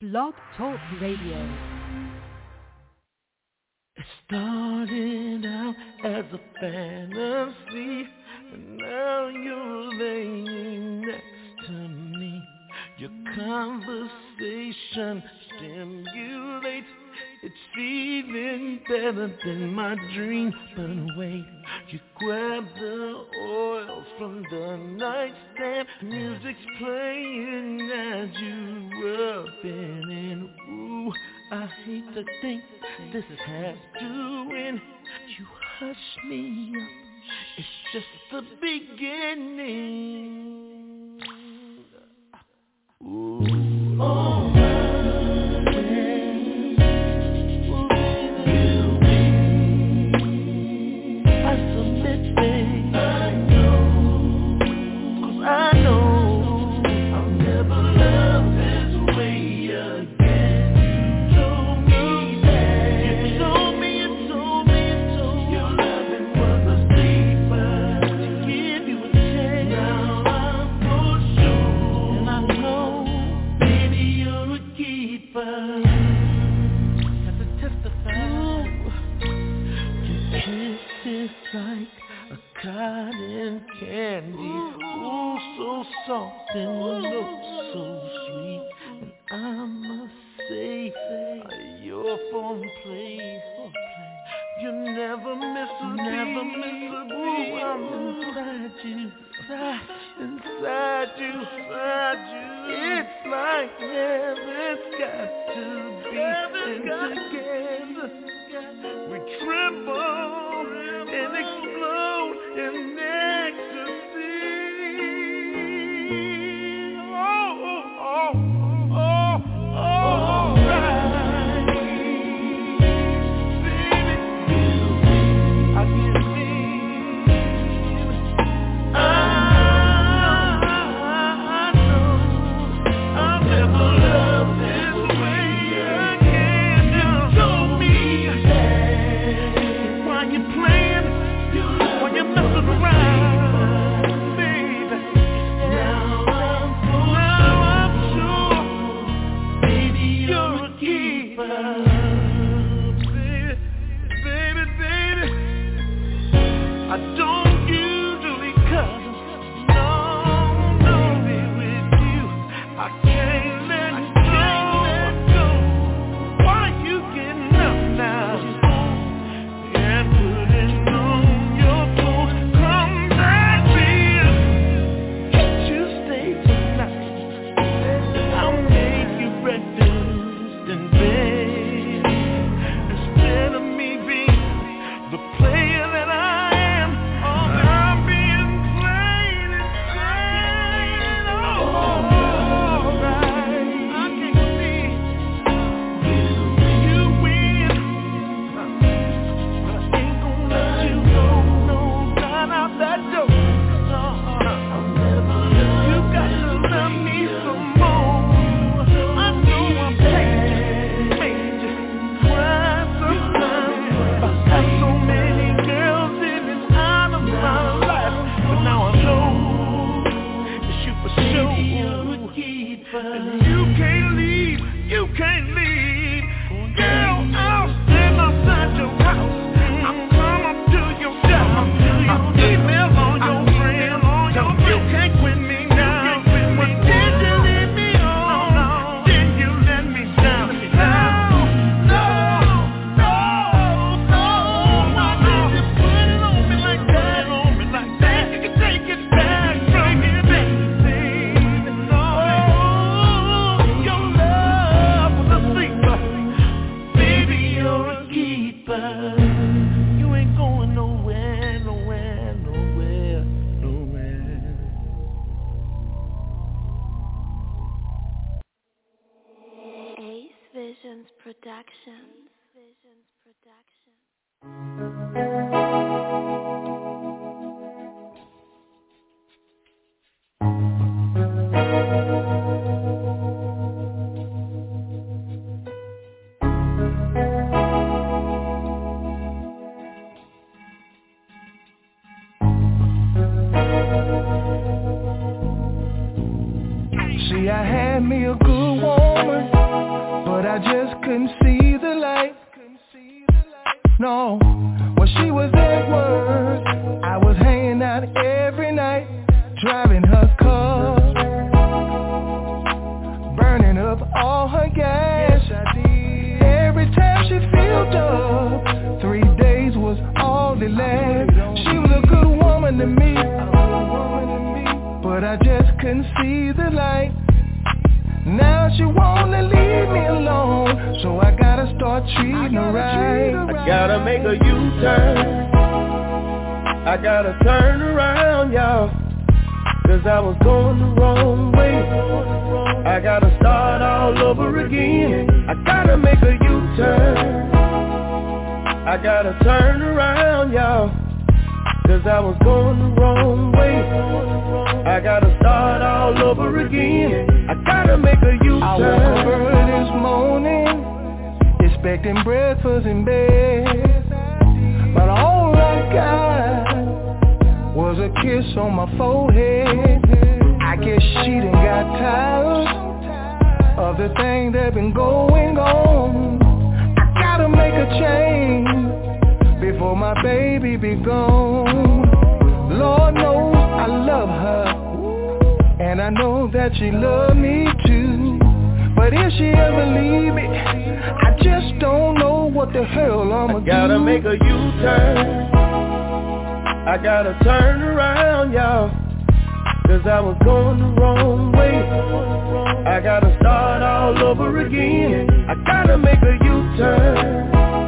Blog Talk Radio. It started out as a fantasy, and now you're laying next to me. Your conversation stimulates, it's even better than my dream. But wait, you grab the oil from the nightstand, music's playing as you rub it in. Ooh, I hate to think this has to end. You hush me up, it's just the beginning. Ooh, oh my friend, I submit, babe. I know, 'cause I know I'll never love this way again. You told me that. You told me your loving was a sleeper. To give you a chance. Now I'm for sure, and I know, baby, you're a keeper. Have to testify. Your kiss is like a cotton candy. Ooh, so soft and oh, so sweet. And I must say, your foreplay, you never miss a beat. Ooh, I'm inside you. It's like heaven's got to be, and together we tremble and explode in ecstasy. Right. Baby, I can see. I know I'll never love this way again. You told me that. Why you playing? Why you messing around, baby? Now I'm sure, baby, you're a keeper. Baby, I don't usually cuss. No, baby, with you I can't let go. Why you getting up now and putting on your clothes? Come back here, can't you stay tonight? I'll make you breakfast in bed instead of me being the player that I am. I'm being plain inside. All right, I can see you win, but I ain't gonna let you go. No, not out that door. You got to love me some more. I know I'm made you cry sometimes. I've had so many girls in and out of my life, but now I know it's you for sure. And you can't leave. Girl, I'll stand outside your house. I'll come up to your door. I'll email all your friends. You can't quit me now. But did you leave me on? Did you let me down? No. Why did you put it on me like that? You can take it back from me, baby. No, your love was a sleeper. Baby, you're a keeper. You ain't going nowhere. Ace Visions Productions. See, I had me a good woman, I just couldn't see the light. No, when she was at work, I was hanging out every night, driving her car, burning up all her gas. Yes, I did. Every time she filled up, 3 days was all that lasted. She was a good woman to me, but I just couldn't see the light. Now she wanna leave me alone, so I gotta start treating her right. I gotta make a U-turn, I gotta turn around, y'all, cause I was going the wrong way. I gotta start all over again. I gotta make a U-turn, I gotta turn around, y'all, cause I was going the wrong way. I gotta start all over again. I gotta make a U-turn. I woke up early this morning, expecting breakfast in bed, but all I got was a kiss on my forehead. I guess she done got tired of the thing that been going on. I gotta make a change before my baby be gone. Lord knows I love her, and I know that she love me too. But if she ever leave me, I just don't know what the hell I'ma do. I gotta make a U-turn, I gotta turn around, y'all, cause I was going the wrong way. I gotta start all over again. I gotta make a U-turn,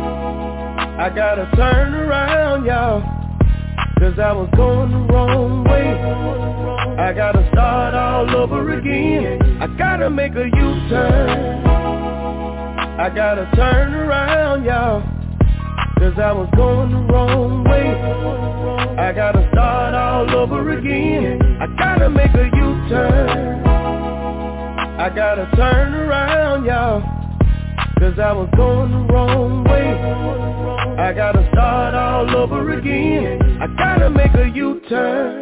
I gotta turn around, y'all, cause I was going the wrong way. I gotta start all over again. I gotta make a U-turn, I gotta turn around, y'all, cause I was going the wrong way. I gotta start all over again. I gotta make a U-turn, I gotta turn around, y'all, cause I was going the wrong way. I gotta start all over again. I gotta make a U-turn.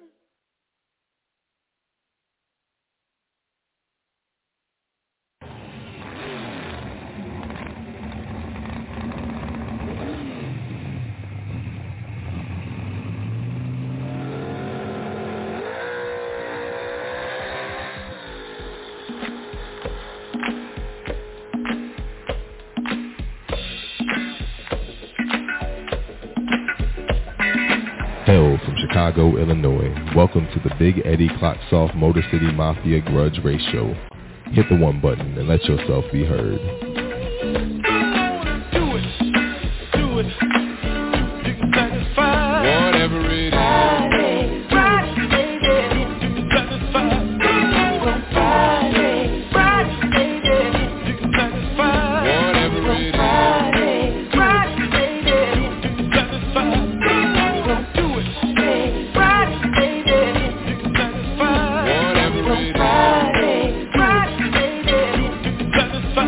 Hail from Chicago, Illinois. Welcome to the Big Eddie Clocksoft Motor City Mafia Grudge Race Show. Hit the one button and let yourself be heard. Do it. You can satisfy whatever it is. Friday, baby. You can satisfy. Friday, baby. You can satisfy whatever it is. Friday, baby. You can satisfy. Do it. Friday, baby. You can satisfy whatever it is. Friday, baby. You can satisfy.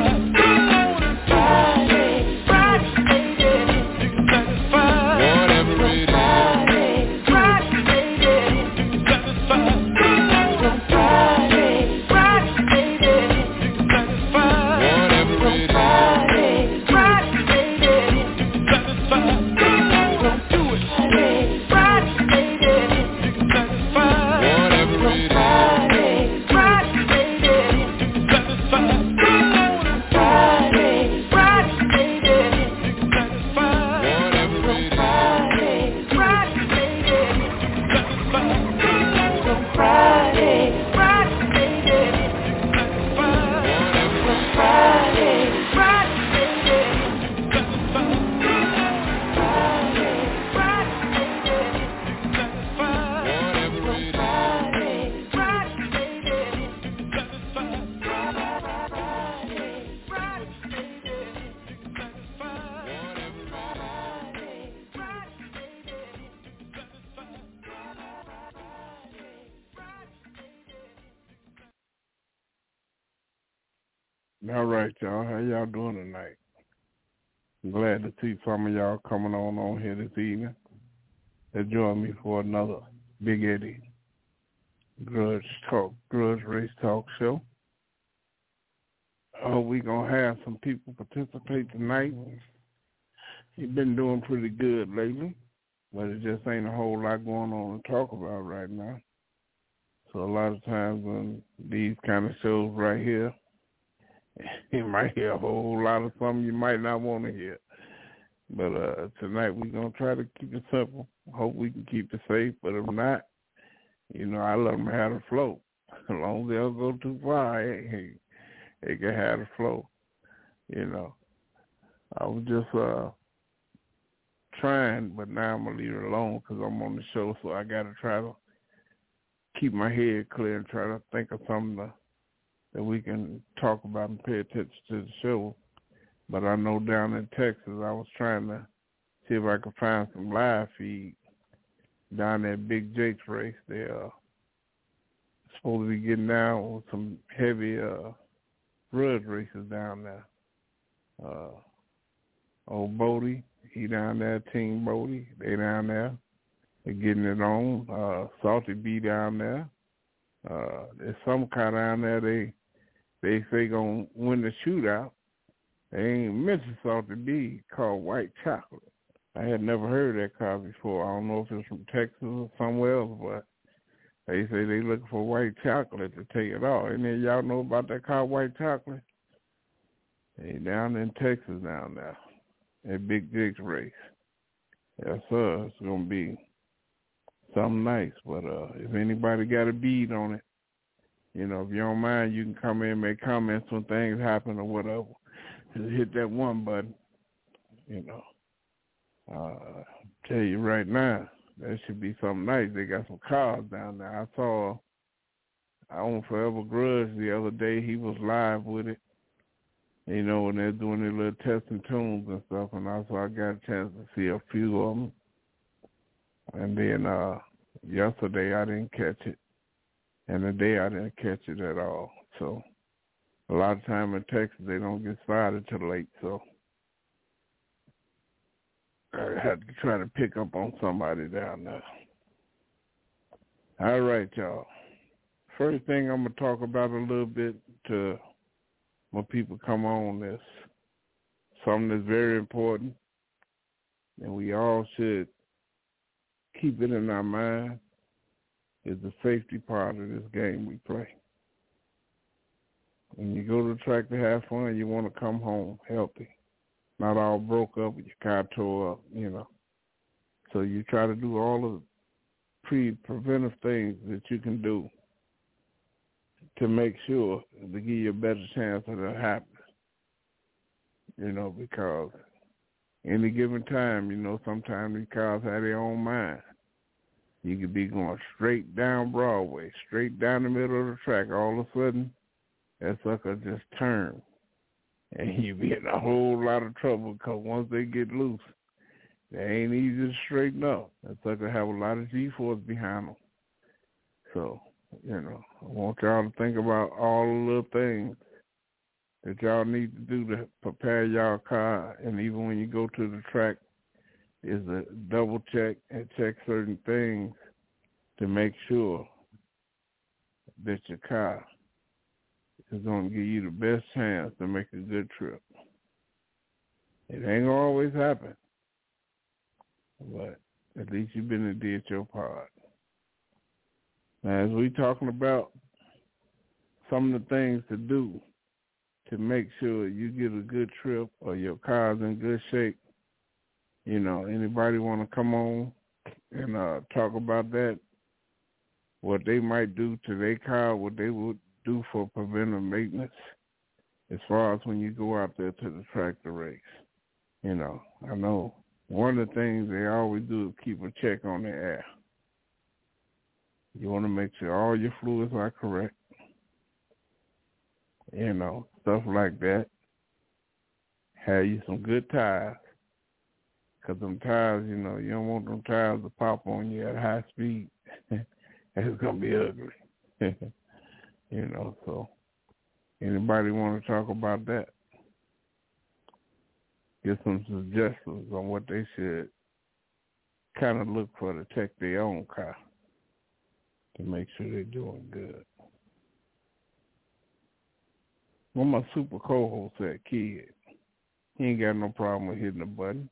All right, y'all. How y'all doing tonight? I'm glad to see some of y'all coming on here this evening to join me for another Big Eddie Grudge Race Talk show. we're going to have some people participate tonight. He's been doing pretty good lately, but it just ain't a whole lot going on to talk about right now. So a lot of times when these kind of shows right here, you might hear a whole lot of something you might not want to hear. But tonight we're going to try to keep it simple. Hope we can keep it safe, but if not, I let them have the flow. As long as they don't go too far, they can have the flow. I was just trying, but now I'm going to leave it alone because I'm on the show, so I got to try to keep my head clear and try to think of something that we can talk about and pay attention to the show. But I know down in Texas, I was trying to see if I could find some live feed down at Big Jake's race. They're supposed to be getting down with some heavy grudge races down there. Old Bodie, he down there, Team Bodie, they down there. They're getting it on. Salty B down there. There's some car down there, they say going to win the shootout. They ain't mentioned Salty B, called White Chocolate. I had never heard of that car before. I don't know if it's from Texas or somewhere else, but they say they looking for White Chocolate to take it off. Any of y'all know about that car, White Chocolate? They down in Texas down there at Big Jake's race. Yes, sir. It's going to be something nice. But if anybody got a bead on it, if you don't mind, you can come in and make comments when things happen or whatever. Just hit that one button, tell you right now, that should be something nice. They got some cars down there. I saw on Forever Grudge the other day, he was live with it, when they're doing their little testing tunes and stuff, and also I got a chance to see a few of them. And then yesterday I didn't catch it, and today I didn't catch it at all. So a lot of time in Texas, they don't get started till late, so I had to try to pick up on somebody down there. All right, y'all. First thing I'm going to talk about a little bit to when people come on is something that's very important, and we all should keep it in our mind, is the safety part of this game we play. When you go to the track to have fun, you want to come home healthy, not all broke up with your car tore up, So you try to do all the preventive things that you can do to make sure to give you a better chance of that happening. Because any given time, sometimes these cars have their own mind. You could be going straight down Broadway, straight down the middle of the track. All of a sudden, that sucker just turned. And you be in a whole lot of trouble because once they get loose, they ain't easy to straighten up. That sucker have a lot of G-force behind them. So, I want y'all to think about all the little things that y'all need to do to prepare y'all car. And even when you go to the track, is to double check and check certain things to make sure that your car is going to give you the best chance to make a good trip. It ain't going to always happen, but at least you've been and did your part. Now, as we talking about some of the things to do to make sure you get a good trip or your car's in good shape, anybody want to come on and talk about that, what they might do to their car, what they would do for preventive maintenance as far as when you go out there to the track to race. I know one of the things they always do is keep a check on the air. You want to make sure all your fluids are correct. Stuff like that. Have you some good tires. Because them tires, you don't want them tires to pop on you at high speed. It's going to be ugly. So anybody want to talk about that? Get some suggestions on what they should kind of look for to check their own car to make sure they're doing good. Well, my super co-host said, kid, he ain't got no problem with hitting the button.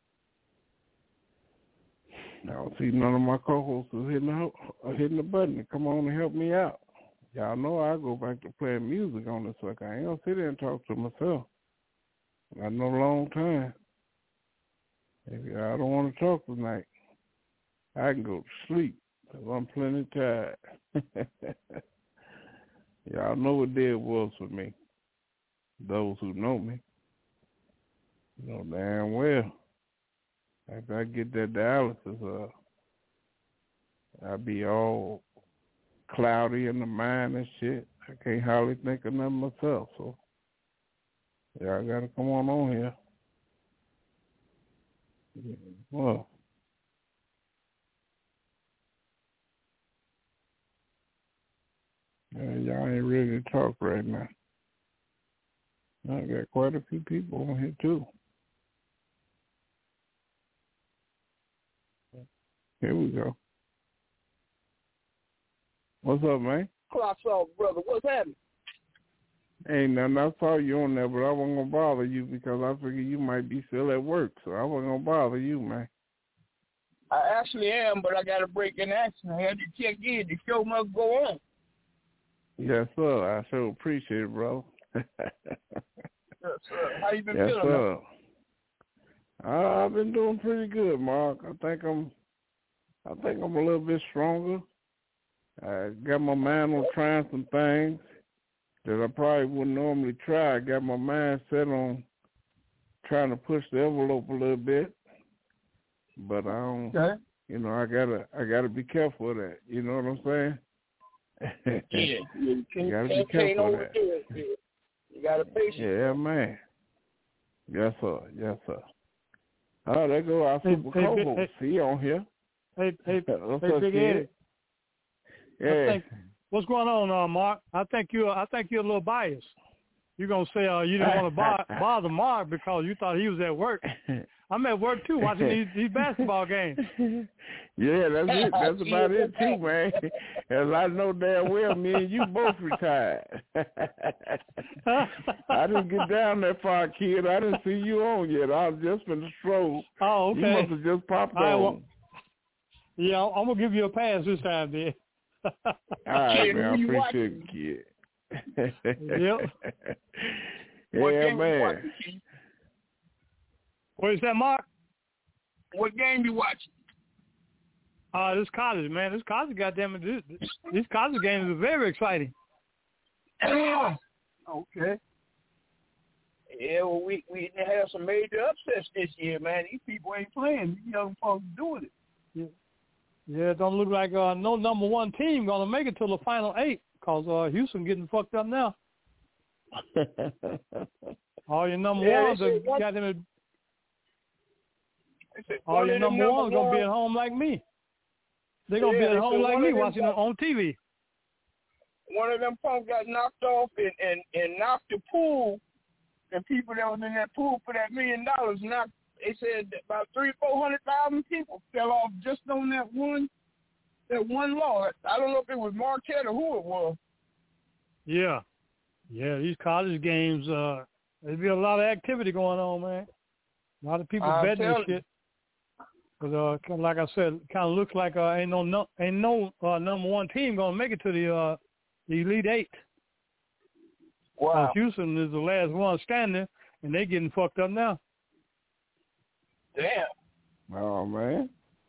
I don't see none of my co-hosts hitting the button to come on and help me out. Y'all know I go back to playing music on this sucker. I ain't gonna sit there and talk to myself. I know a long time. If I don't want to talk tonight, I can go to sleep because I'm plenty tired. Y'all know what day it was for me. Those who know me know damn well. After I get that dialysis, I be all cloudy in the mind and shit. I can't hardly think of nothing myself. So, y'all got to come on here. Well, y'all ain't ready to talk right now. I got quite a few people on here, too. Here we go. What's up, man? Clocks off, brother. What's happening? Ain't nothing. I saw you on there, but I wasn't going to bother you because I figured you might be still at work, so I wasn't going to bother you, man. I actually am, but I got a break in action. I had to check in. The show must go on. Yes, sir. I sure appreciate it, bro. Yes, sir. How you been yes, feeling? Sir. I've been doing pretty good, Mark. I think I'm a little bit stronger. I got my mind on trying some things that I probably wouldn't normally try. I got my mind set on trying to push the envelope a little bit, but I don't. Okay. You know, I gotta be careful of that. You know what I'm saying? Yeah. You gotta be careful of that. You gotta patience. Yeah, man. Yes, sir. Yes, sir. Oh, there go our super co-host. He on here. Hey, Big Eddie. Yeah. What's going on, Mark? I think you're a little biased. You're gonna say you didn't want to bother Mark because you thought he was at work. I'm at work too, watching these basketball games. Yeah, that's it. That's about it too, man. As I know damn well, me and you both retired. I didn't get down that far, kid. I didn't see you on yet. I was just in the stroll. Oh, okay. You must have just popped on. Well, yeah, I'm gonna give you a pass this time, then. All right, man. I appreciate it, kid. Yep. Yeah, man. What is that, Mark? What game you watching? This college, man. This college, goddamn it. These college games are very exciting. Okay. Yeah, well, we have some major upsets this year, man. These people ain't playing. These young folks doing it. Yeah, it don't look like no number one team going to make it till the final 8 because Houston getting fucked up now. All your number ones are got them. All your number ones going to be at home like me. They're going to be at home like me watching it on TV. One of them punks got knocked off and knocked the pool. And people that was in that pool for that $1 million knocked. They said about 300,000-400,000 people fell off just on that one law. I don't know if it was Marquette or who it was. Yeah, these college games, there's be a lot of activity going on, man. A lot of people betting this shit. But like I said, it kind of looks like ain't no number one team gonna make it to the Elite 8. Wow. Houston is the last one standing, and they getting fucked up now. Damn. Oh, man.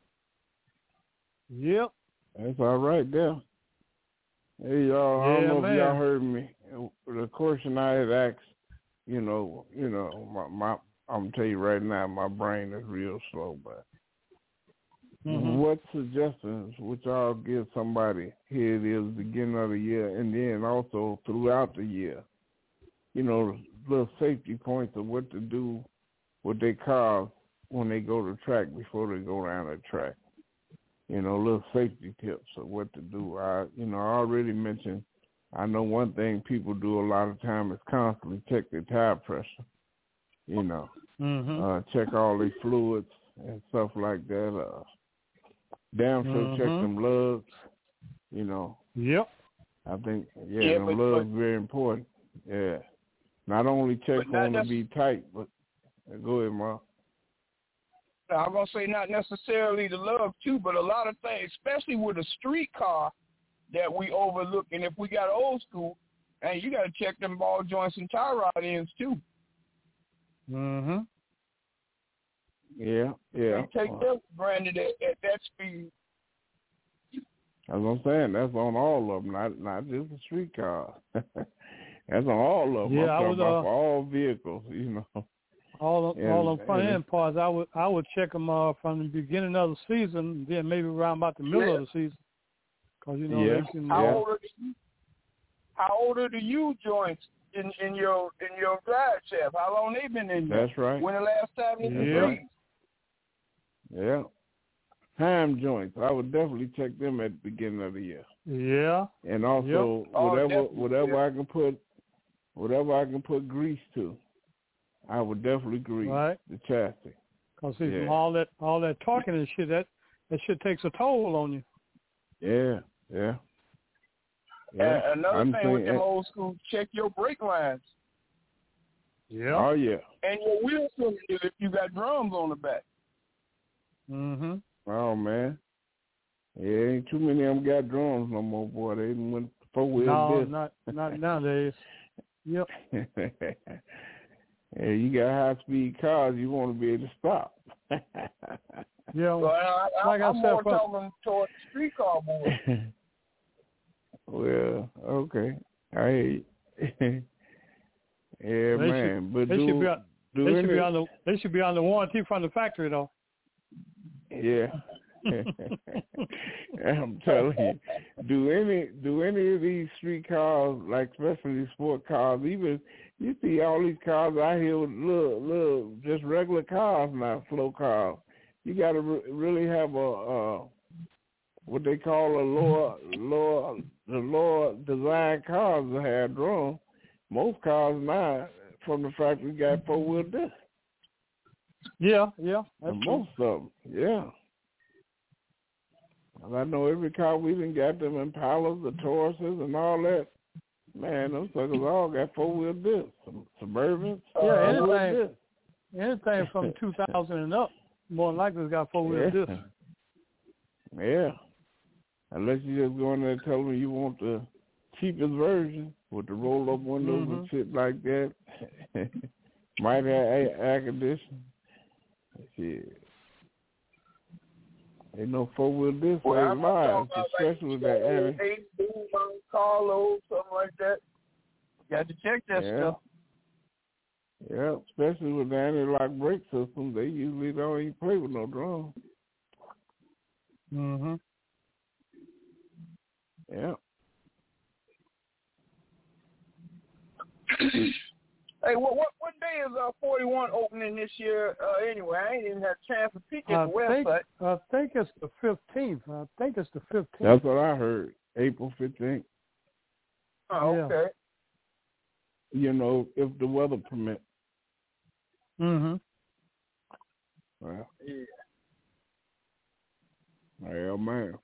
Yep. That's all right there. Hey, y'all, I don't know if y'all heard me. The question I had asked, I'm going to tell you right now, my brain is real slow, but what suggestions would y'all give somebody, here it is, beginning of the year, and then also throughout the year, little safety points of what to do with their cars when they go to track before they go down the track. Little safety tips of what to do. I already mentioned, I know one thing people do a lot of time is constantly check their tire pressure, check all their fluids and stuff like that. Damn sure check them lugs, Yep. I think, them lugs very important. Yeah. Not only check on to be tight, but go ahead, Mark. I'm going to say not necessarily the love, too, but a lot of things, especially with a street car that we overlook. And if we got old school, hey, you got to check them ball joints and tie rod ends, too. Mm-hmm. Yeah. They take them for granted at that speed. That's what I'm saying. That's on all of them, not just the street cars. That's on all of them. Yeah, I'm talking about for all vehicles, you know. All the front end parts, I would check them from the beginning of the season, then maybe around about the middle of the season, because you know they can. How old are the U joints in your drive shaft? How long they been in there? That's right. When the last time they were Yeah. Time joints, I would definitely check them at the beginning of the year. Yeah. And also whatever I can put grease to, I would definitely grease the chassis. Because from all that talking and shit, that shit takes a toll on you. Yeah. And another thing with them old school, check your brake lines. Yeah. Oh yeah. And your wheel cylinders if you got drums on the back. Mhm. Oh man. Yeah, ain't too many of them got drums no more, boy. They went 4-wheel disc. No, not nowadays. Yep. Yeah, you got high-speed cars, you want to be able to stop. Yeah, well, I'm more talking towards the street car boys. Well, okay. I hear you. Yeah, man. But they should be on the warranty from the factory, though. Yeah. I'm telling you, do any of these street cars, like especially these sport cars, even you see all these cars out here with little just regular cars now, slow cars. You got to really have a what they call a lower design cars that have drums. Most cars now from the factory got 4-wheel disc. Yeah, that's most of them, yeah. I know every car we done got them Impalas, the Tauruses, and all that. Man, those suckers all got 4-wheel discs. Suburbans. Yeah, anything from 2000 and up, more than likely, got 4-wheel discs. Yeah. Unless you just go in there and tell them you want the cheapest version with the roll-up windows and shit like that. Might have air conditioning. Shit. Ain't no 4-wheel disc save lives, especially with that Annie. Carlos, something like that. Got to check that stuff. Yeah, especially with the anti-lock brake system, they usually don't even play with no drum. Mhm. Yeah. Hey, what day is 41 opening this year? Anyway, I ain't even had a chance to peek at the website. I think it's the 15th. That's what I heard. April 15th. Oh, okay. You know, if the weather permits. Mhm. Well, well, man.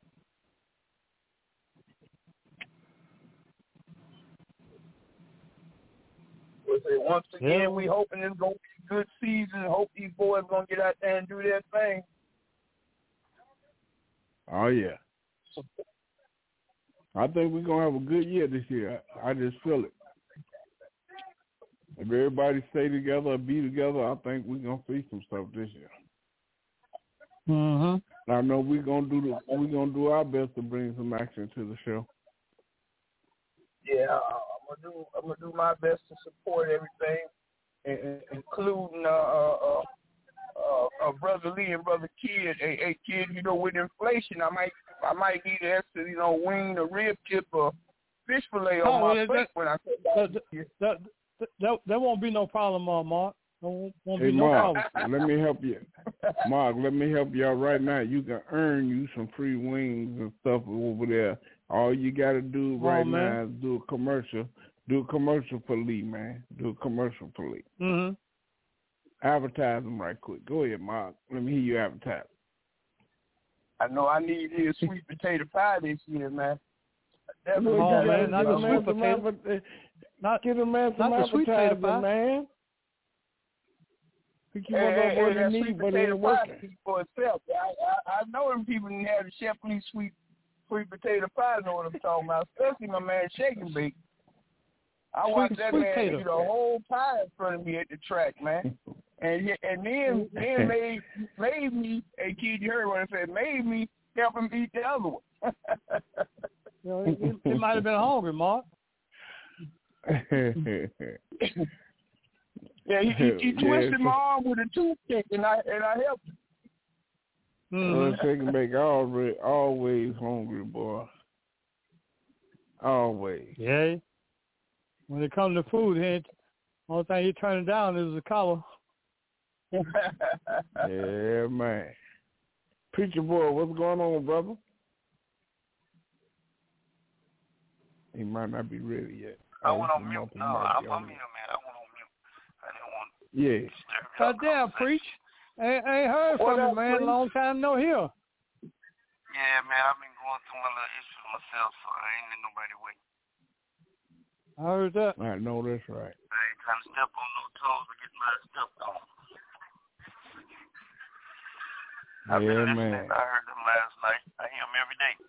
Once again, we hoping it's going to be a good season. Hope these boys going to get out there and do their thing. Oh, yeah. I think we're going to have a good year this year. I just feel it. If everybody stay together or be together, I think we're going to see some stuff this year. Mhm. I know we're going to do our best to bring some action to the show. Yeah, I'm gonna do my best to support everything, including Brother Lee and Brother Kid. Hey, Kid, you know, with inflation, I might need an extra, wing, a rib tip, or fish fillet on my plate when I come back. That won't be no problem, Mark. Won't be no Mark, problem. let me help you. Mark, let me help you out right now. You can earn you some free wings and stuff over there. All you got to do now is do a commercial. Do a commercial for Lee, man. Do a commercial for Lee. Mhm. Advertise them right quick. Go ahead, Mark. Let me hear you advertise. I know I need me a sweet potato pie this year, man. You Get a man some appetizer, man. Pick you up what you need, but it ain't working. For itself. I know them people that have the Chef Lee sweet potato pie. Know what I'm talking about, especially my man Shake and Bake. I watched that man eat a whole pie in front of me at the track, man. And then made me, hey kid, you heard what I said, made me help him eat the other one. He might have been hungry, Mark. Yeah, he twisted my arm with a toothpick, and I helped him. Shake and Bake always hungry, boy. Always. Yeah. When it comes to food, the only thing he turning down is the collar. Yeah, man. Preacher boy, what's going on, brother? He might not be ready yet. I went on mute. No, I'm on mute, man. I went on mute. I didn't want to disturb you. Goddamn, Preach. Ain't heard from you, man. Long time no hear. Yeah, man. I've been going through my little issues myself, so I ain't let nobody wait. I heard that. I know that's right. I ain't trying to step on no toes or get my stepped on. I've been listening. Man. I heard them last night. I hear them every day.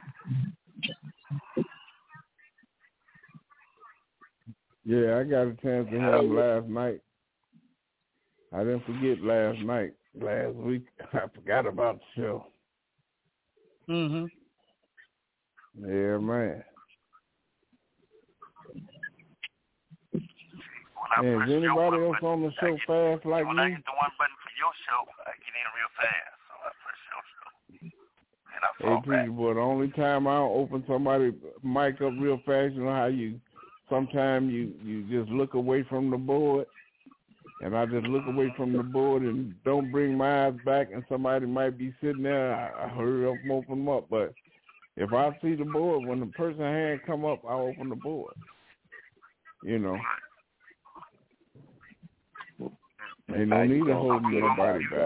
Yeah, I got a chance to hear him last night. I didn't forget last night. Last week, I forgot about the show. Mm-hmm. Yeah, man. Is anybody else on the show fast like me? When I hit the one button for your show, I get in real fast. So I press your show. And I fall back. Boy, the only time I open somebody's mic up real fast, you know how sometimes you just look away from the board, and I just look away from the board and don't bring my eyes back, and somebody might be sitting there. I hurry up and open them up. But if I see the board, when the person's hand come up, I open the board. You know. Ain't no need to hold nobody back.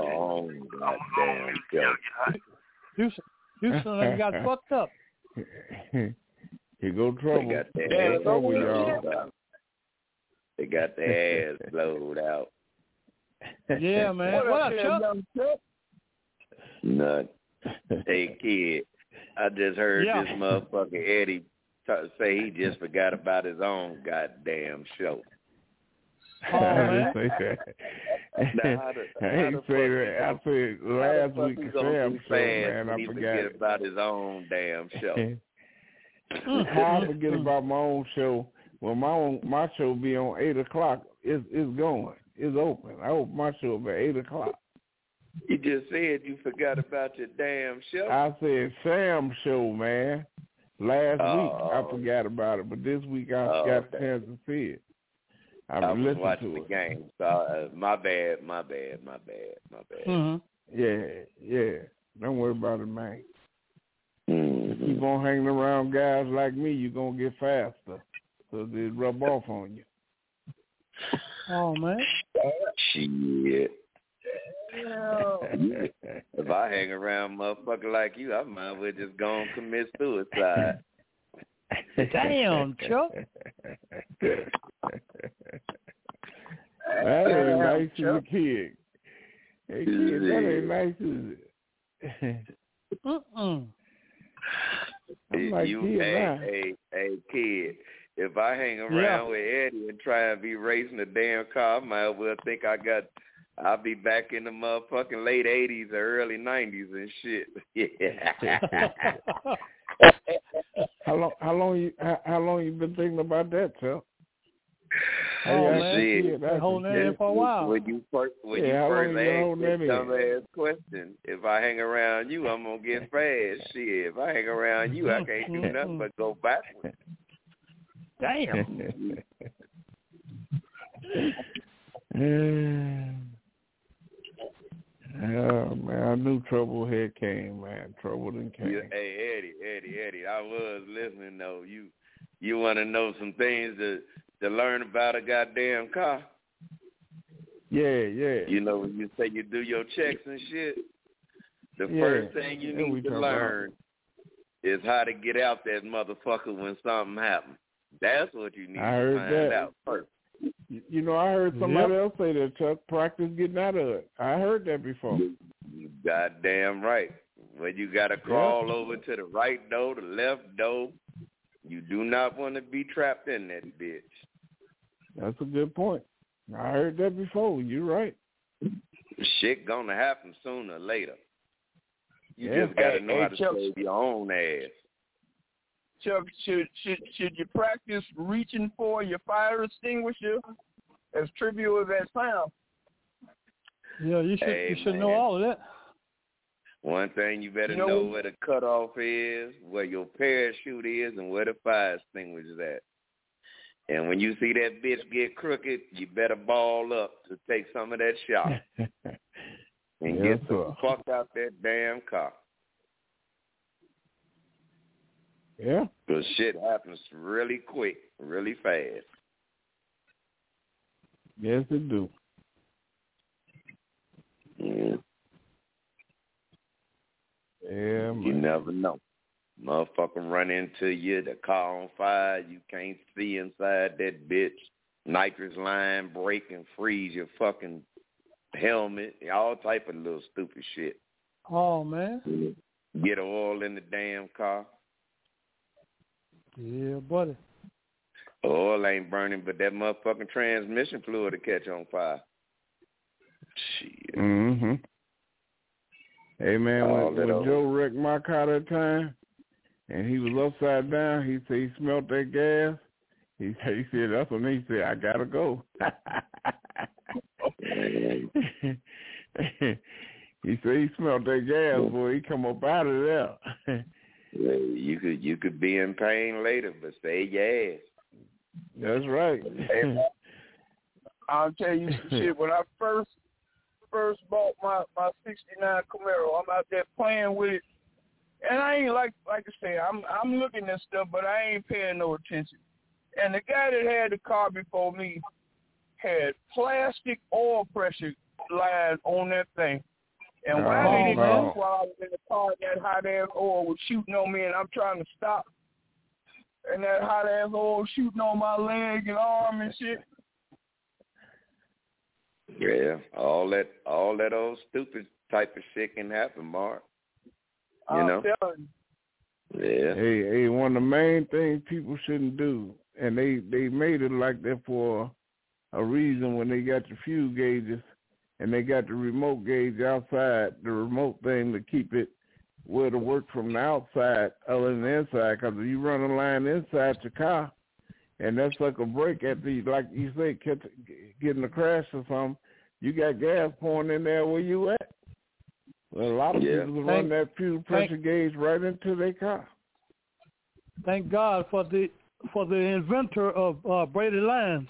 Houston got fucked up. Here go trouble. They got trouble, y'all. They got their ass blowed out. Yeah, man. What up, Chuck? Nothing. Hey, kid, I just heard this motherfucker Eddie say he just forgot about his own goddamn show. Oh, man. I didn't say that. I didn't say that. I said last week Sam show, man. I forgot about his own damn show. How I forget about my own show? Well, my show be on 8:00. It's going. It's open. I open my show at 8:00. You just said you forgot about your damn show. I said Sam's show, man. Last week I forgot about it, but this week I got a chance to see it. I was watching the game. So my bad. Mm-hmm. Yeah. Don't worry about it, man. Mm-hmm. Keep on hanging around guys like me, you're going to get faster. So they rub off on you. Oh, man. Shit. If I hang around motherfucker like you, I might as well just go and commit suicide. Damn, Chuck. That ain't nice to a kid. Hey, kid, that ain't nice, is it? I'm like, hey, kid, if I hang around with Eddie and try and be racing a damn car, I might as well think I'll be back in the motherfucking late 80s or early 90s and shit. Yeah. How long you been thinking about that, Chuck? Man, been holding that in for a while. When you first asked that dumbass question, if I hang around you, I'm gonna get fast. Shit, if I hang around you, I can't do nothing but go backwards. Damn. Oh, man, I knew trouble had came, man. Trouble done came. Yeah, hey, Eddie, I was listening, though. You want to know some things to learn about a goddamn car? Yeah. You know, when you say you do your checks and shit, the first thing you need to learn is how to get out that motherfucker when something happens. That's what you need I to heard find that. out first. You know, I heard somebody else say that, Chuck. Practice getting out of it. I heard that before. You goddamn right. When you got to crawl over to the right door, the left door, you do not want to be trapped in that bitch. That's a good point. I heard that before. You're right. Shit gonna happen sooner or later. You just got to know how to save your own ass. Chuck, should you practice reaching for your fire extinguisher? As trivial as that sounds. Yeah, you should know all of that. One thing you better know where the cutoff is, where your parachute is, and where the fire extinguisher is at. And when you see that bitch get crooked, you better ball up to take some of that shot and get the fuck out that damn car. Yeah. Because shit happens really quick, really fast. Yes, it do. Yeah. Yeah, man. You never know. Motherfucker run into you, the car on fire, you can't see inside that bitch. Nitrous line break and freeze your fucking helmet, all type of little stupid shit. Oh, man. Get oil in the damn car. Yeah, buddy. Oil ain't burning, but that motherfucking transmission fluid to catch on fire. Shit. Mm-hmm. Hey, man, when Joe wrecked my car that time, and he was upside down, he said he smelled that gas. He said, that's when he said, I got to go. He said he smelled that gas, boy. He come up out of there. You could be in pain later, but say yes. That's right. Hey, I'll tell you some shit. When I first bought my 69 Camaro, I'm out there playing with it, and I ain't like I say, I'm looking at stuff, but I ain't paying no attention. And the guy that had the car before me had plastic oil pressure line on that thing. And while I was in the car, that hot ass oil was shooting on me, and I'm trying to stop. And that hot ass oil shooting on my leg and arm and shit. Yeah, all that old stupid type of shit can happen, Mark. You know? Yeah. Hey, one of the main things people shouldn't do, and they made it like that for a reason when they got the fuel gauges and they got the remote gauge outside, the remote thing to keep it where to work from the outside other than the inside, because if you run a line inside your car and that sucker break at the, like you say, getting a crash or something, you got gas pouring in there where you at. Well, a lot of people run that fuel pressure gauge right into their car. Thank God for the inventor of braided lines.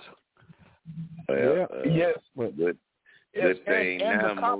Yes. Good thing now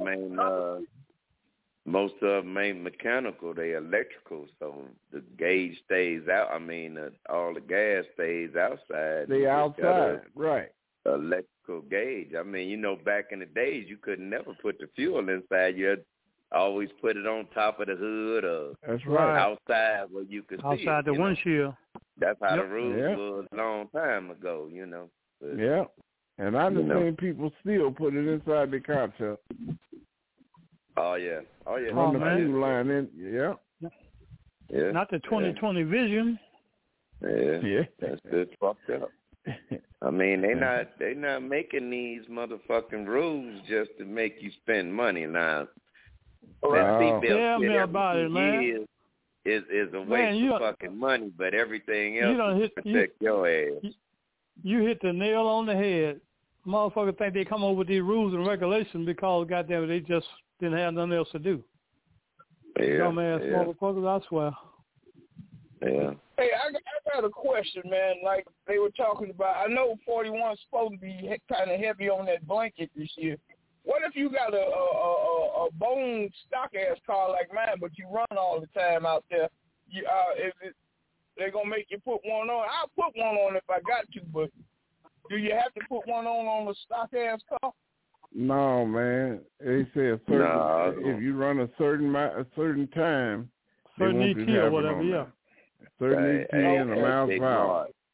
most of them ain't mechanical, they electrical, so the gauge stays out. I mean, all the gas stays outside. They outside, right. Electrical gauge. I mean, you know, back in the days, you could never put the fuel inside. You had always put it on top of the hood or that's right. outside where you could see it. Outside the windshield. That's how the rules was a long time ago, you know. But, yeah. And I've seen people still put it inside the car, Chuck. Oh, yeah. Run the fuel line in, yeah. Not the 2020 vision. Yeah. That's just fucked up. I mean, they not making these motherfucking rules just to make you spend money now. Tell me about it, man. Is a waste of fucking money, but everything else is to protect your ass. You hit the nail on the head. Motherfuckers think they come up with these rules and regulations because, goddamn it, they just didn't have nothing else to do. Dumbass motherfuckers, I swear. Yeah. Hey, I got a question, man. Like they were talking about, I know 41's supposed to be kind of heavy on that blanket this year. What if you got a bone stock-ass car like mine, but you run all the time out there? They're going to make you put one on? I'll put one on if I got to, but do you have to put one on a stock-ass car? No, man. They say if you run a certain time, certain ET or whatever, certain ET and a miles per hour.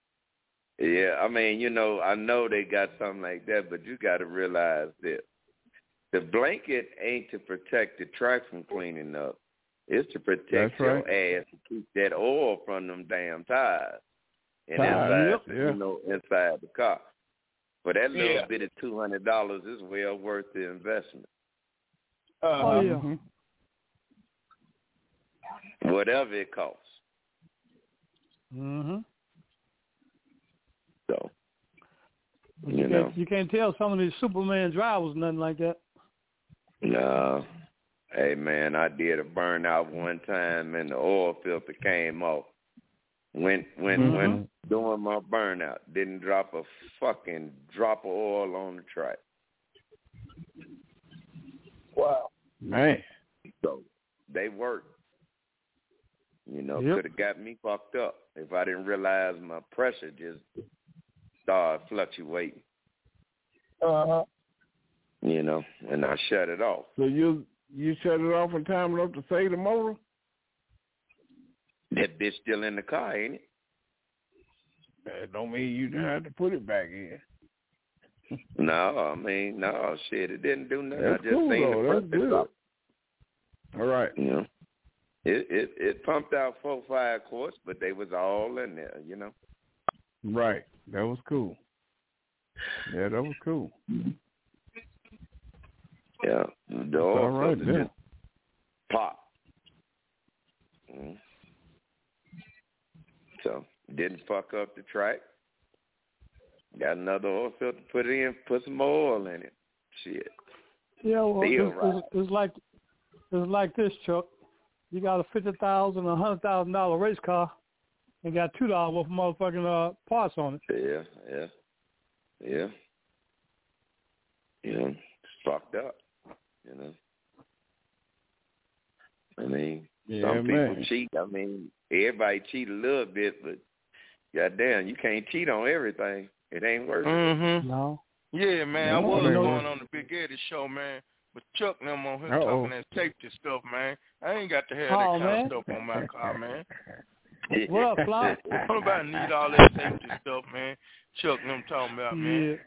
Yeah, I mean, you know, I know they got something like that, but you got to realize that the blanket ain't to protect the track from cleaning up. It's to protect your ass to keep that oil from them damn tires and inside the car. For that little bit of $200 is well worth the investment. Whatever it costs. So you can't tell some of these Superman drivers nothing like that. No. Hey man, I did a burnout one time and the oil filter came off. Went doing my burnout. Didn't drop a fucking drop of oil on the track. Wow. Man. So they worked. You know, could have got me fucked up if I didn't realize my pressure just started fluctuating. You know, and I shut it off. So you shut it off in time enough to save the motor? That bitch still in the car, ain't it? That don't mean you didn't have to put it back in. No, I mean, no, shit, it didn't do nothing. That's I just cool, seen though. the That's good. drop. All right. You know, it pumped out 4-5 quarts, but they was all in there, you know. Right. That was cool. Yeah, that was cool. Yeah, the oil filter just pop. So didn't fuck up the track. Got another oil filter, put it in, put some more oil in it. Shit. Yeah, well, it's like this, Chuck. You got a $50,000, $100,000 race car, and got $2 worth of motherfucking parts on it. Yeah. You know, it's fucked up. You know. I mean, some people cheat. I mean, everybody cheat a little bit, but goddamn, you can't cheat on everything. It ain't worth it. No. Yeah, man. I was going on the Big Eddie show, man. But Chuck and them on here talking that safety stuff, man. I ain't got to have that kind of stuff on my car, man. What up, Fly? Nobody need all that safety stuff, man. Chuck and them talking about, man.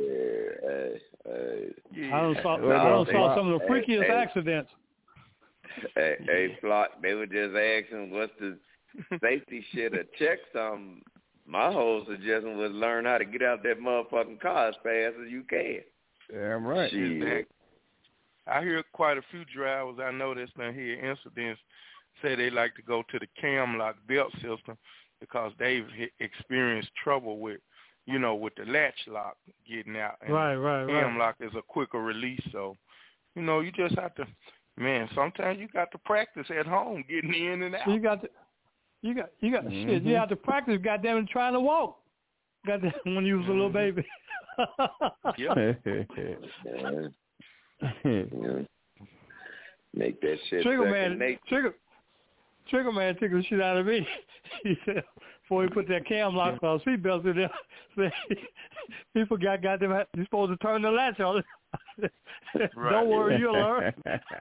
I don't saw some of the freakiest accidents. Hey, Flock, they were just asking what's the safety shit or check something. My whole suggestion was learn how to get out that motherfucking car as fast as you can. Damn right. Shit. I hear quite a few drivers I know that's been here incidents say they like to go to the cam lock belt system because they've experienced trouble with, you know, with the latch lock getting out. And cam lock is a quicker release, so, you know, you just have to, man, sometimes you got to practice at home getting in and out. You got shit. You have to practice, goddamn, trying to walk. Goddamn, when you was a little baby. Make that shit. Trigger man took the shit out of me. He said before he put that cam lock on seatbelts in there, said he forgot goddamn you're supposed to turn the latch on. Don't worry, you'll learn.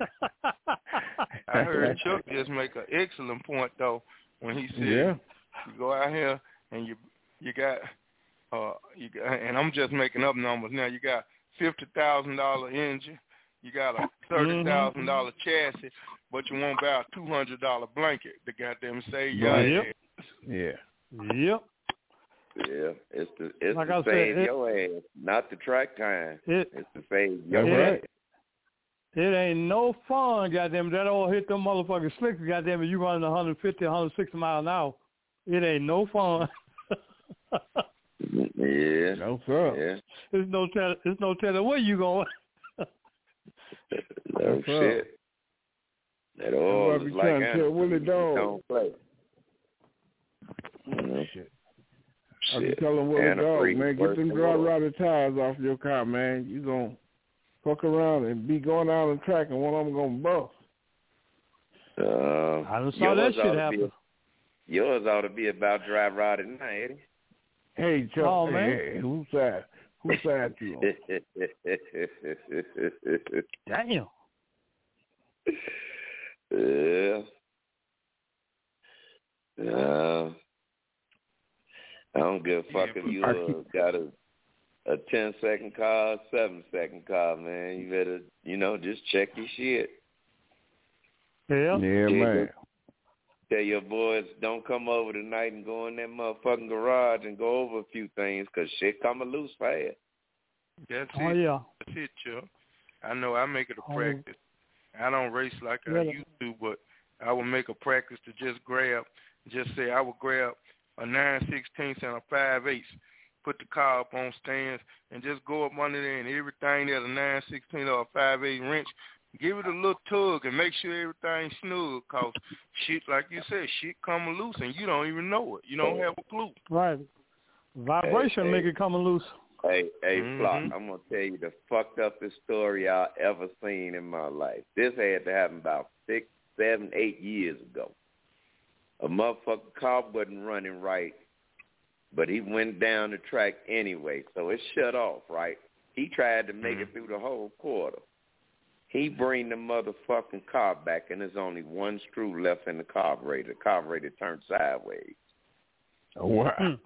I heard Chuck just make an excellent point though when he said you go out here and you got and I'm just making up numbers now. You got $50,000 engine, you got a $30,000 chassis, but you won't buy a $200 blanket to goddamn save your ass. Yep. Yeah, it's like to save your ass, not the track time. It's to save your ass. It ain't no fun, goddamn. That all hit them motherfucking slicks, goddamn. You running 150, 160 miles an hour. It ain't no fun. Yeah. No sir. Yeah. There's no telling where you going. No shit. That all is like Willie Dog. Don't play. Shit. I be telling Willie Dog, man, get them dry rotted tires off your car, man. You gonna fuck around and be going out on the track and one of them gonna bust. I just saw that shit happen. Yours ought to be about dry rotted now, Eddie. Hey, Chuck. Oh, man. Hey, whose side you on? Damn. Yeah. I don't give a fuck if you got a 10-second car, 7-second car, man. You better, just check your shit. Yeah, man. Tell your boys don't come over tonight and go in that motherfucking garage and go over a few things because shit coming loose fast. That's oh, it. yeah. That's it, Chuck. I know I make it a practice. I don't race like I used to, but I will make a practice to just say I would grab a 9/16 and a 5/8, put the car up on stands, and just go up under there and everything that a 9/16 or a 5/8 wrench, give it a little tug and make sure everything's snug, because shit, like you said, shit come loose and you don't even know it. You don't have a clue. Right. Vibration make it come loose. Hey, Flock, I'm going to tell you the fucked upest story I ever seen in my life. This had to happen about 6, 7, 8 years ago. A motherfucking car wasn't running right, but he went down the track anyway, so it shut off, right? He tried to make it through the whole quarter. He bring the motherfucking car back, and there's only one screw left in the carburetor. The carburetor turned sideways. Oh, wow.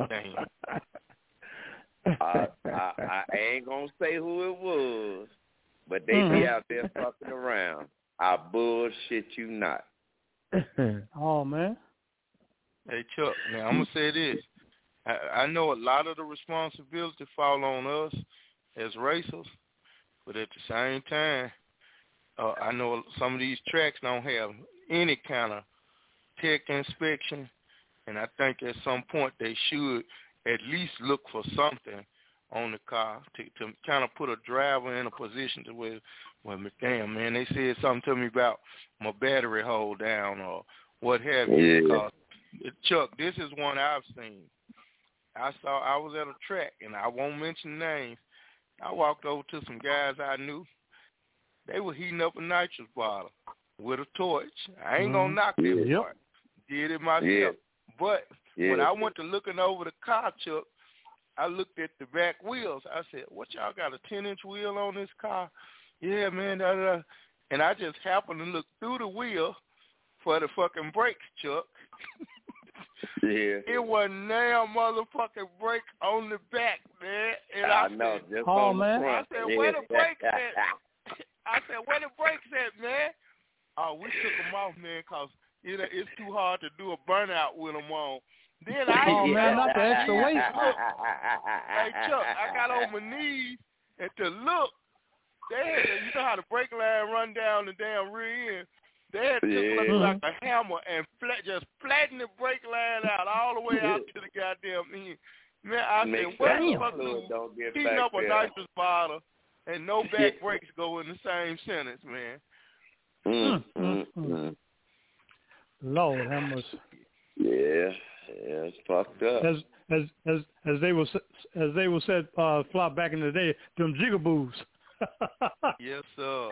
I ain't going to say who it was, but they be out there fucking around. I bullshit you not. Oh, man. Hey, Chuck, now I'm going to say this. I know a lot of the responsibility fall on us as racers, but at the same time, I know some of these tracks don't have any kind of tech inspection, and I think at some point they should at least look for something on the car to kind of put a driver in a position to where, well, damn, man, they said something to me about my battery hold down or what have you. Because, Chuck, this is one I've seen. I was at a track, and I won't mention names. I walked over to some guys I knew. They were heating up a nitrous bottle with a torch. I ain't going to knock this part. Did it myself. But when I went to looking over the car, Chuck, I looked at the back wheels. I said, what, y'all got a 10-inch wheel on this car? Yeah, man. And I just happened to look through the wheel for the fucking brakes, Chuck. Yeah. It was now motherfucking brake on the back, man. And I know, said, just on the front. I said, where the brakes at? I said, where the brakes at, man? Oh, we took them off, man, because it's too hard to do a burnout with them on. Then man, not the extra weight. Hey, Chuck, I got on my knees, and to look, they had, you know how the brake line run down the damn rear end? They had took like a hammer and just flattened the brake line out all the way out to the goddamn end. Man, I said, what the fuck heating up a nitrous bottle and no back brakes go in the same sentence, man? Lord, how much? Yeah, it's fucked up. As they were said, Flop back in the day, them jigaboos. Yes, sir.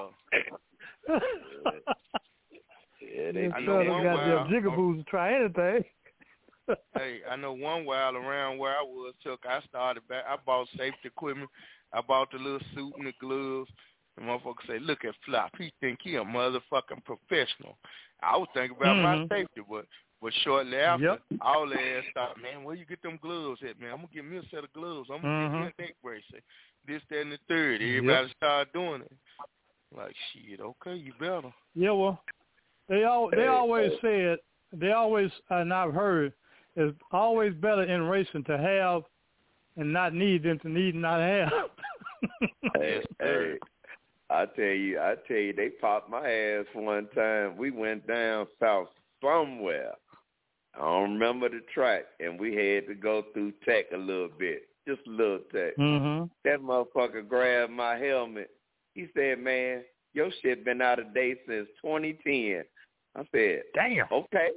I know one while jigaboos to try anything. Hey, I know one while around where I was, Chuck, I started back. I bought safety equipment. I bought the little suit and the gloves. The motherfucker say, look at Flop. He think he a motherfucking professional. I was thinking about my safety, but shortly after, all the ass stopped, man, where you get them gloves at, man? I'm going to get me a set of gloves. I'm going to get me a neck bracelet. This, that, and the third. Everybody started doing it. Like, shit, okay, you better. Yeah, well, they always said, and I've heard, it's always better in racing to have and not need than to need and not have. Hey, I tell you, they popped my ass one time. We went down south somewhere. I don't remember the track, and we had to go through tech a little bit, just a little tech. That motherfucker grabbed my helmet. He said, man, your shit been out of date since 2010. I said, damn. Okay.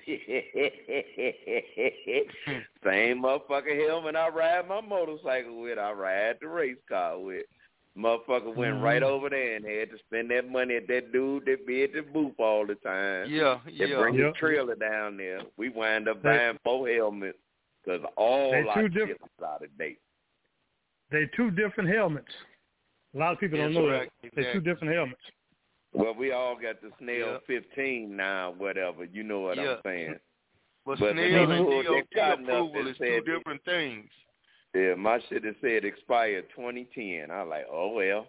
Same motherfucking helmet I ride my motorcycle with, I ride the race car with. Motherfucker went right over there and had to spend that money at that dude that be at the booth all the time. They bring the trailer down there. We wind up buying 4 helmets because all our shit was out of date. They 2 different helmets. A lot of people don't know that. They're 2 different helmets. Well, we all got the Snell 15 now, whatever. You know what I'm saying. But SNL and DOT approval is two different things. Yeah, my shit has said expired 2010. I like, oh well.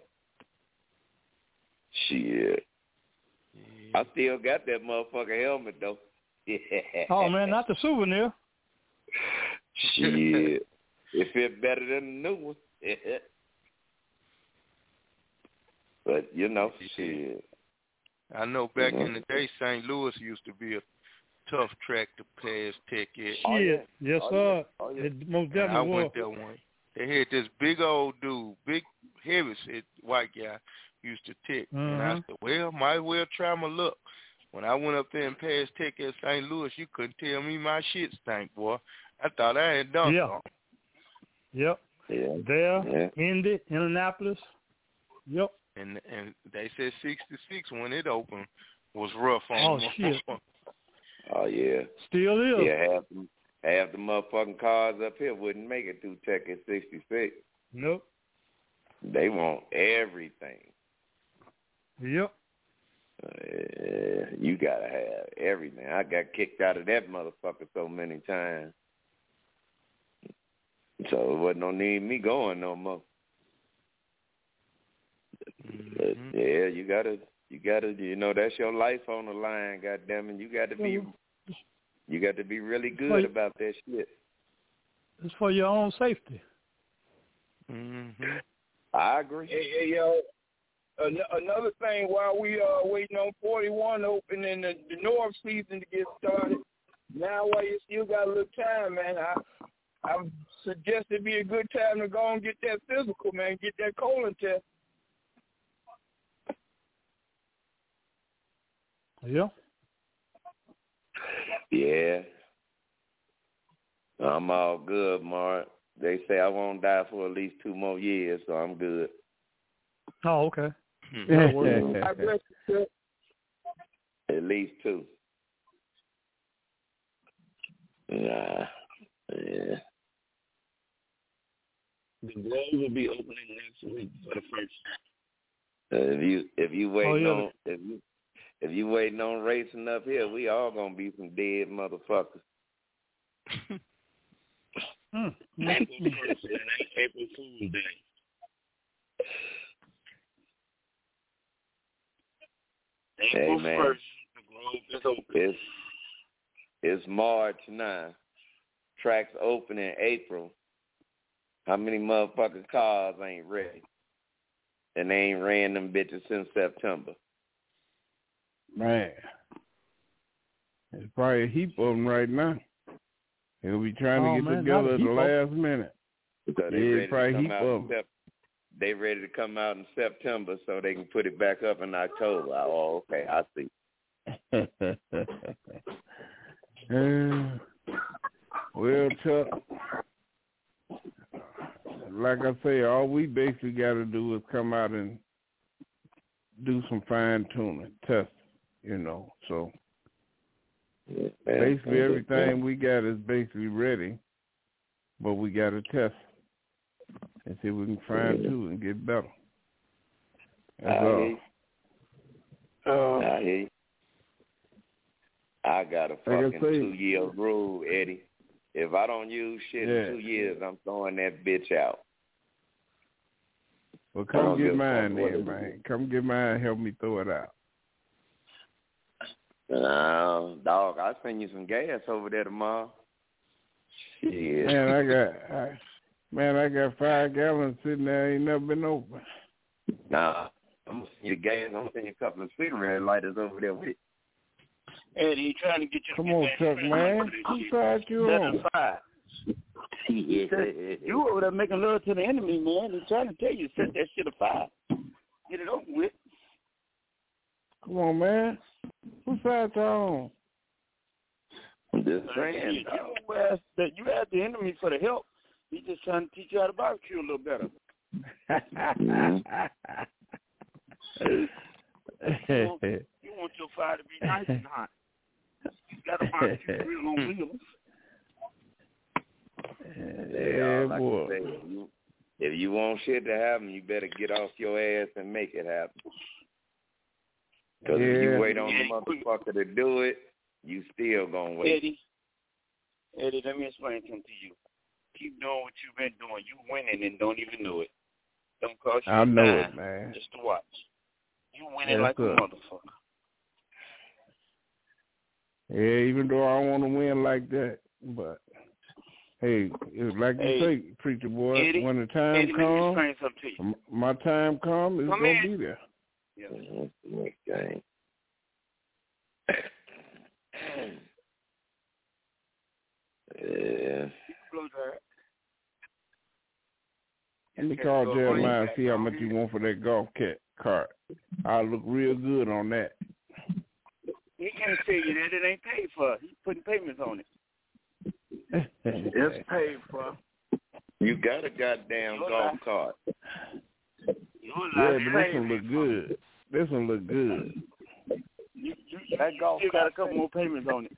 Shit. I still got that motherfucking helmet though. Oh man, not the souvenir. Shit. It fit better than the new one. But you know, shit. I know back in the day, St. Louis used to be a tough track to pass tech at. Shit, yes sir. It most definitely I was. went there one. They had this big old dude, big heavy set white guy, used to tech, and I said, well, might as well try my luck. When I went up there and passed tech at St. Louis, you couldn't tell me my shit stank, boy. I thought I had done something. Yep. Yeah. There, Indy, Indianapolis. Yep. And they said 66 when it opened was rough on Oh them. shit. Oh yeah. Still is. Yeah, half the motherfucking cars up here wouldn't make it through tech at 66. Nope. They want everything. Yep. You gotta have everything. I got kicked out of that motherfucker so many times. So it wasn't no need me going no more. But yeah, you gotta, you know, that's your life on the line, goddammit. You got to be really good about that shit. It's for your own safety. I agree. Hey, yo, another thing, while we are waiting on 41 open and the North season to get started, now while you still got a little time, man, I suggest it'd be a good time to go and get that physical, man, get that colon test. Yeah. Yeah. I'm all good, Mark. They say I won't die for at least 2 more years, so I'm good. Oh, okay. I bless you, at least 2. Nah. Yeah. The Grove will be opening next week for the first. If you waiting on if you waiting on racing up here, we all gonna be some dead motherfuckers. April 1st, and that's April Fool's Day. April 1st, the Grove is open. It's March now. Tracks open in April. How many motherfucking cars ain't ready? And they ain't ran them bitches since September. Man. There's probably a heap of them right now. They'll be trying to get together at the last minute. So they ready to come out in September so they can put it back up in October. Oh, okay, I see. Well, Chuck, like I say, all we basically got to do is come out and do some fine-tuning, test, you know. So basically everything we got is basically ready, but we got to test and see if we can fine-tune and get better. That's all. I hear you. I got a fucking 2-year rule, Eddie. If I don't use shit in 2 years, I'm throwing that bitch out. Well, come get mine then, man. Come get mine and help me throw it out. Dog, I'll send you some gas over there tomorrow. Shit. Man, I got 5 gallons sitting there. Ain't never been open. Nah, I'm going to send you the gas. I'm going to send you a couple of cigarette lighters over there with it. Eddie, trying to get you. Come on, Chuck, man. Whose side you on? 5. You over there making love to the enemy, man. He's trying to tell you, set that shit aside. Get it over with. Come on, man. Whose side you on? I'm just saying. You asked the enemy for the help. He's just trying to teach you how to barbecue a little better. You want your fire to be nice and hot. You got to barbecue real on wheels. Like I say, if you want shit to happen, you better get off your ass and make it happen. Because if you wait on the motherfucker to do it, you still gonna wait. Eddie, Eddie, let me explain something to you. Keep doing what you've been doing. You winning and don't even know it. Don't cost you I know time it, man. just to watch. You winning like a motherfucker. Yeah, even though I don't want to win like that, but hey, it's like you say, preacher boy, Eddie, when the time comes, my time comes, it's going to be there. Yeah. Okay. Yeah. Let me call Jeremiah and see how much you want for that golf cart. I'll look real good on that. He can't tell you that it ain't paid for. He's putting payments on it. It's paid for. You got a goddamn golf cart. Yeah, but this one look good. This one look good. That golf got a couple more payments on it.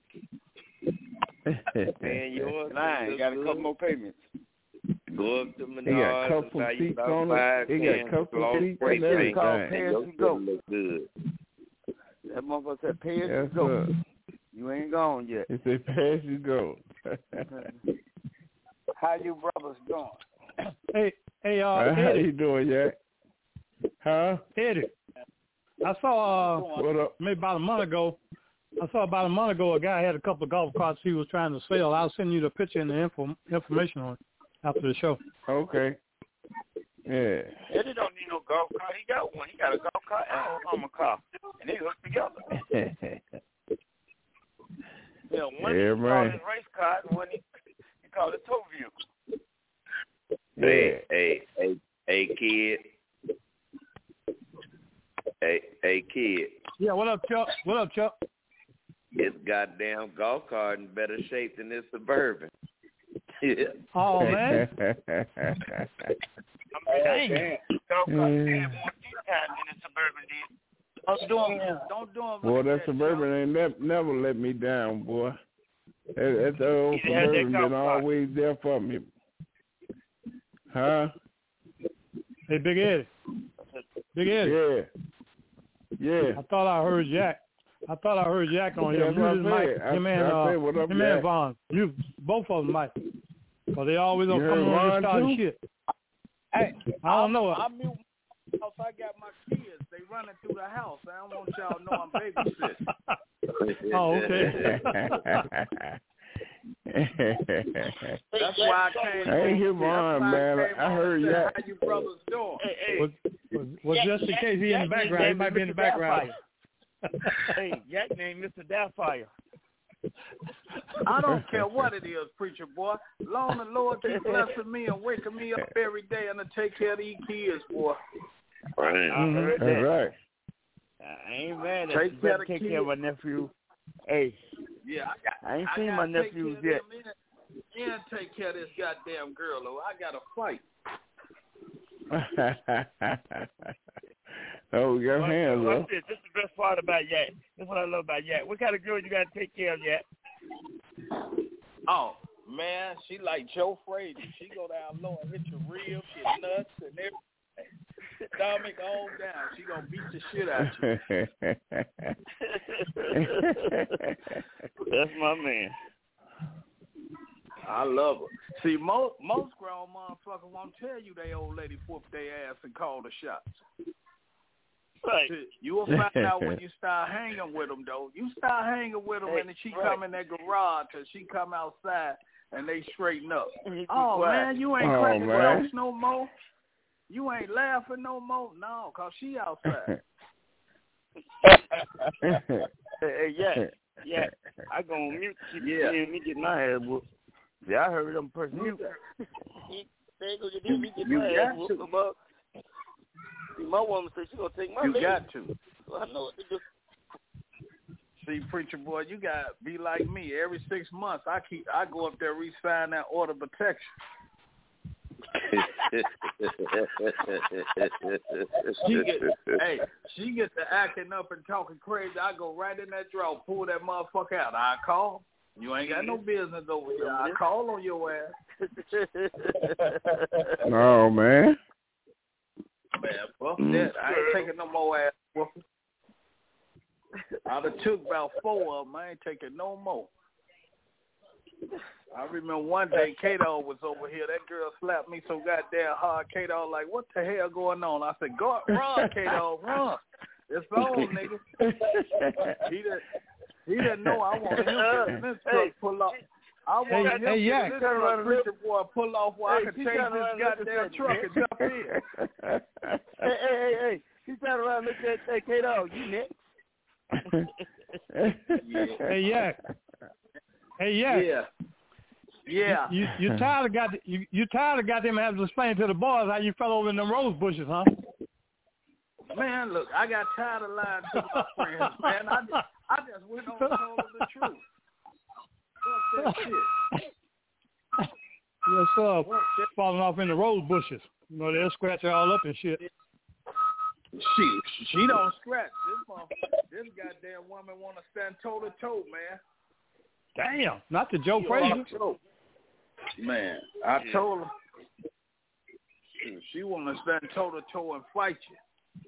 Man, yours got a couple more payments. Go up to Menards. He got custom seats on it. He got custom seats and everything. Pay as you go. Look good. That motherfucker said pay as you go. You ain't gone yet. He said pay as you go. How you brothers doing? Hey, how Eddie. you doing, Jack? Huh? Eddie, I saw what up? maybe about a month ago. A guy had a couple of golf carts he was trying to sell. I'll send you the picture and the information on it after the show. Okay. Yeah. Eddie don't need no golf cart. He got one. He got a golf cart and a Hummer car, and they hooked together. Yeah, one he called his race car, and one he called it tow vehicle. Hey, kid. Hey, kid. Yeah, what up, Chuck? This goddamn golf cart in better shape than this Suburban. Yeah. Oh, man. Dang. Golf cart had more seat time than the Suburban did. Don't do him. Boy, that Suburban ain't never let me down, boy. That old Suburban been always there for me. Huh? Hey, Big Eddie. Yeah. I thought I heard Jack on here. Him and Vaughn. You, both of them might. But they always don't come on and start shit. Hey, I don't know. I got my kids. They running through the house. I don't want y'all to know I'm babysitting. Oh, okay. That's why I came. Hey, hear mine, man. I heard Jack. How you brothers doing? Was just in case he's in the background. He might be in the background. Hey, Jack named Mr. Doubtfire. I don't care what it is, preacher boy. Long the Lord keep blessing me and waking me up every day and to take care of these kids, boy. Right. I heard that. That's right. I ain't mad at you. Better take care of my nephew. Hey. Yeah, I ain't seen my nephews yet. And take care of this goddamn girl, though. I got to fight. Oh, we got hands up. This is the best part about Yak. That's what I love about Yak. What kind of girl you got to take care of, Yak? Oh, man, she like Joe Frazier. She go down low and hit your ribs, your nuts, and everything. Stomach on down. She gonna beat the shit out you. That's my man. I love her. See, most grown motherfuckers won't tell you they old lady whooped their ass and called the shots. Right. You will find out when you start hanging with them, though. You start hanging with them, and then she come in that garage, or she come outside, and they straighten up. Oh, man, you ain't cracking jokes no more. You ain't laughing no more? No, because she outside. Hey, yeah. I go on mute. Me get my ass whooped. Yeah, I heard them person mute. They go get me get my ass whooped. My woman said she gonna take my leg. You got to. So I know what to do. See, preacher boy, you gotta be like me. Every 6 months, I go up there re-sign that order of protection. She gets to acting up and talking crazy. I go right in that drawer, pull that motherfucker out. I call. You ain't got no business over here. I call on your ass. Oh, man. Man, fuck that. I ain't taking no more ass whooping. I done took about 4 of them. I ain't taking no more. I remember one day Kato was over here. That girl slapped me so goddamn hard. Kato like, what the hell going on? I said, go run, Kato, run. It's on, nigga. He didn't know I wanted him to this truck pull off. I wanted him to this truck preacher boy pull off while I could change this goddamn truck and jump in. Hey. He turned around and looked at that Kato. You next? Hey, yeah. Yeah. You tired of them having to explain to the boys how you fell over in them rose bushes, huh? Man, look, I got tired of lying to my friends, man. I just went on and told them the truth. Fuck that shit. Yes, sir. Falling off in the rose bushes. You know, they'll scratch you all up and shit. She don't scratch. This goddamn woman want to stand toe to toe, man. Damn, not the Joe Frazier. Man, I told her she want to stand toe to toe and fight you.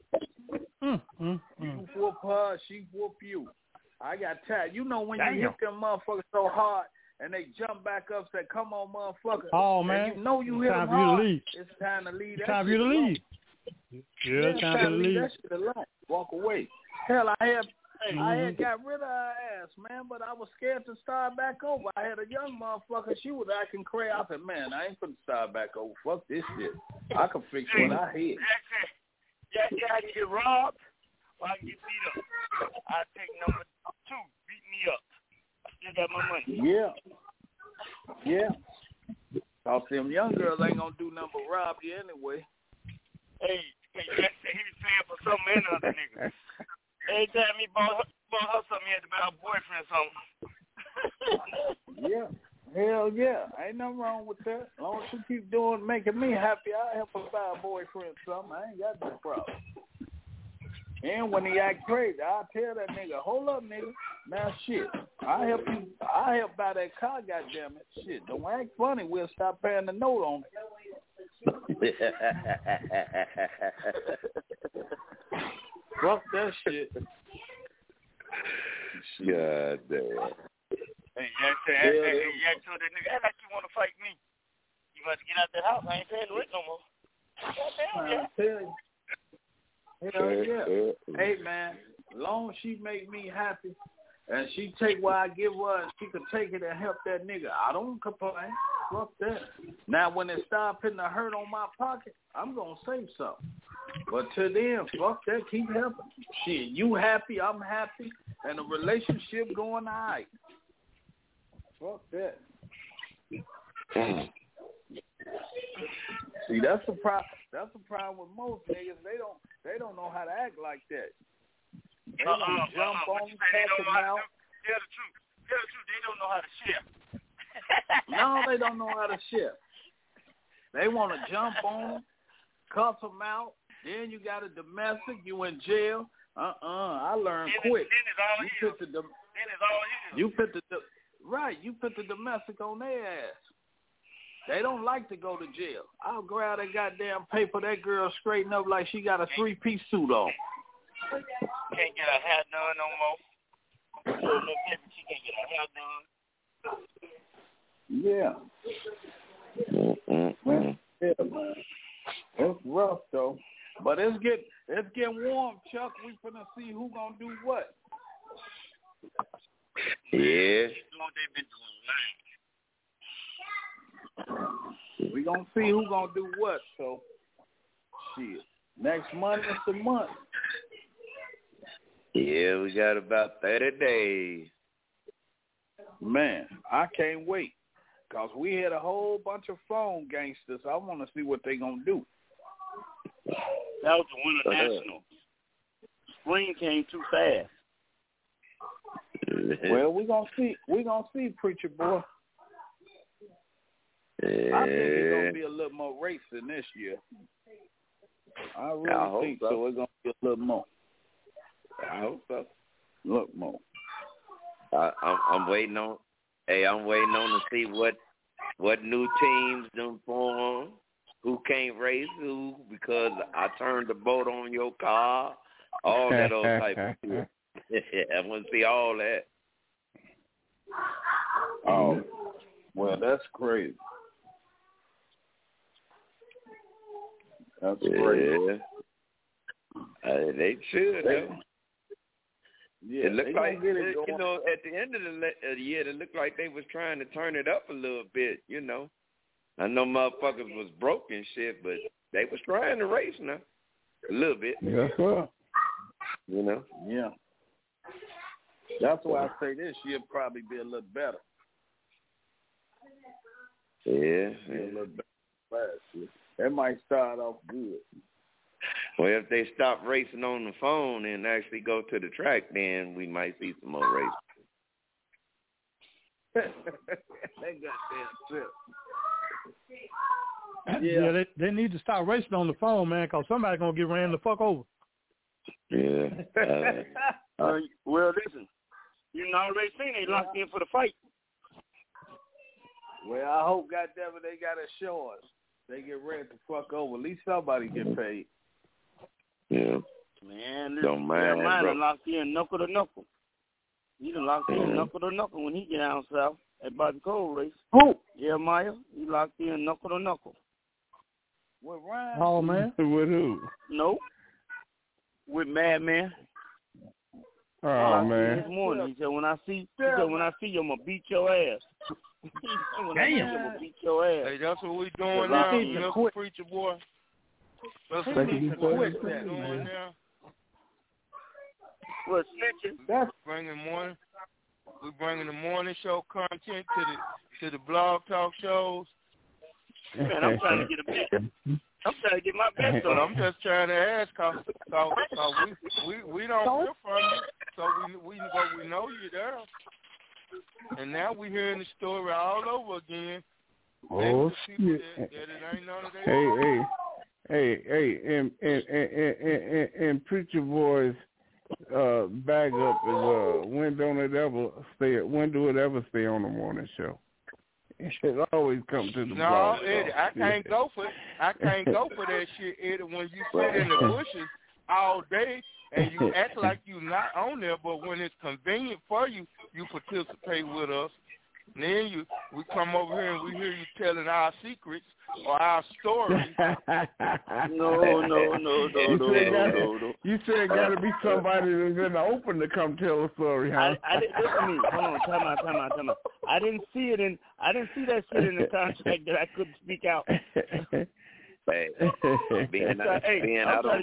You whoop her, she whoop you. I got tired. You know when you hit them motherfuckers so hard and they jump back up, say, "Come on, motherfucker!" Oh man, and you know you hit them hard. It's time to leave. It's time for you to leave. Yeah, it's time to leave. That shit alone. Walk away. Hell, I had got rid of her ass, man, but I was scared to start back over. I had a young motherfucker. She was acting crazy. I said, man, I ain't finna start back over. Fuck this shit. I can fix what I hit. Jack I can get robbed or I can get beat up. I take number 2. Beat me up. I still got my money. Yeah. Cause them young girls ain't gonna do nothing but rob you anyway. Hey, Jack said he was paying for something and other niggas. Every time he bought her something, he had to buy her boyfriend something. Yeah. Hell yeah. Ain't nothing wrong with that. As long as she keep making me happy, I'll help her buy a boyfriend something. I ain't got no problem. And when he act crazy, I'll tell that nigga, hold up, nigga. Now shit, I help buy that car, goddammit. Shit, don't act funny, we'll stop paying the note on it. Fuck that shit. God damn. Hey, Jack told that nigga, act like you want to fight me. You must get out the house. I ain't paying the rent no more. I tell you. Hell yeah. Hey, man, long as she make me happy and she take what I give her and she can take it and help that nigga, I don't complain. Fuck that. Now, when it start putting a hurt on my pocket, I'm going to say something. But to them, fuck that, keep helping. Shit, you happy, I'm happy, and the relationship going all right. Fuck that. See, that's the problem. That's the problem with most niggas. They don't know how to act like that. They don't jump on, catch them out. Tell the truth. They don't know how to share. No, they don't know how to share. They want to jump on them, cuss them out. Then you got a domestic. You in jail. I learned quick. You put the domestic on their ass. They don't like to go to jail. I'll grab that goddamn paper. That girl straighten up like she got a 3-piece suit on. Can't get her hair done no more. She can't get her hair done. Yeah. It's rough though, but it's getting warm, Chuck. We finna see who gonna do what. Yeah. We gonna see who gonna do what. So, shit. Next month is the month. Yeah, we got about 30 days. Man, I can't wait. Because we had a whole bunch of phone gangsters. I want to see what they going to do. That was the Winter National. Spring came too fast. Well, we going to see. We going to see, preacher boy. I think it's going to be a little more racing this year. I really think so. It's going to be a little more. I hope so. Look more. I'm waiting on. Hey, I'm waiting on to see what new teams done form, who can't race who, because I turned the boat on your car, all that old type of shit. I want to see all that. Oh, Well, that's crazy. That's crazy. They should, though. Yeah, it looked like, you know, at the end of the year, it looked like they was trying to turn it up a little bit, you know. I know motherfuckers was broke and shit, but they was trying to race now. A little bit. Yes, sir. You know? Yeah. That's why I say this year probably be a little better. Yeah. A little better. That might start off good. Well, if they stop racing on the phone and actually go to the track, then we might see some more racing. That goddamn trip. Yeah, they need to stop racing on the phone, man, because somebody's going to get ran the fuck over. Yeah. Well, listen, you know, already seen they locked in for the fight. Well, I hope, goddammit, they got to show us. They get ran the fuck over. At least somebody get paid. Yeah. Man, listen, don't mind, bro. locked in knuckle to knuckle. He done locked in knuckle to knuckle when he get down south at Bobby Cole race. Who? Jeremiah, he locked in knuckle to knuckle. With Ryan? Oh, man. With who? Nope. With Madman. Oh, man. This morning, he said, when I see you, I'm going to beat your ass. When I see you, I'm going to beat your ass. Hey, that's what we doing now, Mr. Preacher Boy. That's what we doing now. What, snitching? We're bringing the morning show content to the blog talk shows. Man, I'm trying to get I'm trying to get my best But on. I'm just trying to ask, cause we don't hear from you, so we know you're there. And now we hearing the story all over again. Oh shit! That it ain't none of that. Hey, and Preacher Boy's bag up is when do it ever stay on the morning show? It should always come to the blog. No, Eddie, I can't go for that shit, Eddie. When you sit in the bushes all day and you act like you not on there, but when it's convenient for you, you participate with us. And then we come over here and we hear you telling our secrets or our stories. No. You said it got to be somebody that's in the open to come tell a story, huh? I didn't listen to me. Hold on, time out. I didn't see that shit in the contract that I couldn't speak out. Hey, I'm gonna say this. I know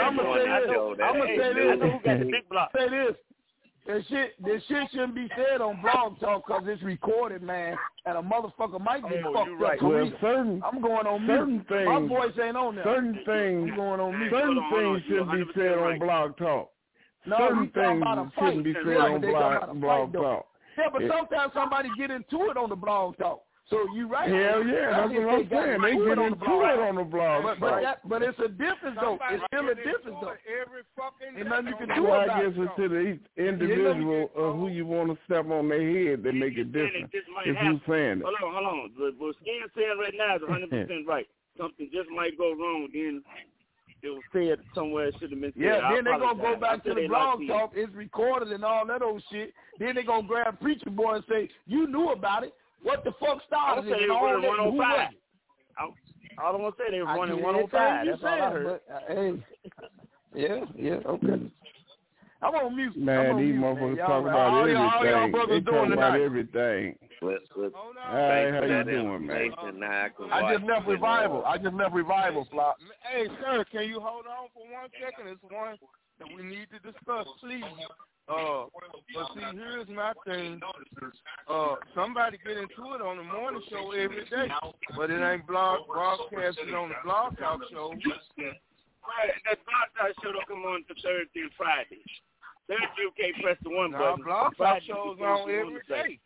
who got the big block. Say this. This shit shouldn't be said on Blog Talk because it's recorded, man, and a motherfucker might get fucked up. Right. Well, I'm going on certain mute. My voice ain't on there. Certain things shouldn't be said on Blog Talk. Certain things shouldn't be said on Blog Talk. Yeah, but sometimes somebody get into it on the Blog Talk. So you right. Hell yeah, that's what I'm saying. They get into it on the blog. But it's a difference though. It's still a difference though. Ain't nothing you can do about it. I guess it's to the individual of who you want to step on their head that make it different. It's who's saying it. Hold on. What Skin's saying right now is 100% right. Something just might go wrong, then it was said somewhere it should have been said. Yeah, then they're going to go back to the blog talk. It's recorded and all that old shit. Then they're going to grab Preacher Boy and say, you knew about it. What the fuck started it? All I don't want to say they were running 105. That's all I heard. Yeah, okay. I'm on mute. Man, these motherfuckers talk about everything. They talk about everything. Hey, how you doing, man? I just left Revival, Flop. Hey, sir, can you hold on for 1 second? It's one that we need to discuss, please. But see, here's my thing. Somebody get into it on the morning show every day, but it ain't broadcasted on the blog talk show. Right, that blog talk show don't come on to Thursday and Friday. Thursday you can't press the one button. Blog talk shows on every day.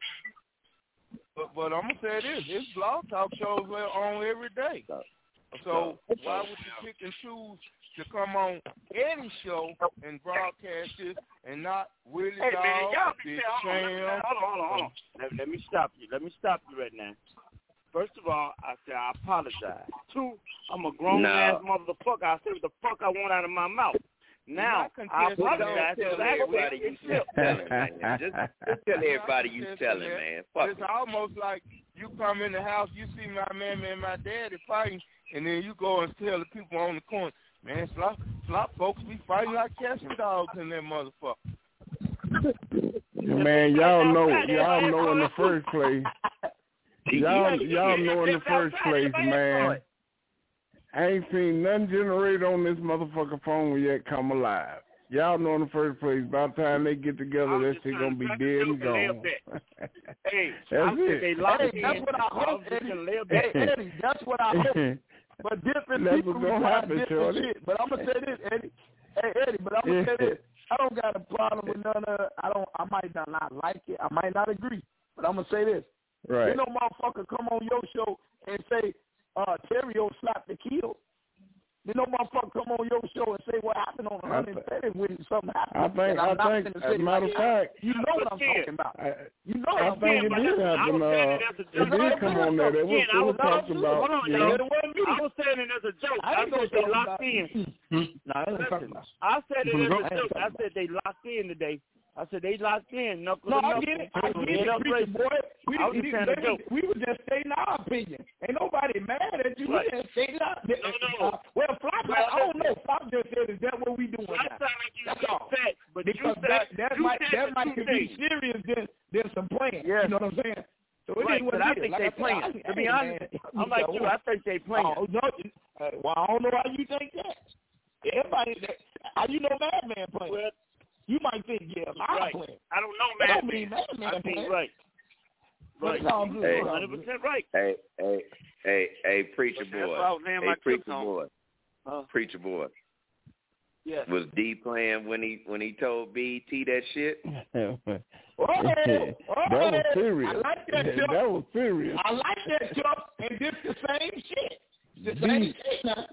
But I'm gonna say this: this blog talk shows are on every day. So why would you pick and choose to come on any show and broadcast this and not Willie Dog, Big Sam? Hold on. Let me stop you right now. First of all, I said I apologize. 2, I'm a grown-ass motherfucker. I say what the fuck I want out of my mouth. Now, I apologize to everybody you telling, man. Just tell everybody you telling, man. Fuck it's almost like you come in the house, you see my mammy and my daddy fighting, and then you go and tell the people on the corner, man, slop folks be fighting like cats and dogs in that motherfucker. Man, y'all know in the first place. Y'all know in the first place, man. I ain't seen nothing generated on this motherfucking phone yet come alive. Y'all know in the first place, by the time they get together, that shit gonna be dead and gone. Hey, that's it. That's what I hope, Eddie. That's what I hope. But different people require different shit. But I'm gonna say this, Eddie. Hey, Eddie. But I'm gonna say this. I don't got a problem with none of it. I might not like it. I might not agree. But I'm gonna say this. Right. You know, motherfucker come on your show and say Terrio slapped the kill. You know, motherfucker come on your show and say what happened on 130 when something happened. I think, as a matter of fact, you know what I'm talking about. You know what I think it did happen. It did come on there. It was talked about. I was saying it as a joke. I said they locked in. I said it as a joke. I said they locked in today. I said they locked in. I get it. I get it, boy. We were just stating our opinion. Ain't nobody mad at you. We just stating our opinion. No. Well, Flop, I don't know. Flop just said, is that what we doing now? That's all. But because that might be serious than some playing. Yes. You know what I'm saying? So it ain't what it is. I think they playing. To be honest, I'm like you. I think they playing. Well, I don't know how you think that. Everybody, how you know Madman playing? Well, you might think, I'm playing. I don't know, Madman. I think right. Right. 100% right. Hey, preacher boy. Preacher boy. Yeah. Was D playing when he told BET that shit? That was serious. I like that, Chuck. That was serious. I like that, Chuck. And this the same shit. The same shit now.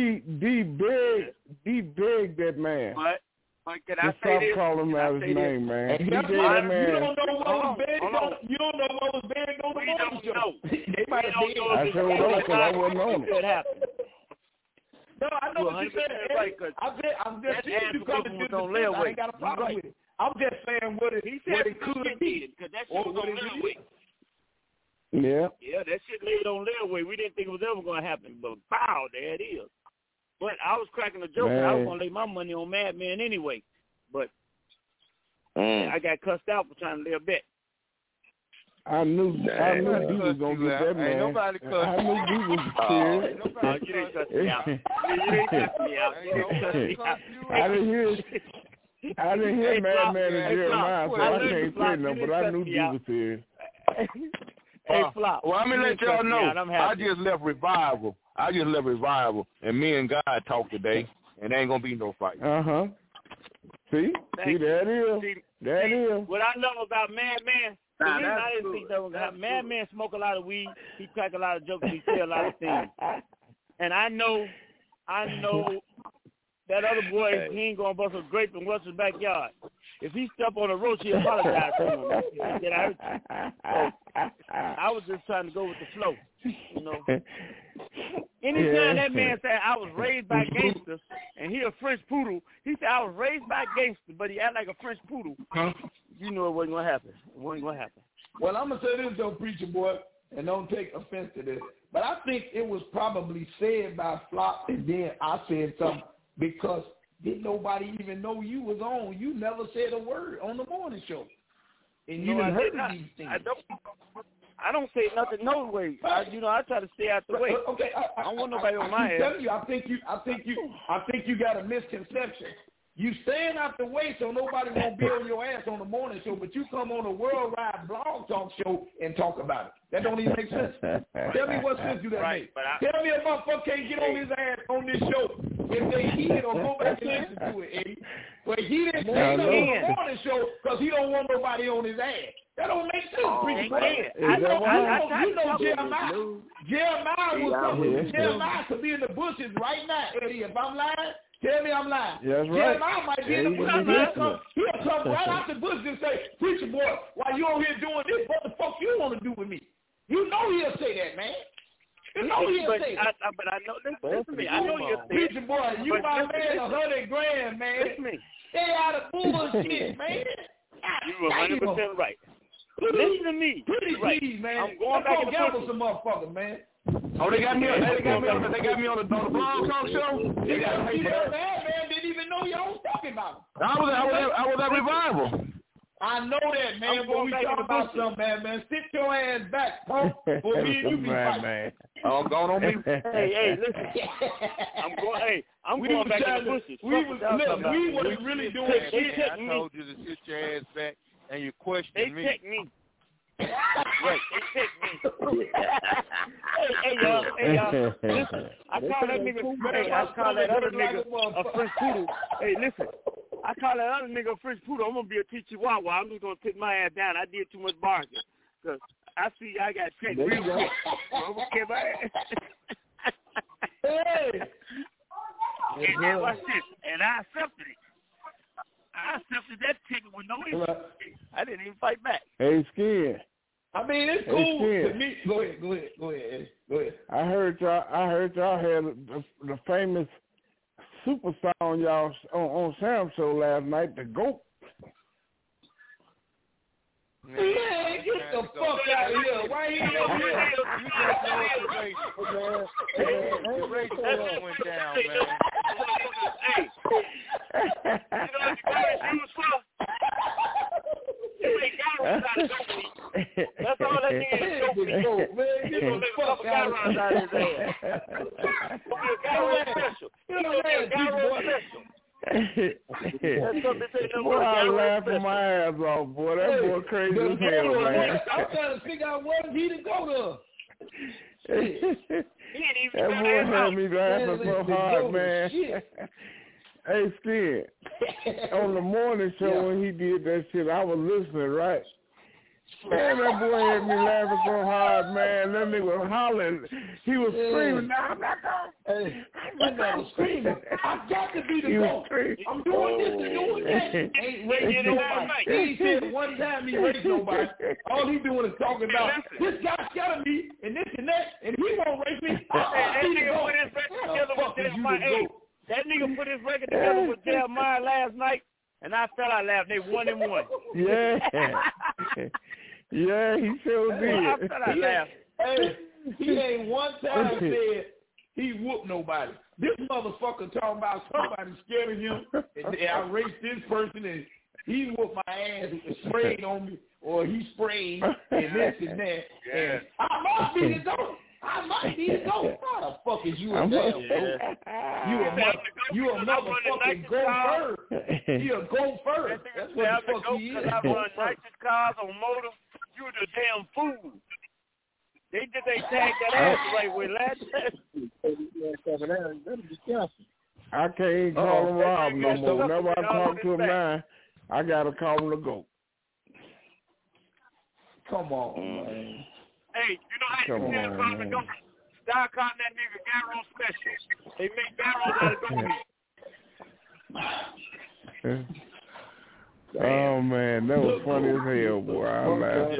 D big that man. But can I say stop this? calling him out his name, man. You don't know what was big on the morning show. They might have been. I sure don't, because I wasn't on it. No, I know what you said. Right, I'm just saying you coming to the I ain't got a problem with it. I'm just saying what it could be. Because that shit was on Leatherway. Yeah. Yeah, that shit laid on Leatherway. We didn't think it was ever going to happen, but pow, there it is. But I was cracking a joke, and I was going to lay my money on Madman anyway. But I got cussed out for trying to lay a bet. I knew D was going to get that, man. Ain't nobody cussed. I knew D was serious. You didn't cuss me out. I didn't hear Madman and Jeremiah, so I can't say nothing, but I knew D was serious. Hey, Flop. Well, I'm going to let y'all know, I just left Revival. And me and God talked today, and there ain't going to be no fight. See, there it is. What I know about Madman, I didn't think that was going to happen. Madman smoke a lot of weed. He crack a lot of jokes. He say a lot of things. And I know that other boy, he ain't going to bust a grape in Wes's backyard. If he step on a roach, he apologize to him. Did I hurt you? So, I was just trying to go with the flow, you know. Anytime that man said I was raised by gangsters and he a French poodle, he said I was raised by gangsters, but he act like a French poodle. You know it wasn't going to happen. It wasn't going to happen. Well, I'm going to say this, though, preacher boy, and don't take offense to this, but I think it was probably said by Flop, and then I said something because didn't nobody even know you was on. You never said a word on the morning show. And you didn't heard these things. I don't say nothing no way. I try to stay out the way. Okay, I don't want nobody on my ass. I'm telling you, I think you got a misconception. You staying out the way so nobody won't be on your ass on the morning show, but you come on a worldwide blog talk show and talk about it. That don't even make sense. Tell me what sense do that make. Tell me a motherfucker can't get on his ass on this show if they hear it or go back and listen to it, Eddie. But he didn't say nothing on the morning show because he don't want nobody on his ass. That don't make sense, preacher boy. You know Jeremiah. Jeremiah could be in the bushes right now, Eddie. If I'm lying, tell me I'm lying. That's right. Jeremiah might be in the bushes. He'll come right out the bushes and say, preacher boy, while you over here doing this, what the fuck you want to do with me? You know he'll say that, man. But I know. Listen to me. I know you're sick. Preacher boy, you my man, $100,000, man. Listen to me. Stay out of bullshit, man. You're 100% right. Listen to me. Please, man. I'm going back to gamble some motherfucker, man. Oh, they got me on the Blog Talk show. They got me there, man. Didn't even know y'all was talking about it. I was at Revival. I know that, man, but we talking about something, man. Sit your ass back, punk, for me and you be fighting. Man. Oh, going on me. Hey, listen. I'm going back to the bushes. We wasn't really doing shit. I told you to sit your ass back and you questioned me. They checked me. Right, they checked me. Hey, y'all. Listen, I call that other nigga a French poodle. Hey, listen. I call that other nigga a French poodle. I'm going to be a Chihuahua. I'm just going to take my ass down. I did too much barking. Because I see I got checked real quick. I'm going to get my ass. Hey! And then watch this. And I accepted it. I accepted that ticket with no issue. I didn't even fight back. Hey, Skin. I mean, it's cool to me. Go ahead. I heard y'all had the famous superstar on y'all on Sam show last night, the GOAT. Man, get the fuck out of here. Why you over here? The race went down, man. Hey, you know what the guy was for? That's all that nigga is for. Man, get the fuck out of his ass. Boy, I laughing my ass off, boy. That boy crazy as hell, man. I'm trying to figure out where he to go to. That boy had me laughing so hard, man. Hey, Skin, on the morning show when he did that shit, I was listening, right? Man, that boy had me laughing so hard, man. That nigga was hollering. He was screaming, "No, I'm not going." That guy was screaming. I got to be the GOAT. I'm doing this and doing that. Ain't raising nobody. He said one time he raised nobody. All he doing is talking about, this guy scared of me and this and that, and he won't raise me. That nigga put his record together with Jeremiah last night, and I fell out laughing. They 1-1. Yeah. Yeah, he sure did. I fell out laughing. Hey, he ain't one time said he whooped nobody. This motherfucker talking about somebody scared of him, and I raced this person, and he whooped my ass and sprayed on me, or he sprayed, and this and that. And I must be the GOAT. How the fuck is you a damn GOAT? You a motherfucking GOAT first. You a GOAT first. That's what the fuck he is. I run nicest cars on motor. You the damn fool. They tagged that ass right with last I can't call him Rob no more. Whenever I talk to him now, I gotta call him the GOAT. Come on, man. Hey, you know how you feel about the GOAT? Start calling that nigga Gyro Special. They make Gyros out of GOAT. Oh man, that was funny as hell, boy. I laughed.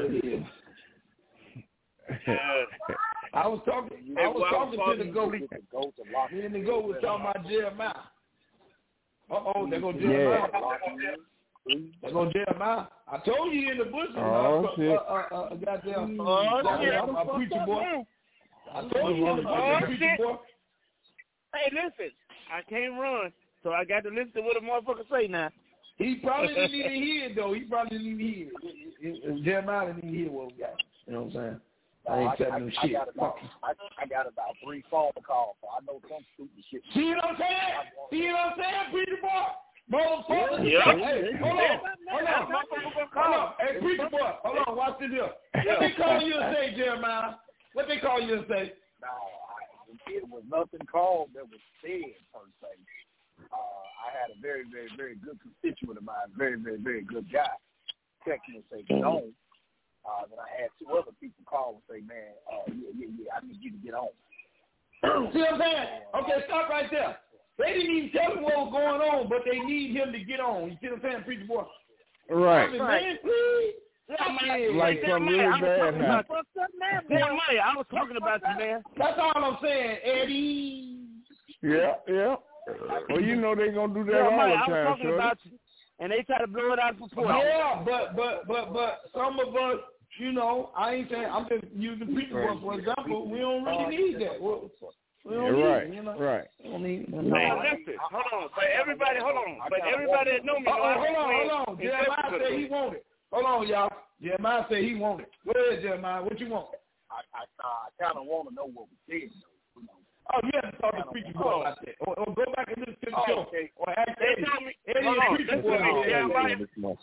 I was talking to the GOAT. Me and the GOAT was talking about Jeremiah. There go Jeremiah. There go Jeremiah. I told you in the bushes. Goddamn. My preacher boy. I told you in the bushes, preacher boy. Hey, listen. I can't run, so I got to listen to what a motherfucker say now. He probably didn't even hear it, though. He probably didn't even hear it. Jeremiah didn't even hear what we got. You know what I'm saying? I ain't telling him shit. I got about 3 phone calls, so I know some stupid shit. See what I'm saying, preacher boy? Motherfucker. Yeah. Hey, hold on. Hey, preacher boy, hold on. Watch this here. What they call you and say, Jeremiah? What they call you and say? No, it was nothing called that was said, per se. I had a very, very, very good constituent of mine, very, very, very good guy, text me and say, get on. Then I had 2 other people call and say, man, I need you to get on. See what I'm saying? Okay, stop right there. They didn't even tell him what was going on, but they need him to get on. You see what I'm saying, preacher boy? Right. I mean, man, please. Like something really bad happened. Jeremiah, I was talking about you, man. That's all I'm saying, Eddie. Yeah. Well, you know they're gonna do that all the I was time, talking about you, and they try to blow it out of proportion. Yeah, but some of us, you know, I ain't saying, I'm just using people for example. We don't really need that. We don't need it, you know? Right. We don't need it. Hold on. But everybody that know me, hold on. Jeremiah said he wanted. Hold on, y'all. Jeremiah said he wanted. Go ahead, Jeremiah. What you want? I kind of want to know what we did. Oh, you have to talk to Preacher Boy about that. Or go back and listen to the show. Okay. Or ask Eddie. Eddie and Preacher Boy. Jeremiah.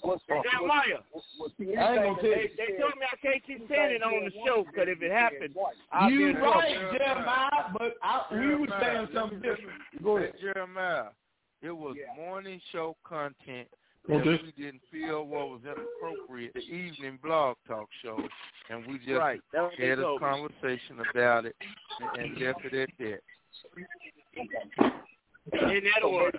They told me I can't keep saying it on the show because if it happens, I'll be in trouble. You right, Jeremiah, but we were saying something different. Go ahead. Jeremiah, it was morning show content. Okay. And we didn't feel what was inappropriate, the evening blog talk show, and we just had a conversation about it and left it at that. In that order.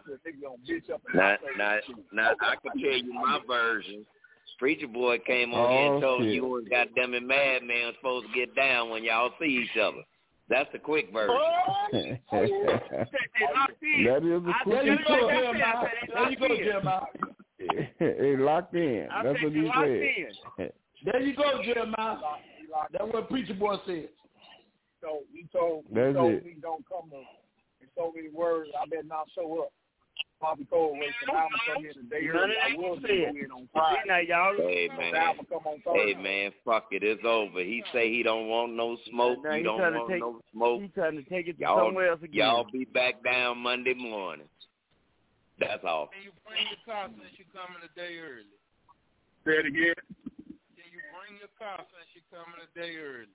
Now, I can tell you my version. Preacher Boy came on here and told you and goddamn it, Madman supposed to get down when y'all see each other. That's the quick version. That is the quick version. There you go, Jeremiah. He locked in. That's what he said. There you go, Jeremiah. That's what Preacher Boy said. So he told me don't come in so many words. I better not show up. Bobby Cole wait till I'm come here today. I will go in on Friday. Hey man, fuck it, it's over. He say he don't want no smoke. Now he don't want no smoke. He's trying to take it to somewhere else again. Y'all be back down Monday morning. That's all. Can you bring your car since you're coming a day early? Say it again. Can you bring your car since you're coming a day early?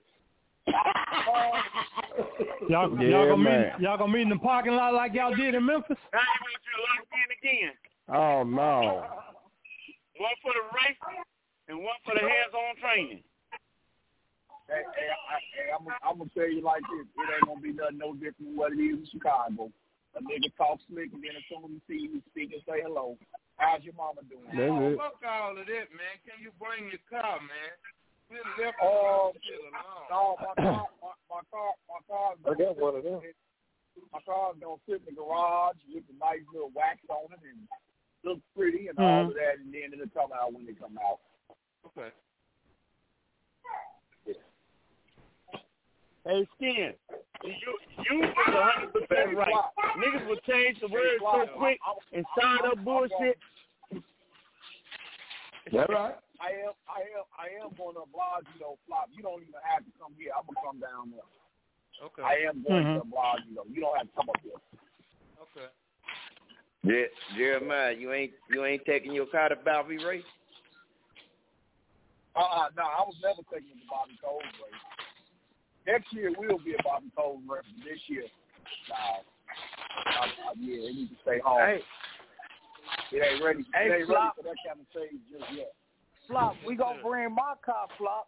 Y'all gonna meet in the parking lot like y'all did in Memphis? Now you want you locked in again. Oh no. One for the race and one for the hands-on training. Hey, I'm gonna tell you like this: it ain't gonna be nothing no different than what it is in Chicago. A nigga talk slick, and then as soon as you see you speak and say hello, how's your mama doing? Fuck all of that, man. Can you bring your car, man? No, my car's gonna sit in the garage with the nice little wax on it and look pretty and all of that, and then it'll come out when they come out. Okay. Hey, Skin, you was 100% right. Niggas will change the words so quick and start up bullshit. That's right. I am going to oblige you though, Flop. You don't even have to come here. I'm gonna come down there. Okay. I am going to oblige you though. You don't have to come up here. Okay. Yeah, Jeremiah, you ain't taking your car to Bobby Ray? No, I was never taking it to Bobby Cole's race. Next year will be a Bobby Cole's race. This year, yeah, it needs to stay home. Hey. It ain't ready. Hey, it ain't Flop. ready for that kind of stage just yet. Flop, we gonna bring my car, Flop.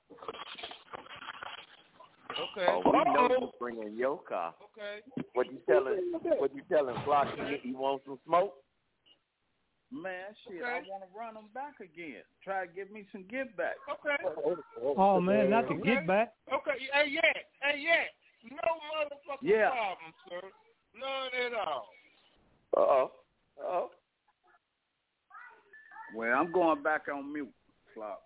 Okay. Oh, we know you're bringing your car. Okay. What you telling Flock? You want some smoke? Man, shit, I want to run them back again. Try to give me some give back. Okay. Oh man, not to get back. Okay. Hey, yeah. No motherfucking problem, sir. None at all. Well, I'm going back on mute, Flop.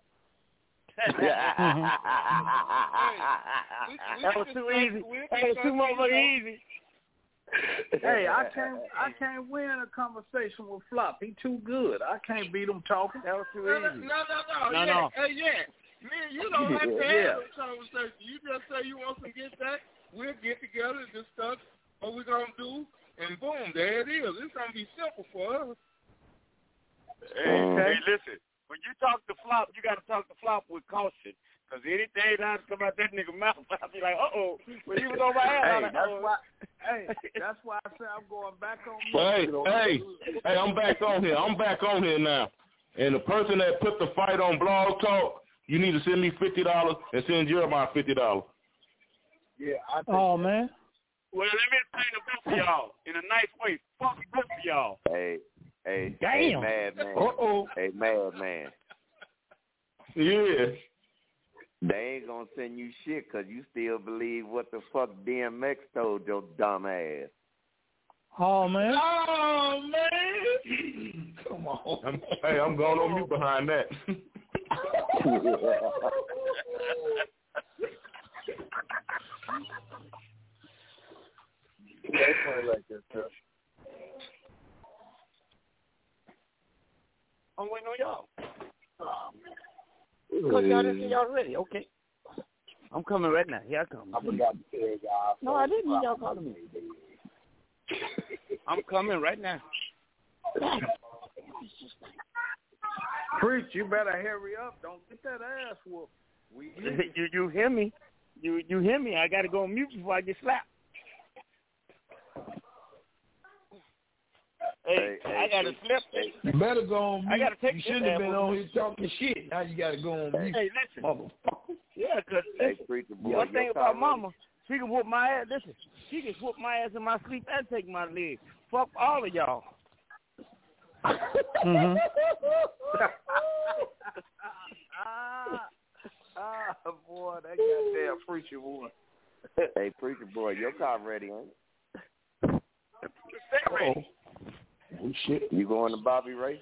That was too easy. That was too motherfucking easy. Hey, I can't win a conversation with Flop. He too good. I can't beat him talking. That was too easy. No. Hey, man, you don't have to have a conversation. You just say you want some get back. We'll get together and discuss what we're gonna do, and boom, there it is. It's gonna be simple for us. Hey, listen. When you talk to Flop, you got to talk to Flop with caution. Because anything that come out that nigga mouth, I'll be like, when you was over here, that's why I said I'm going back on. Hey, I'm back on here now. And the person that put the fight on Blog Talk, you need to send me $50 and send Jeremiah $50. Yeah, man. Well, let me explain to both of y'all in a nice way. Fuck both of y'all. Hey, damn. Madman. Hey, Madman. Yeah. They ain't gonna send you shit because you still believe what the fuck DMX told your dumb ass. Oh, man. Oh, man. Come on. I'm going on mute behind that. I'm waiting on y'all. Because y'all didn't say y'all ready. Okay. I'm coming right now. Here I come. I forgot to tell y'all. No, I didn't. Y'all calling me. I'm coming right now. Preach, you better hurry up. Don't get that ass whooped. You hear me? You hear me? I got to go on mute before I get slapped. Hey, I got to slip. You better go on mute. I got to take you shouldn't have been on here talking shit. Now you got to go on mute. Hey, listen. Motherfucker. Yeah, because one thing about mama, she can whoop my ass. Listen, she can whoop my ass in my sleep and take my leg. Fuck all of y'all. Mm-hmm. Boy, that goddamn preacher boy. Hey, preacher boy, your car ready, ain't it? Oh, shit. You going to Bobby Ray?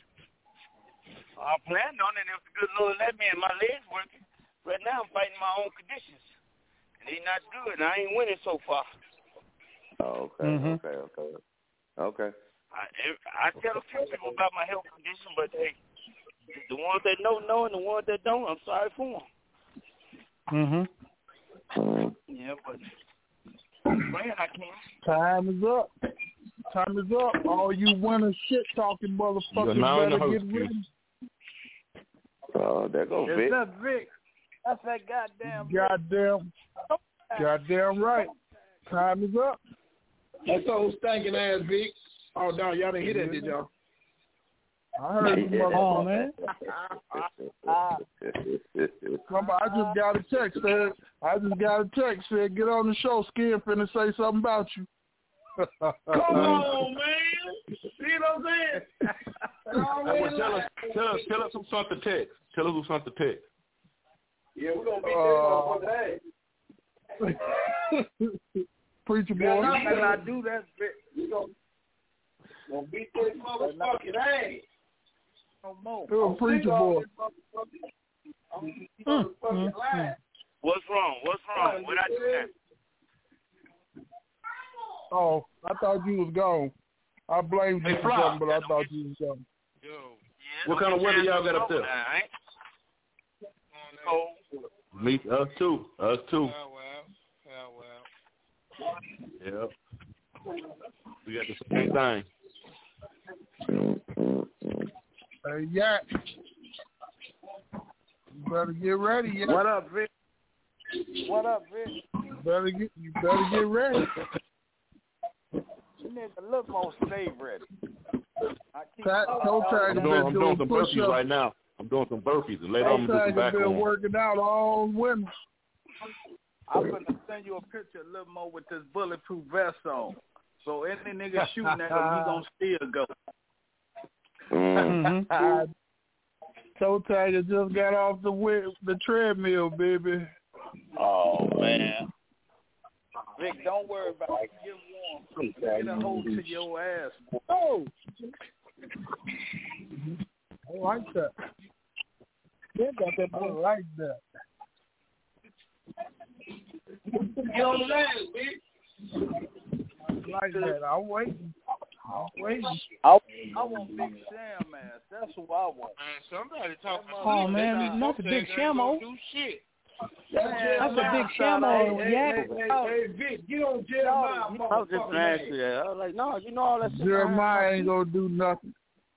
I planned on it if the good Lord let me and my legs working. Right now I'm fighting my own conditions. And they not good. I ain't winning so far. Oh, okay, okay. I tell a few people about my health condition, but hey, the ones that know and the ones that don't, I'm sorry for them. Mm-hmm. Yeah, but I'm praying I can. Time is up. All you winter shit talking motherfuckers better get ready. Oh, there goes Vic. Is that Vic? That's that goddamn Vic. Goddamn right. Time is up. That's old stinking ass Vic. Oh, no, y'all didn't hear that, did y'all? I heard you, motherfucker. Man. Come on, I just got a text, said, get on the show, Skin finna say something about you. Come on, man. See what I'm saying? Tell us who sent the text. Yeah, we're going to beat that Preacher boy. How can I do that? We're going to beat this motherfucking ass. No more. You're a preacher boy. What's wrong? What I do now? Oh, I thought you was gone. I blamed you for something, but I thought you was gone. What kind of weather y'all got up there? Cold. Us too. Well. Yep. We got the same thing. Hey, yeah. You better get ready, yeah. What up, Vic? You better get ready. You need to look more stay ready. I'm doing some burpees right now. I'm doing some burpees, and later on I'm going to do some back been working out all winter. I'm going to send you a picture a little more with this bulletproof vest on. So any nigga shooting at him, he going to still go. Toe Tiger just got off the treadmill, baby. Oh, man. Vic, don't worry about it. Get warm. Get a hold to your ass. Oh! I like that. They got that boy like that. Get on the land, Vic. Like that. I'm waiting. I want Big Sam ass. That's who I want. Man, somebody talking about. Oh man, not the Big Shamo. Do shit. That's a Big Shamo. Hey, Vic, get on Jeremiah. I was just going to ask you that. I was like, no, you know all that shit. Jeremiah ain't going to do nothing.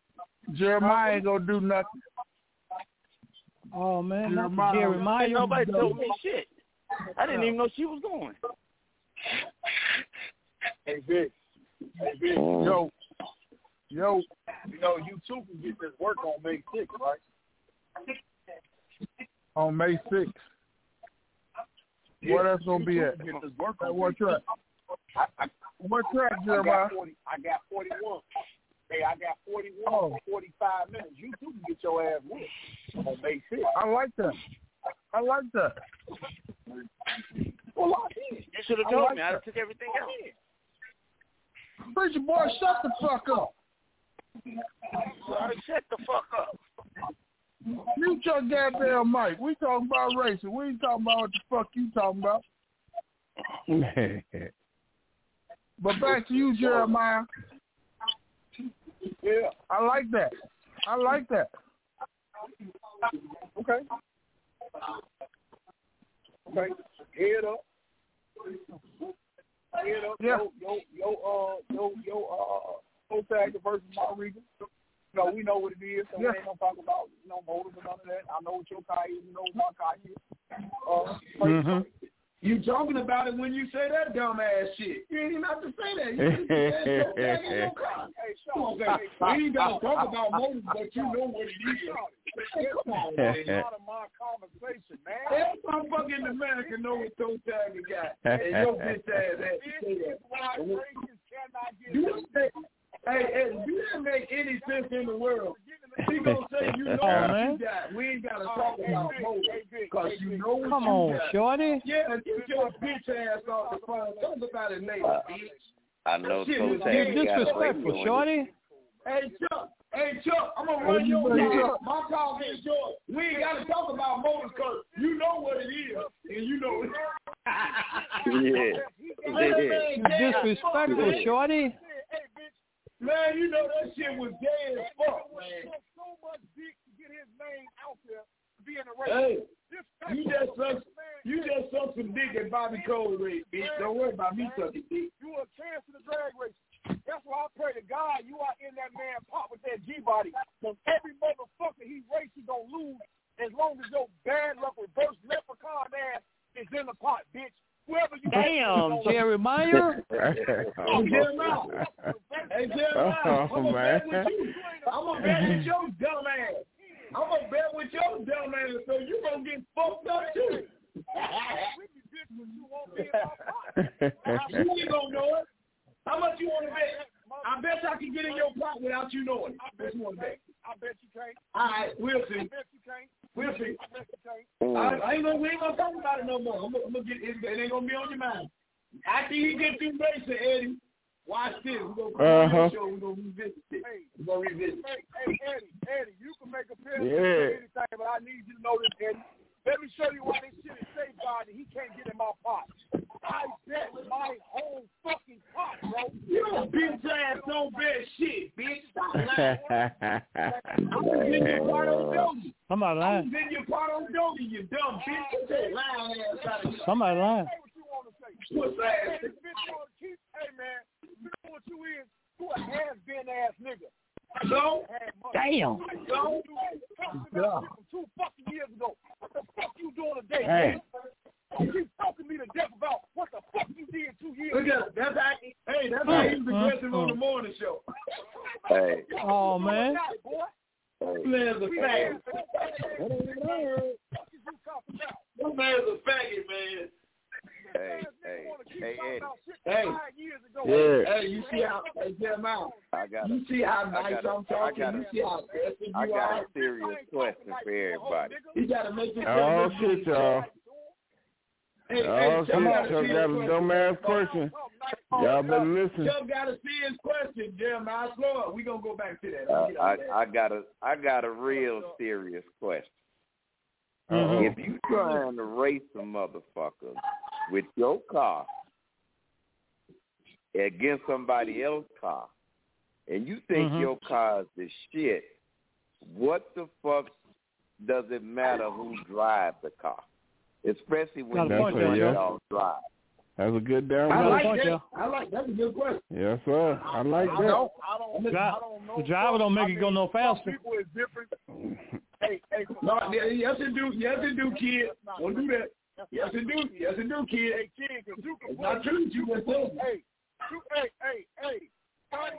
Oh man, Jeremiah. Nobody told me shit. I didn't even know she was going. Hey, Vic. Yo. You know, you too can get this work on May 6th, right? On May 6th. Where that's going to be at? Get this work on what track? What track, Jeremiah? I got 41. hey, I got 41 or 45 minutes. You too can get your ass whipped on May 5th. I like that. Well, lock in. You should have told me. I took everything out. Preacher boy, shut the fuck up. Shut the fuck up. Mute your goddamn mic. We talking about racing. We ain't talking about what the fuck you talking about. But back to you, Jeremiah. Yeah. I like that. Okay. Head up. Yeah. Yo, tag versus Maurice. No, we know what it is, so we ain't gonna talk about motives and none of that. I know what your car is, you know what my car is. You talking about it when you say that dumbass shit. You ain't even have to say that. You just say that in your car. Hey, Sean, we ain't gotta talk about motives, but you know what it is. Come on, man. It's part of my conversation, man. Every motherfucking American know what toe tag you got. And your bitch ass had to say that. Hey, you didn't make any sense in the world. She gonna say you know what you got. We ain't gotta talk about motives because you know what Come you on, got. shorty. Yeah, get your bitch ass off the phone. Talk about it later, bitch. I know You're disrespectful, shorty. Hey, Chuck, I'm gonna run your car. My car is yours. We ain't gotta talk about motors because you know what it is, and you know it. You're disrespectful, shorty. Man, you know that shit was gay as fuck, man. So much dick to get his name out there to be in a race. Hey, you just suck some dick at Bobby Cole race, bitch. Don't worry about me sucking dick. You a chance in the drag race. That's why I pray to God you are in that man pot with that G-body. Because every motherfucker he race, he gonna lose as long as your bad luck reverse leprechaun ass is in the pot, bitch. Damn, Jeremiah. Hey, Jeremiah. I'm gonna bet with you. I'm gonna bet with your dumb ass. So you gonna get fucked up too. You ain't gonna know it. How much you want to bet? I bet I can get in your pot without you knowing. I bet you can't. All right, we'll see. I bet you can't. We'll see. I bet you can't. We ain't gonna talk about it no more. I'm gonna get it. It ain't gonna be on your mind. After you get through racing, Eddie, watch this. We're gonna come on the show. We're gonna revisit it. Hey, Eddie, you can make a pill anything, but I need you to know this, Eddie. Let me show you why this shit is safeguarded. He can't get in my pot. I bet my whole fucking pot, bro. You a bitch ass don't bet shit, bitch. Stop lying. I'm getting your part on Doty. Somebody lying. I'm getting your part on Doty, you dumb bitch. Get that lying ass out of here. Somebody lying. Say what you want to say. What's that? Hey, man, you know what you is? You a has-been ass nigga. So? Damn. So? From 2 fucking years ago. What the fuck you doing today? Hey. You keep talking me to death about what the fuck you did 2 years Look ago. at that's how he was aggressive on the morning show. Hey. Oh, man. Man's a faggot. That man's a faggot, man. Hey, Eddie. Hey, you see how, Jeremiah, you see how nice I'm talking? You see how aggressive you are? I got a serious question for everybody. You got to make this oh, shit, y'all. Chuck got a dumbass question. Y'all better listen. Chuck got a serious question, Jeremiah. Slow up. We gonna go back to that. I got a real serious question. Uh-oh. If you trying to race some motherfuckers with your car against somebody else's car, and you think your car is the shit, what the fuck does it matter who drives the car? Especially when y'all drive. That's a good down. I like that's a good question. Yes, sir. I like that. I don't know. The driver don't make it go no faster. People is different. No, yes it do, kid. Don't do that. Yes it do, kid. Hey, kid, because you can not true. You were told. Hey. Scotty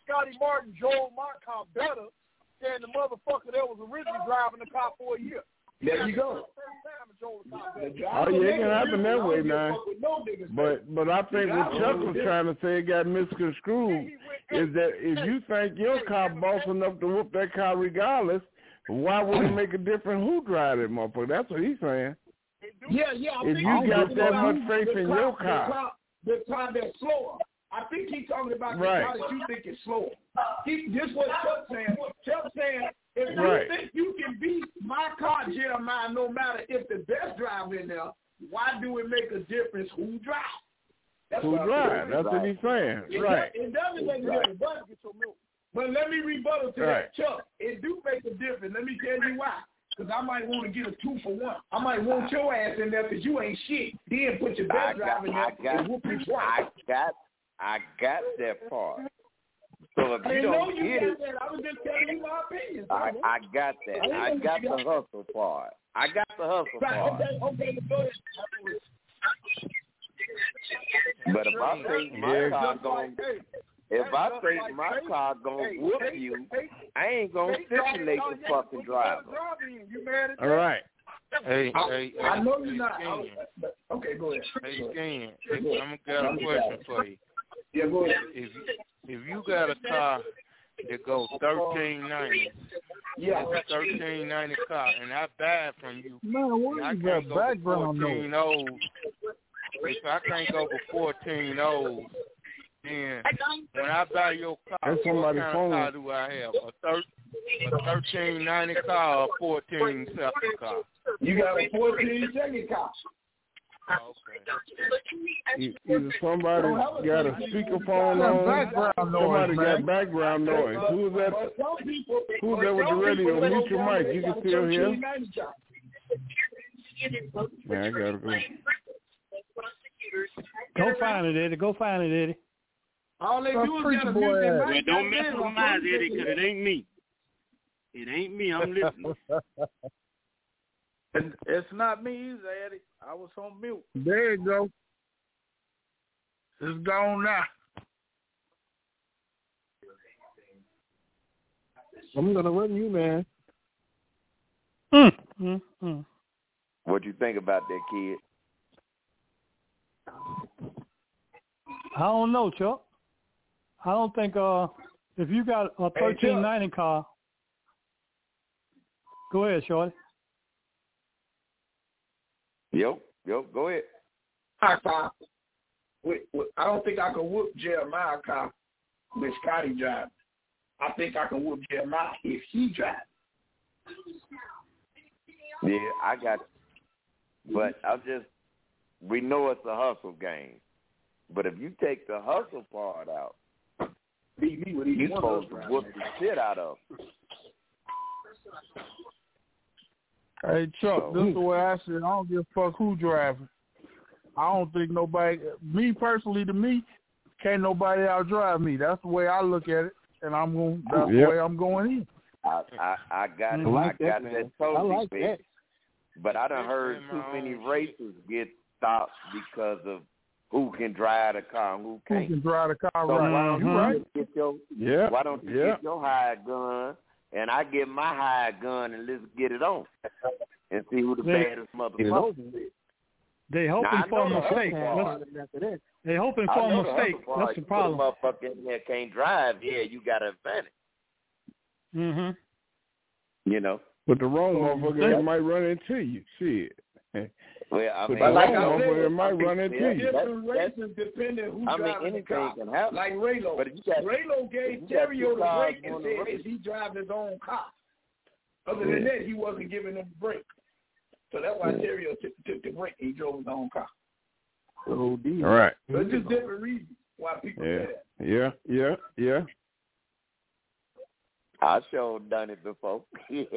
Martin drove my car better than the motherfucker that was originally driving the car for a year. There you go. Oh yeah, it can happen that way now. But I think what Chuck was trying to say got misconstrued is that if you think your car boss enough to whoop that car regardless, why would it make a difference who drive that motherfucker? That's what he's saying. Yeah. If you got that much faith in your car, the car that's slower. I think he's talking about the car that you think is slower. This what Chuck's saying. Chuck's saying, if you think you can beat my car, Jeremiah, no matter if the best driver in there, why do it make a difference who drives? That's who drives? That's what he's saying. It doesn't make a difference. But let me rebuttal to that, Chuck. It do make a difference. Let me tell you why. Because I might want to get a 2-for-1. I might want your ass in there because you ain't shit. Then put your best driver in there and whoop you twice. I got that part. So if you don't get it, I was just telling you my opinion. I got that. I got the hustle part. Okay, go ahead. But if I think my car gonna whoop you, I ain't gonna stipulate the fucking driver. All right. Hey, I know you're not. Okay, go ahead. Hey, Stan, I'm got a question for you. Yeah, go ahead. If you got a car that goes 1390, it's a 1390 car, and I buy it from you, man, what is that background noise? If I can't go for 14 then when I buy your car, what kind of car do I have? A 1390 car or a 14 second car? You got a 14 second car. Okay. Either somebody got a speakerphone on, somebody got background noise. Who's that with the radio? Mute your mic. You can still hear. Man, I gotta go. Go find it, Eddie. All they do is get a music. Don't mess with mine, Eddie, because it ain't me. I'm listening. It's not me either, Eddie. I was on mute. There you go. It's gone now. I'm gonna run you, man. What you think about that, kid? I don't know, Chuck. I don't think if you got a 1390 car. Go ahead, Shorty. Yo, go ahead. I don't think I can whoop Jeremiah's car with Scotty driving. I think I can whoop Jeremiah if he drives. Yeah, I got you. But we know it's a hustle game. But if you take the hustle part out, you're supposed to whoop the shit out of him. Hey, Chuck, this is the way I said. I don't give a fuck who driving. I don't think nobody, me personally, can't nobody outdrive me. That's the way I look at it, and that's the way I'm going in. I got it. I got that totally fixed. But I done heard too many races get stopped because of who can drive the car and who can't. Who can drive the car, so right? Why don't you get your hired gun and I get my hired gun and let's get it on and see who the baddest motherfucker is. They hoping for a mistake. They hoping for a mistake. That's the problem. If a motherfucker in there can't drive, you got an advantage. You know. But the wrong motherfucker might run into you. Shit. Well, I mean, like I said, it might run into you. Different races depending who drives anything the car. Can happen. Like Raylo. Raylo gave Terrio the break and said he drives his own car. Other than that, he wasn't giving him the break. So that's why Terrio took the break. He drove his own car. All right. So it's just different reasons why people say that. Yeah. I sure done it before. Hey,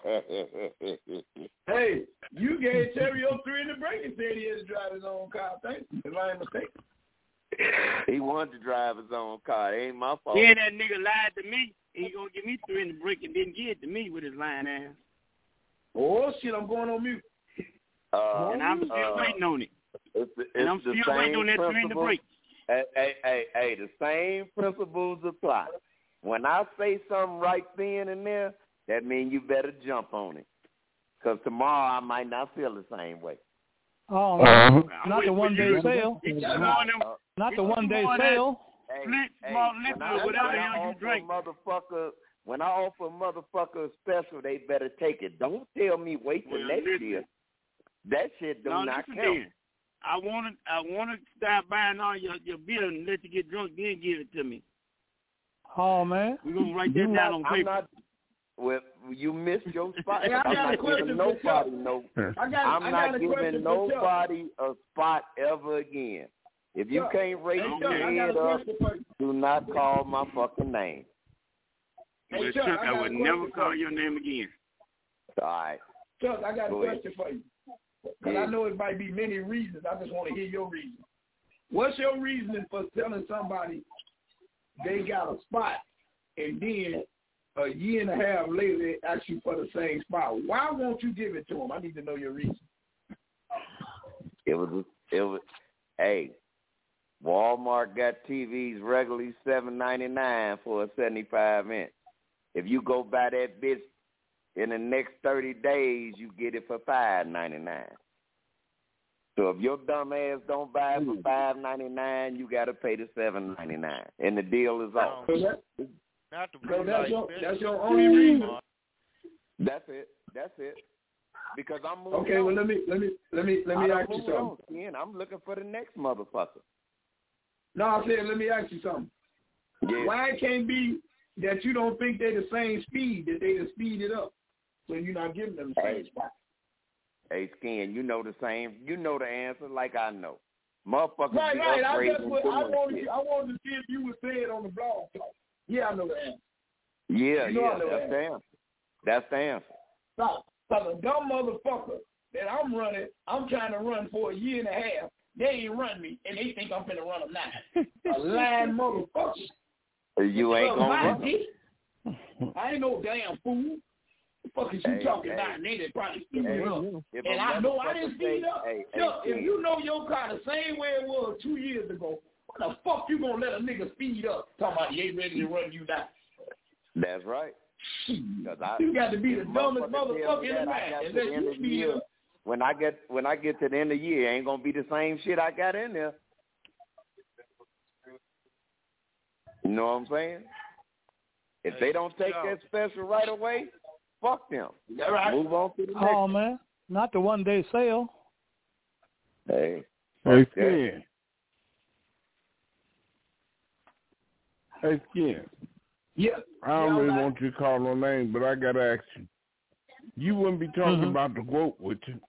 you gave Terrio 3 in the break and said he had to drive his own car. Thank you. If I ain't mistaken. He wanted to drive his own car. It ain't my fault. Yeah, that nigga lied to me. He gonna give me 3 in the break and didn't give it to me with his lying ass. Oh shit! I'm going on mute. And I'm still waiting on it. I'm still waiting on that 3 in the break. Hey, the same principles apply. When I say something right then and there, that means you better jump on it. Because tomorrow I might not feel the same way. Oh, not the one-day sale. Not the one-day sale. When I offer a motherfucker a special, they better take it. Don't tell me wait till next year. That shit do not count. I want to start buying all your beer and let you get drunk, then give it to me. Oh, man. We're going to write that down on paper. Well, you missed your spot. Hey, I'm not giving nobody nobody a spot ever again. If you can't raise your head up, do not call my fucking name. Hey, Chuck, I would never call your name again. All right. Chuck, I got a question for you. Because I know it might be many reasons. I just want to hear your reason. What's your reasoning for telling somebody they got a spot and then a year and a half later they ask you for the same spot? Why won't you give it to them? I need to know your reason. It was. Hey, Walmart got TVs regularly $7.99 for a 75-inch. If you go buy that bitch in the next 30 days, you get it for $5.99. So if your dumb ass don't buy it for $5.99, you got to pay the $7.99, and the deal is off. That's your only reason. That's it. Because I'm moving. Okay, well let me ask you something. I'm looking for the next motherfucker. No, I said let me ask you something. Yeah. Why it can't be that you don't think they're the same speed, that they just speed it up, so you're not giving them the same spot? Hey, Skin, you know the same. You know the answer like I know. Motherfuckers Right. be I upgrading. wanted to see if you would say it on the blog talk. Yeah, I know the answer. Yeah, that's the answer. That's the answer. So the dumb motherfucker that I'm running, I'm trying to run for a year and a half. They ain't run me, and they think I'm finna run them now. A lying motherfucker. You ain't gonna run them. I ain't no damn fool. The fuck is you talking about? And they probably speed it up. And I know I didn't speed up. If you know your car the same way it was 2 years ago, what the fuck you gonna let a nigga speed up? Talking about he ain't ready to run you down. That's right. You got to be the dumbest motherfucker in the man. And let you speed up. When I get to the end of the year, it ain't gonna be the same shit I got in there. You know what I'm saying? If they don't take that special right away, fuck them. Right. Move on to the next. Oh, man. Not the one-day sale. Hey, Skin. Hey, Skin. Yeah. I don't really want you to call no name, but I got to ask you. You wouldn't be talking about the quote, would you?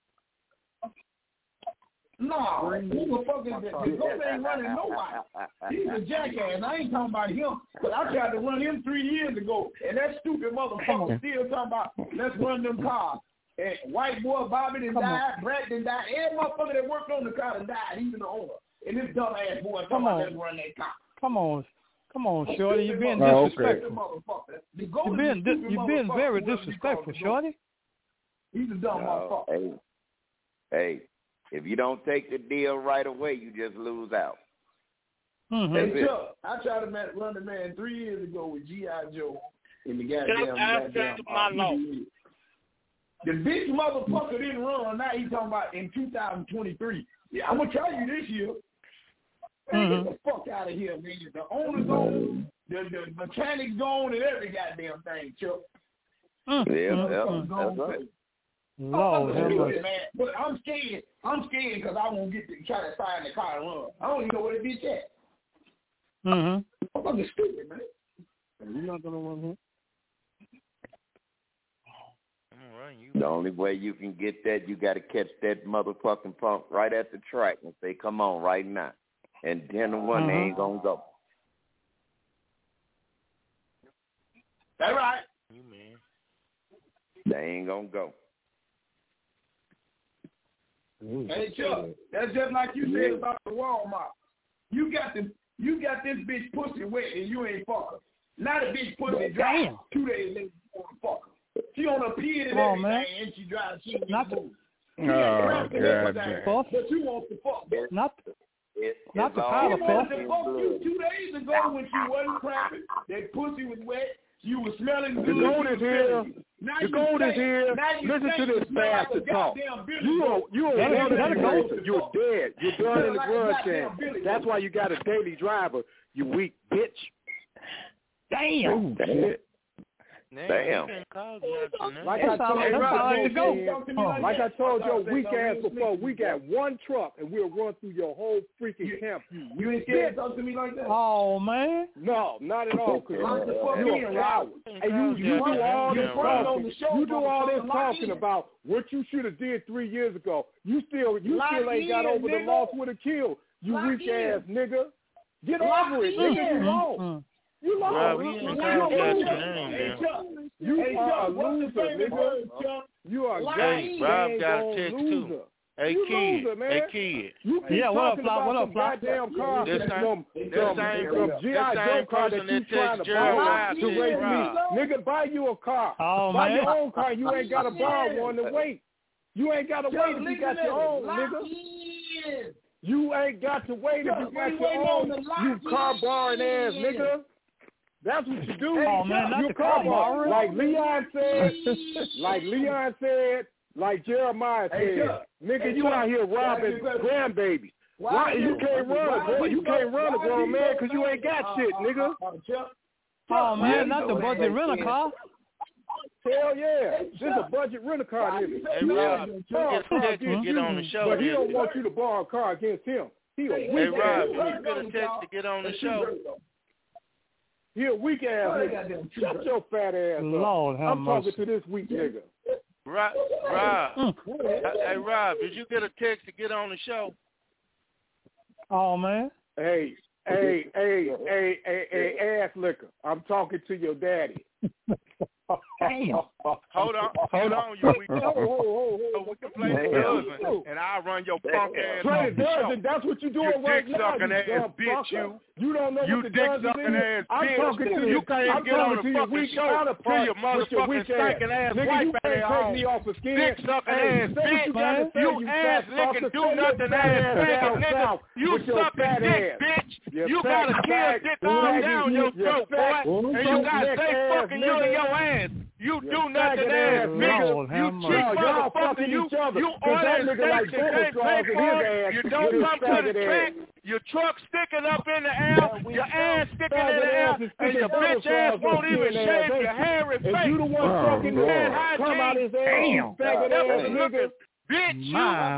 No, motherfucker, the goat ain't running nobody. He's a jackass. I ain't talking about him, but I tried to run him 3 years ago, and that stupid motherfucker still talking about let's run them cars. And white boy Bobby done died, Brad done died, every motherfucker that worked on the car done died, even the owner. And this dumb ass boy talking about let's run that car. Come on, Shorty, you're being disrespectful. You're being very disrespectful, Shorty. He's a dumb motherfucker. Hey, if you don't take the deal right away, you just lose out. Mm-hmm. Hey, Chuck, I tried to run the man 3 years ago with G.I. Joe in the goddamn The bitch motherfucker didn't run. Now he's talking about in 2023. Yeah, I'm going to try you this year. Man, get the fuck out of here, man. The owner's gone, the mechanic's gone, and every goddamn thing, Chuck. That's right. Lord, man. But I'm scared. Because I won't get to try to find the car and run. I don't even know where the bitch at. I'm fucking stupid, man. You're not gonna run him. The only way you can get that, you got to catch that motherfucking pump right at the track and say, "Come on, right now." And 10-1, they ain't gonna go. That's right. You man. They ain't gonna go. Hey Chuck, that's just like you said about the Walmart. You got this bitch pussy wet and you ain't fuck her. Now the bitch pussy dry 2 days later you want to fuck her. She on a pin and everything and she drives. She not the. But you want to fuck. Not the powder puff. She wanted to fuck you 2 days ago when she wasn't crapping. That pussy was wet. You were smelling good. The goat is here. The gold is here. Listen to this bastard talk. You You're dead. You're done in the grudge camp. That's why you got a daily driver, you weak bitch. Damn. Damn. Like I told your weak ass before, we got one truck and we'll run through your whole freaking camp. You ain't scared to talk to me like that? Oh, man. No, not at all. You're a coward. And you do all this talking. You do all this talking about what you should have did 3 years ago. You still ain't got over the loss with a kill. You weak ass nigga. Get over it, nigga. You lost. You lost. You are a loser, nigga. You are a Rob got a text too. Hey kid, what up, goddamn car this from G.I. Joe car that you trying to borrow to race me. Nigga, buy you a car. Buy your own car. You ain't got to borrow one to wait. You ain't got to wait if you got your own, nigga. You ain't got to wait if you got your own, you car borrowing ass, nigga. That's what you do. Oh, man, you car borrow. Like Leon said, like Jeremiah said, nigga, you out here robbing grandbabies. Why you can't run a grown man because you ain't got shit, nigga. Oh, man, not the budget rental car. Hell yeah. This is a budget rental car, nigga. Hey, Rob, get on the show. But he don't want you to borrow a car against him. He a weak Hey, Rob, ass. you get a text to get on the show. He a weak ass nigga. Shut your fat ass up. Lord, I'm talking to this weak nigga. Rob, hey, Rob, did you get a text to get on the show? Oh, man. Hey, ass liquor. I'm talking to your daddy. Damn. Hold on, you weak. We can play the dozen, and I'll run your punk ass Play off the the show. dozen. That's what you doing right now. Dick-sucking ass bitch, You don't know what the dozen is? I'm talking to you. You can't get on the fucking show to your motherfucking stinking ass wife at home. Dick-sucking ass bitch. You ass-licking, do-nothing ass faggot nigga. You sucking dick, bitch. You got a kill dick all down your throat, boy. And you got stay fucking you in your ass. You do nothing ass nigga. You cheat motherfucker. You on that station can't pay for it. You don't come to the track. Your truck sticking up in the air. Your ass sticking in the air. And your bitch ass won't even shave your hair and face. You the one fucking come out his ass. Faggot ass nigga. Bitch, my.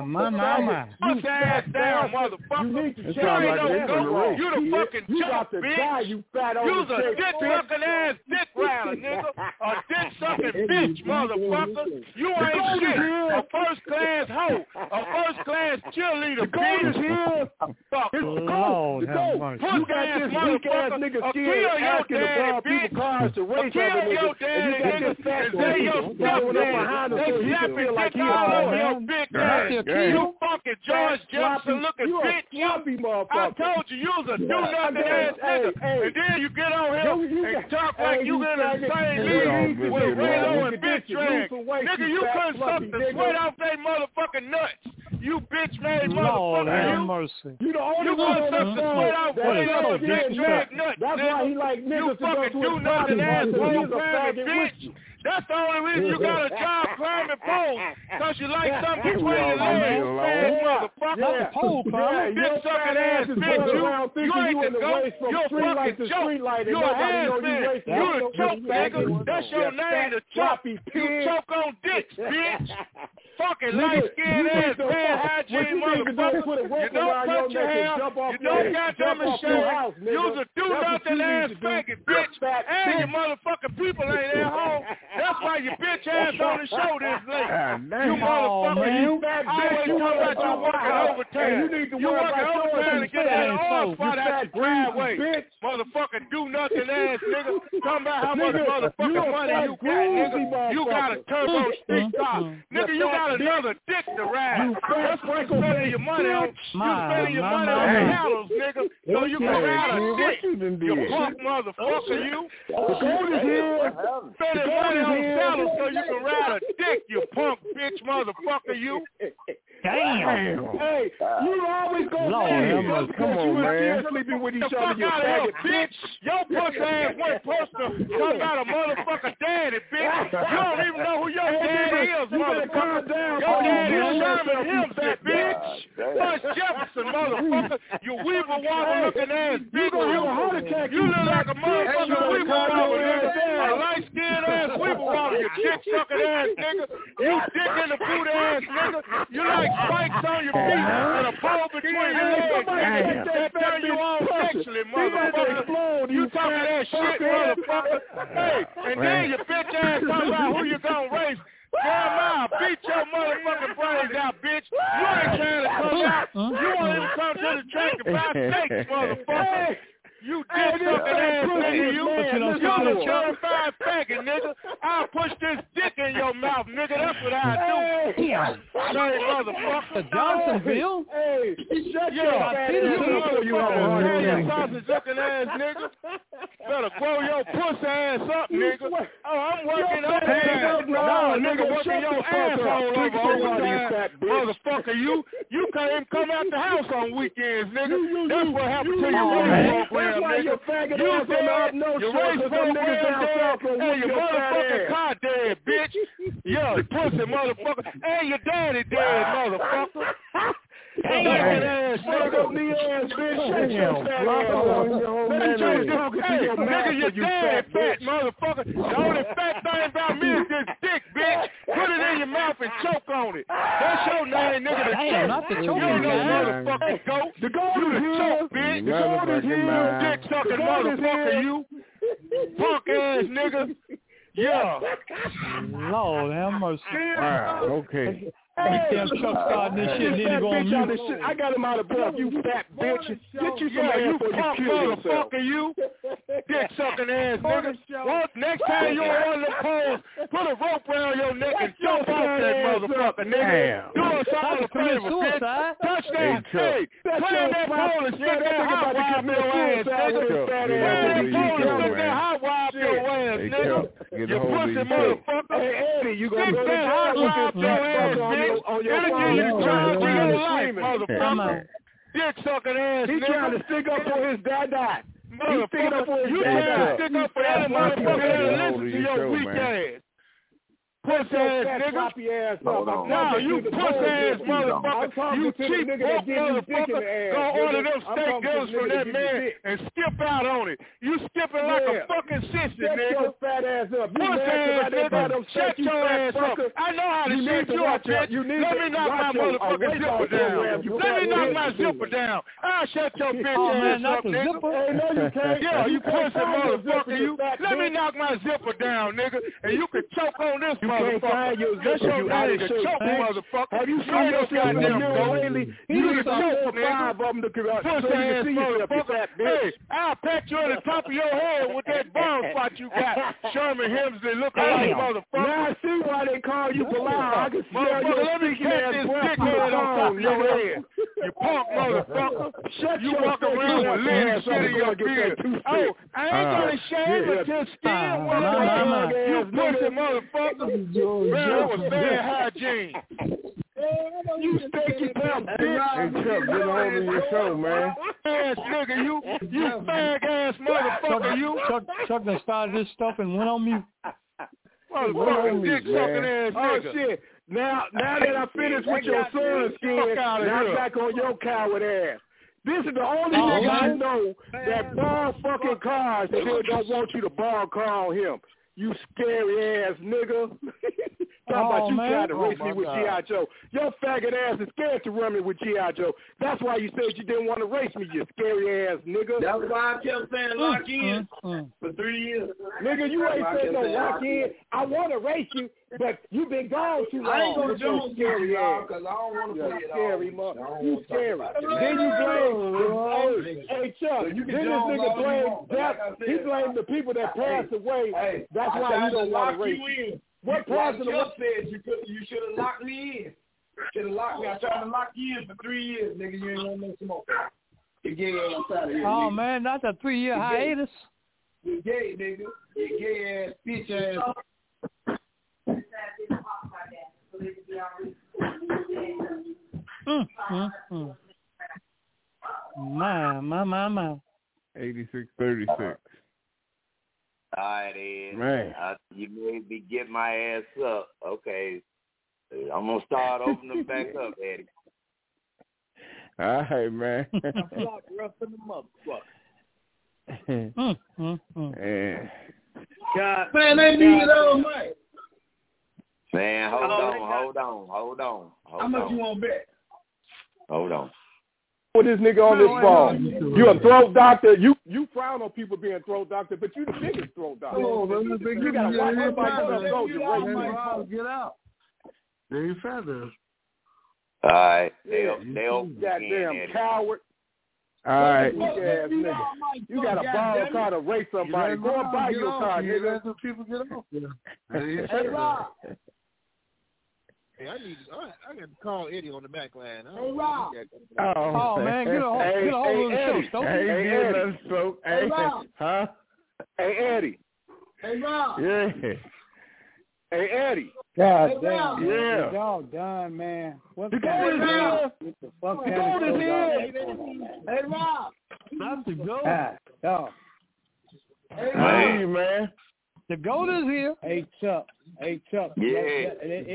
Put your ass down, motherfucker. You need to change that. You the fucking joke, bitch. You fat old You's a dick-sucking ass dick rider, nigga. A dick-sucking bitch, motherfucker. You ain't shit. A first-class hoe. A first-class cheerleader, bitch. Fuck. Lord have mercy. You got this weak-ass nigga scared asking to borrow people cars to race other niggas. And you got this fat nigga going up behind him so he can feel like he a big ass. You fucking George Jefferson looking bitch. I told you was a do-nothing ass nigga. And then you get on here and talk like you in the same league with Raylo and bitch drag. Nigga, you couldn't suck the sweat off they motherfucking nuts. You bitch-made motherfucker. You the only one on the phone that bitch drag nuts. That's why he like niggas to go to his party. He's a faggot bitch. That's the only reason you got a job climbing poles, because you like something between your legs, motherfucker. Dick-sucking ass bitch. You ain't the goat. You're a fucking joke. You're a ass-man. You the choke, nigga. That's your name, the choke. You choke on dicks, bitch. Fucking light-skinned ass, bad hygiene motherfucker. You don't cut your hair. You don't got them in shade. You's a do-nothing ass faggot, bitch. And your motherfucking people ain't at home. That's why your bitch ass on the show this late. You motherfucker, you always talk about you working overtime. You working overtime to get that oil spot out your driveway. Motherfucker, do nothing ass nigga. Talking about how much motherfucking money you got, nigga. You got a turbo stick top. Nigga, you got another dick to ride. That's what you spending your money on. You spending your money on cattle, nigga, so you can ride a dick. You punk motherfucker, you. Spending money on saddle so you can ride a dick, you punk bitch motherfucker, you. Damn. Hey, you always gonna Lord, come on, man. You're sleeping with each other, you faggot bitch. Your pussy ass went supposed to come out a motherfucker daddy, bitch. You don't even know who your daddy is, motherfucker. Your daddy is Sherman Hempstead, bitch. Bus Jefferson, motherfucker. You weeble wobble looking ass bitch. You look like a motherfucker weeble wobble, nigga. A light skinned ass weeble wobble, you dick sucking ass nigga. You dick in the boot ass nigga. You like spikes on your feet and a pole between your legs, nigga. That turn you on sexually, motherfucker. You talking that shit, motherfucker. Hey, and then your bitch ass talking about who you gonna race. Grandma, beat your motherfucking brains out, bitch. You ain't trying to come out. You won't even come to the track to buy steaks, motherfucker. You dick sucking ass nigga, you a certified faggot, nigga. I'll push this dick in your mouth, nigga. That's what I do. Sorry, motherfucker. Johnsonville? Hey, shut your fat ass up you have a heart attack. Sausage looking ass nigga. Better grow your pussy ass up, nigga. Oh, I'm working overtime. No, nigga, working your asshole overtime. Motherfucker, you can't even come out the house on weekends, nigga. That's what happened to your race program. That's why your faggot ass in the up-no show because some niggas down south will whoop your motherfucking car dead, bitch. Yeah, pussy motherfucker. And your daddy dead, motherfucker. Damn. Ass, nigga. Nigga, your dad fat, motherfucker. The only fat thing about me is this dick, bitch. Put it in your mouth and choke on it. That's your name, nigga. Damn, not the choke. You ain't no motherfucking goat. The goat you is the here. choke, bitch. The goat is here. You dick sucking motherfucker, you. Punk ass nigga. Yeah. Lord have mercy. Wow, okay. Hey, damn Chuck starting this shit, then he going to shit. I got him out of breath, you fat bitch. Get you some ass before you kill yourself. Motherfucker, you. Dick sucking ass nigga. Well, next time you on one of the poles, put a rope around your neck and jump off that motherfucker, nigga. Do us all a favor, bitch. Touch that, hey, climb that pole and stick that hot wire up your ass, nigga. Climb that pole and stick that hot wire up your ass, nigga. You pussy motherfucker. Hey, Eddie, you gonna stick go that hot wire up your ass, bitch. On your phone, motherfucker. Dick sucking ass. He trying to stick up for his dad. He's sticking up for his dad. Stick up for that motherfucker and listen to your weak ass. Pussy ass nigga. No, you pussy ass motherfucker. You cheap broke motherfucker. Go order them steak dinners from that man and skip out on it. You skipping like a fucking sissy, nigga. Shut your fat ass up. Pussy ass nigga. Shut your ass up. I know how to shut you up, bitch. Let me knock my motherfucking zipper down. Let me knock my zipper down. I'll shut your bitch ass up, nigga. Hey, no, you can't. Yeah, you pussy motherfucker, you. Let me knock my zipper down, nigga, and you can choke on this motherfucker. That's your name, the choke motherfucker. Have you seen your goddamn goat lately? You the choke, nigga. Of them to pussy ass motherfucker. Hey, I'll pat you on the top of your head with that bomb spot you got. Sherman Hemsley looking like motherfucker. Now I see why they call you Bilal. I can smell your let me catch this dick head on top of your head. You punk motherfucker. Shut you your walk around with linen shit in your beard. Oh, I ain't gonna shave it till skin, motherfucker. You pussy motherfucker. Man, that was bad hygiene. You stinky dumb bitch. Hey, Chuck, get on in your show, man. Ass nigga, you fag ass motherfucker, you. Chuck done started this stuff and went on mute. Motherfucking dick sucking ass nigga. Oh shit. Now that I finished with your son's skin, now I'm back on your coward ass. This is the only nigga I know that borrow fucking cars and still don't want you to borrow a car on him. You scary ass nigga. Talking about you trying to race me with G.I. Joe. Your faggot ass is scared to run me with G.I. Joe. That's why you said you didn't want to race me, you scary ass nigga. That's why I kept saying lock in for 3 years. Nigga, you ain't saying no lock in. I want to race you, but you been gone too long. I ain't going to do scary ass. Because I don't want to play it scary mother. You scary. Then you blame, hey Chuck, then this nigga blame, he blamed the people that passed away. That's why he don't want to race you. What president said you should have locked me in? Should have locked me. I tried to lock you in for 3 years, nigga. You ain't want no smoke. You gay ass out of here. Oh nigga. Man, not a 3-year hiatus. You gay, nigga. You gay ass bitch ass. My. 86-36. All right, Ed. Man. You made me get my ass up. Okay. I'm going to start opening back up, Eddie. All right, man. I'm locked rough in the motherfucker. Yeah. God, man, they need it all night. Man, hold on. How much you want to bet? Hold on. With this nigga on this phone. You a throat doctor. You frown on people being throat doctor, but you the biggest throat doctor. Oh, you gotta watch everybody go to get out. They ain't feathers. All right. They'll goddamn coward. All right. Ass nigga. You got a borrow car to race somebody. Go and buy your car, nigga. That's what people get off. Hey, Rob. Hey, I got to call Eddie on the back line. Hey, Rob. Oh, man, get a hold of the show. Hey, Eddie. Hey, Rob. huh? Hey, Eddie. Hey, Rob. Yeah. Hey, Eddie. God Hey, damn. Yeah. Y'all done, man. What's The goat is here. What the fuck The goat is here. Hey, Rob. Not the goat. Dog. Hey, man. The goat is here. Hey, Chuck. Yeah.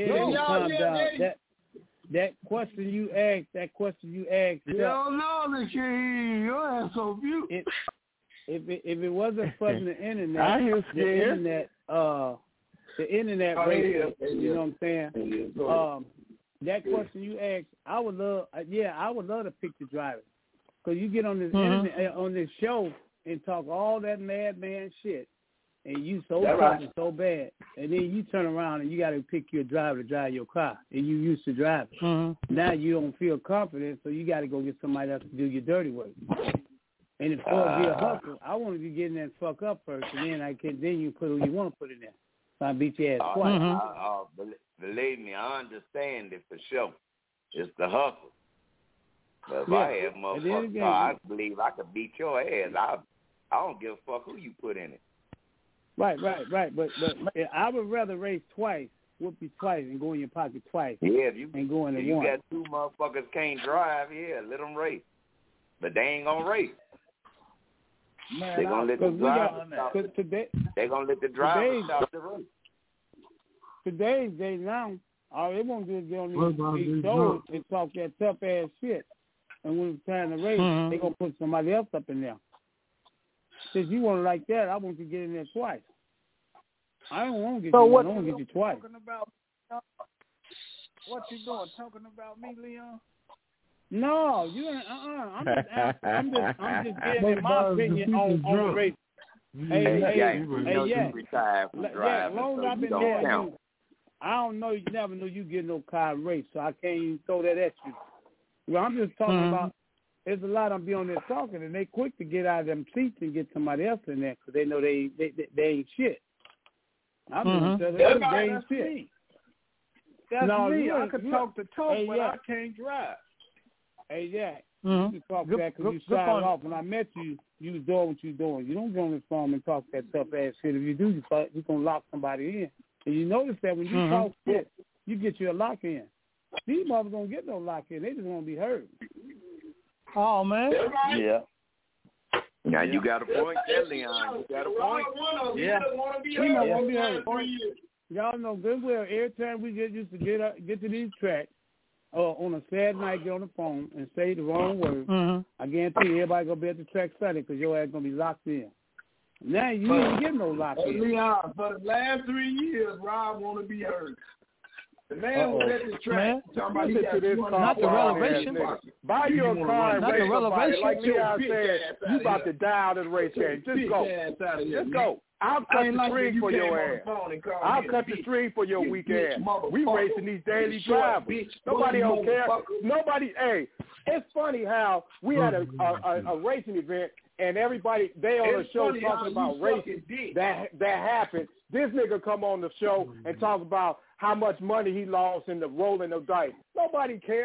That question you asked. You don't know this shit. Your ass so beautiful. If it wasn't for the internet, I hear scared. the internet radio, you know what I'm saying? That question you asked, I would love to pick the driver, because you get on this internet, on this show and talk all that madman shit, and you so tough and so bad, and then you turn around and you got to pick your driver to drive your car, and you used to drive it. Now you don't feel confident, so you got to go get somebody else to do your dirty work. And if it's be a hustle, I want to be getting that fuck up first, and then you put who you want to put in there. So I beat your ass twice. Believe me, I understand it for sure. It's the hustle. But if I had motherfuckers, I believe I could beat your ass. I don't give a fuck who you put in it. Right. But I would rather race twice, whoop you twice, and go in your pocket twice. Yeah, if you go in you got two motherfuckers can't drive, let them race. But they ain't gonna race. Man, they're gonna let the driver stop. They're gonna let the driver stop the race. Today's day now, all they want to do is get on these shows and talk that tough ass shit. And when it's time to race, they're gonna put somebody else up in there. Since you want it like that, I want you to get in there twice. I don't want to get you. I want to get you twice. What you doing? Talking about me, Leon? No, you ain't. I'm just giving my opinion on the race. Hey, you retired from driving, as long as I've been knowing you, I don't know. You never knew you get no car race, so I can't even throw that at you. Well, I'm just talking about. There's a lot of them be on there talking, and they quick to get out of them seats and get somebody else in there because they know they ain't shit. I'm just telling you, they ain't shit. That's me. I could talk the talk, but I can't drive. Hey, Jack, you talk that because you started off. When I met you, you was doing what you doing. You don't go on this phone and talk that tough ass shit. If you do, you're going to lock somebody in. And you notice that when you talk shit, you get you a lock in. These motherfuckers don't get no lock in. They just want to be heard. Oh, man. Yeah. Now, you got a point there, Leon. You got a point. Yeah. We don't want to be heard. Y'all know good well, every time we get used to get to these tracks, on a sad night, get on the phone and say the wrong word, I guarantee you everybody going to be at the track Sunday because your ass going to be locked in. Now, you ain't get no locked in. Leon, for the last 3 years, Rob want to be heard. The man was at the track talking about not the relevation. Buy your car and race somebody. Like Leon said, you about to die out of the race game. Just go. Just go. I'll cut the string for your ass. I'll cut the string for your weak ass. We racing these daily drivers. Nobody don't care. Nobody, hey, it's funny how we had a racing event and everybody, they on the show talking about racing. That happened. This nigga come on the show and talk about how much money he lost in the rolling of dice. Nobody care.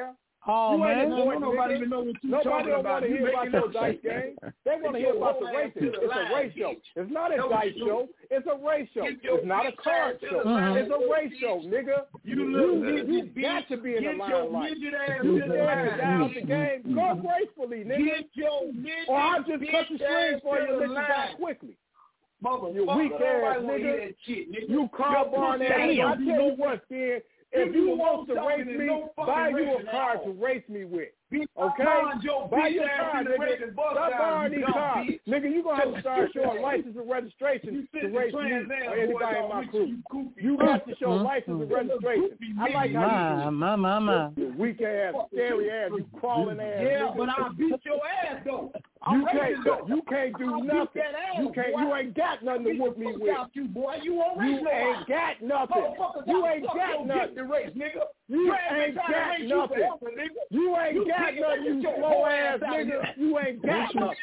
Oh, man. Nobody even know what you're talking about. Nobody want to hear about your dice game. They want to hear about the races. It's a race show. It's not a dice show. It's a race show. It's not a card show. It's a race show, nigga. You got to be in the limelight. You scared to down the game. Go gracefully, nigga. Or I'll just cut the string for you and let you die quickly. You weak ass nigga. You car barn ass. I tell you what, Skin. If you want to race me, buy you a car to race me with. Okay? Buy your car, nigga. Stop buying these cars. Nigga, you going to have to start showing license and registration to race me or anybody in my crew. You got to show license and registration. I like how you do. You weak ass, scary ass, you crawling ass. Yeah, but I'll beat your ass, though. You can't do nothing. You ain't got nothing to whoop me with. You ain't got nothing. You ain't got nothing. You ain't got nothing. You ain't got nothing, you slow ass nigga. You ain't got nothing.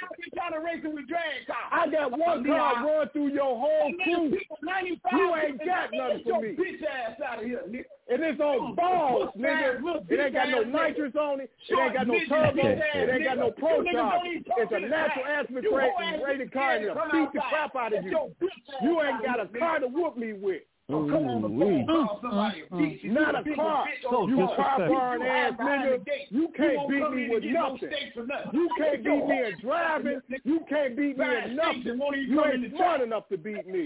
I got one car run through your whole crew. You ain't got nothing for me. And it's on balls, nigga. It ain't got no nitrous on it. It ain't got no turbo. It ain't got no pro charge. It's a natural aspect rated car and it'll beat the crap out of you. You ain't got a car to whoop me with. Oh, come on, not a car. You car barn ass nigga. You can't beat me with nothing. You can't beat me in driving. You can't beat me in nothing. You ain't smart enough to beat me.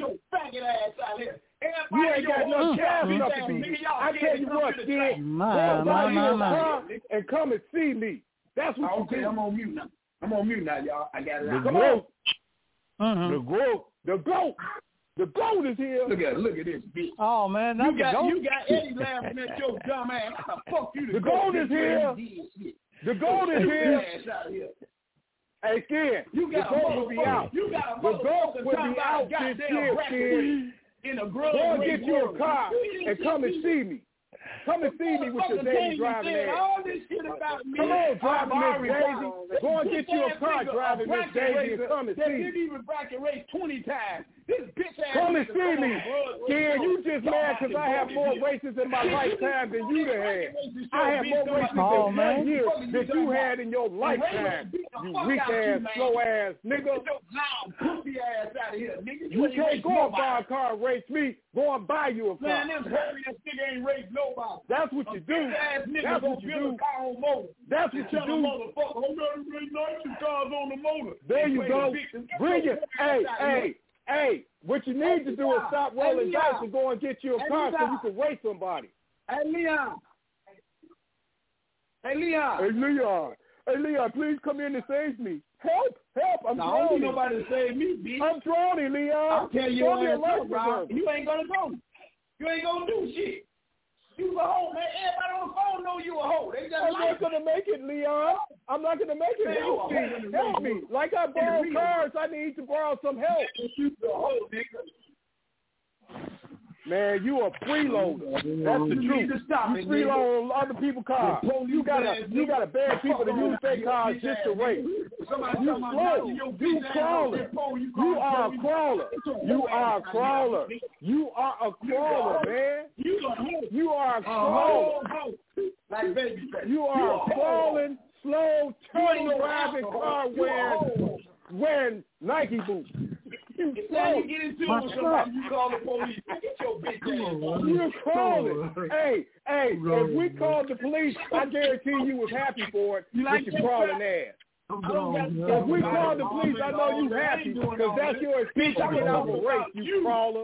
You ain't got no gas enough to beat me. I tell you what, kid. Go buy you a car and come and see me. That's what you do. I'm on mute now, y'all. I got it out. Come on. The GOAT. The GOAT is here. Look at this bitch. Oh man, you got Eddie laughing at your dumb ass. Fuck you. The GOAT is here. The GOAT is here. Hey, Skin. The GOAT will be out. The GOAT will be out this year, Skin. Go and get you a car and come and see me. Come and see me with your Daisy driving ass. All this shit about me. Come on, driving Miss Daisy. Go and get you a car driving Miss Daisy and come and see me. They didn't even bracket race 20 times. This bitch ass. Come and see me. Kid, you just mad because I have more races in my lifetime than you had. I have more races in 1 year than you had in your lifetime. You weak ass, slow ass nigga. You can't go and buy a car and race me. Go and buy you a car. Man, this nigga ain't race nobody. That's what you do. That's what you do. That's what you do. There you go. Bring it. Hey, what you need to do is stop rolling dice and go and get you a car so you can race somebody. Hey, Leon, please come in and save me. Help. I'm drowning. I don't need nobody to save me, bitch. I'm drowning, Leon. I'll tell you what, you ain't going to go. You ain't going to do shit. You a hoe, man. Everybody on the phone know you a hoe. I'm not going to make it, Leon. I'm not going to make it. Help me. Like I borrow cars, I need to borrow some help. You a hoe, nigga. Man, you a freeloader. That's the truth. You freeload other people's cars. You gotta beg people to use their cars just to race. You slow. You crawler. You are a crawler. You are a crawler. You are a crawler, man. You are a crawler. You are a crawling, slow, turtle driving car wearing Nike boots. You get into it with somebody, you call the police. Get your bitch ass. You call it. Hey, if we called the police, I guarantee you was happy for it with your crawling ass. If we called the police, I know you happy because that's your excuse to get out of the race, you crawler.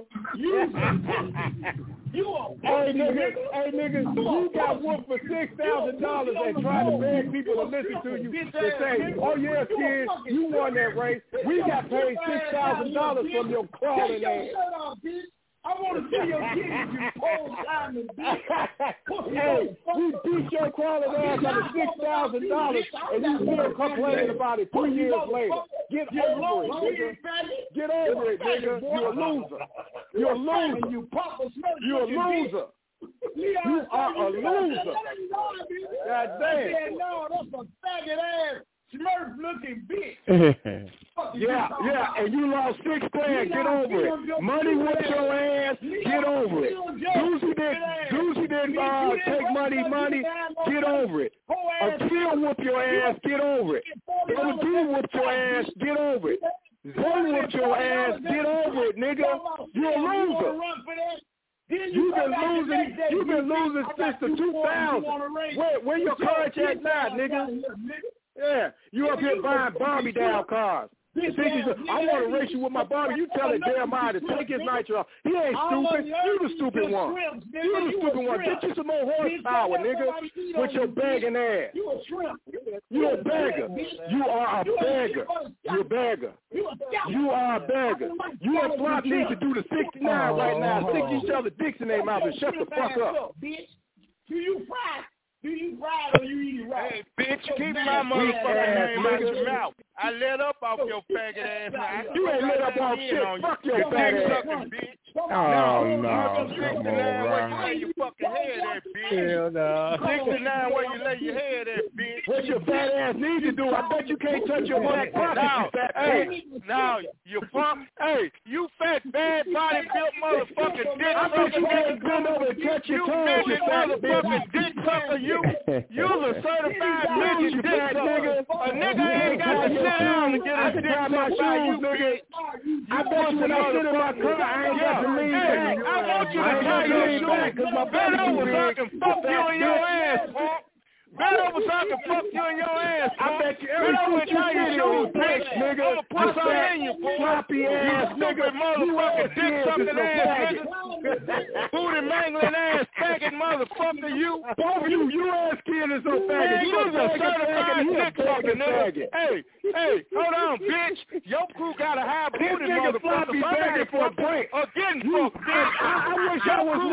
Hey nigga, you got whooped for $6,000 and tried to beg people to listen to you to say, oh yeah, kid, you won that race. We got paid $6,000 from your crawling ass. I want to see your kids, you cold time Hey, we beat your crawling ass out of $6,000 and you still complaining about it 2 years later. Get over it, nigga. Get over it, nigga. You're a loser. You're a loser. You're a loser. You are a loser. God damn. No, that's a faggot ass Smurf looking bitch. Fuck Yeah, and you lost $6,000. Get over it. Money whooped your ass. Get over it. Doozy didn't take money. Get over it. Akil whooped your ass. Get over it. Double D whooped your ass. Get over it. Zoe whooped your ass. Get over it, nigga. You're a loser. You've been losing since the 2000s. Where your cards at now, nigga? Yeah, you up here buying Barbie down cars. I want to race you with my Barbie. You tell it Jeremiah to take his nitro off. He ain't stupid. You the stupid one. Get you some more horsepower, nigga, with your begging ass. You a beggar. You are a beggar. You're a beggar. You are a beggar. You and Flop need to do the 69 right now. Stick each other dicks in their mouth and shut the fuck up. Do you fry or you eat it right? Hey, bitch, keep my motherfucking name out your mouth. I let up off your faggot ass. You ain't let up off shit. Fuck your faggot ass. Bitch. Oh, no. 69 where you lay your fucking head at, bitch. Hell no. 69 where you lay your head at, bitch. What your fat ass need to do? I bet you can't touch your black pocket. Now, you fuck. Hey, you fat, bad body built motherfucking dick. I bet you can't come over and touch your toes, you motherfucking dick sucker. You're a certified midget dick sucker. A nigga ain't got to sit down to get a dick sucker by you, bitch. I bet you when I sit in my car, I ain't got to lean back. I want you to tie your shoes. Bend over so I can fuck you in your ass, punk. Bend over so I can fuck you in your ass, punk. I bet you every time you tie your shoes, bitch, nigga. I'ma put something in you, punk. Sloppy ass, nigga. Motherfucking dick sucking ass, nigga. Booty mangling ass, faggot motherfucker, you. Both you ass kid is so faggot. You was a certified dick sucker, nigga. Hey, hold on, bitch. Your crew got a high booty motherfucker. Begging for a break. Again, fuck, bitch. I wish I was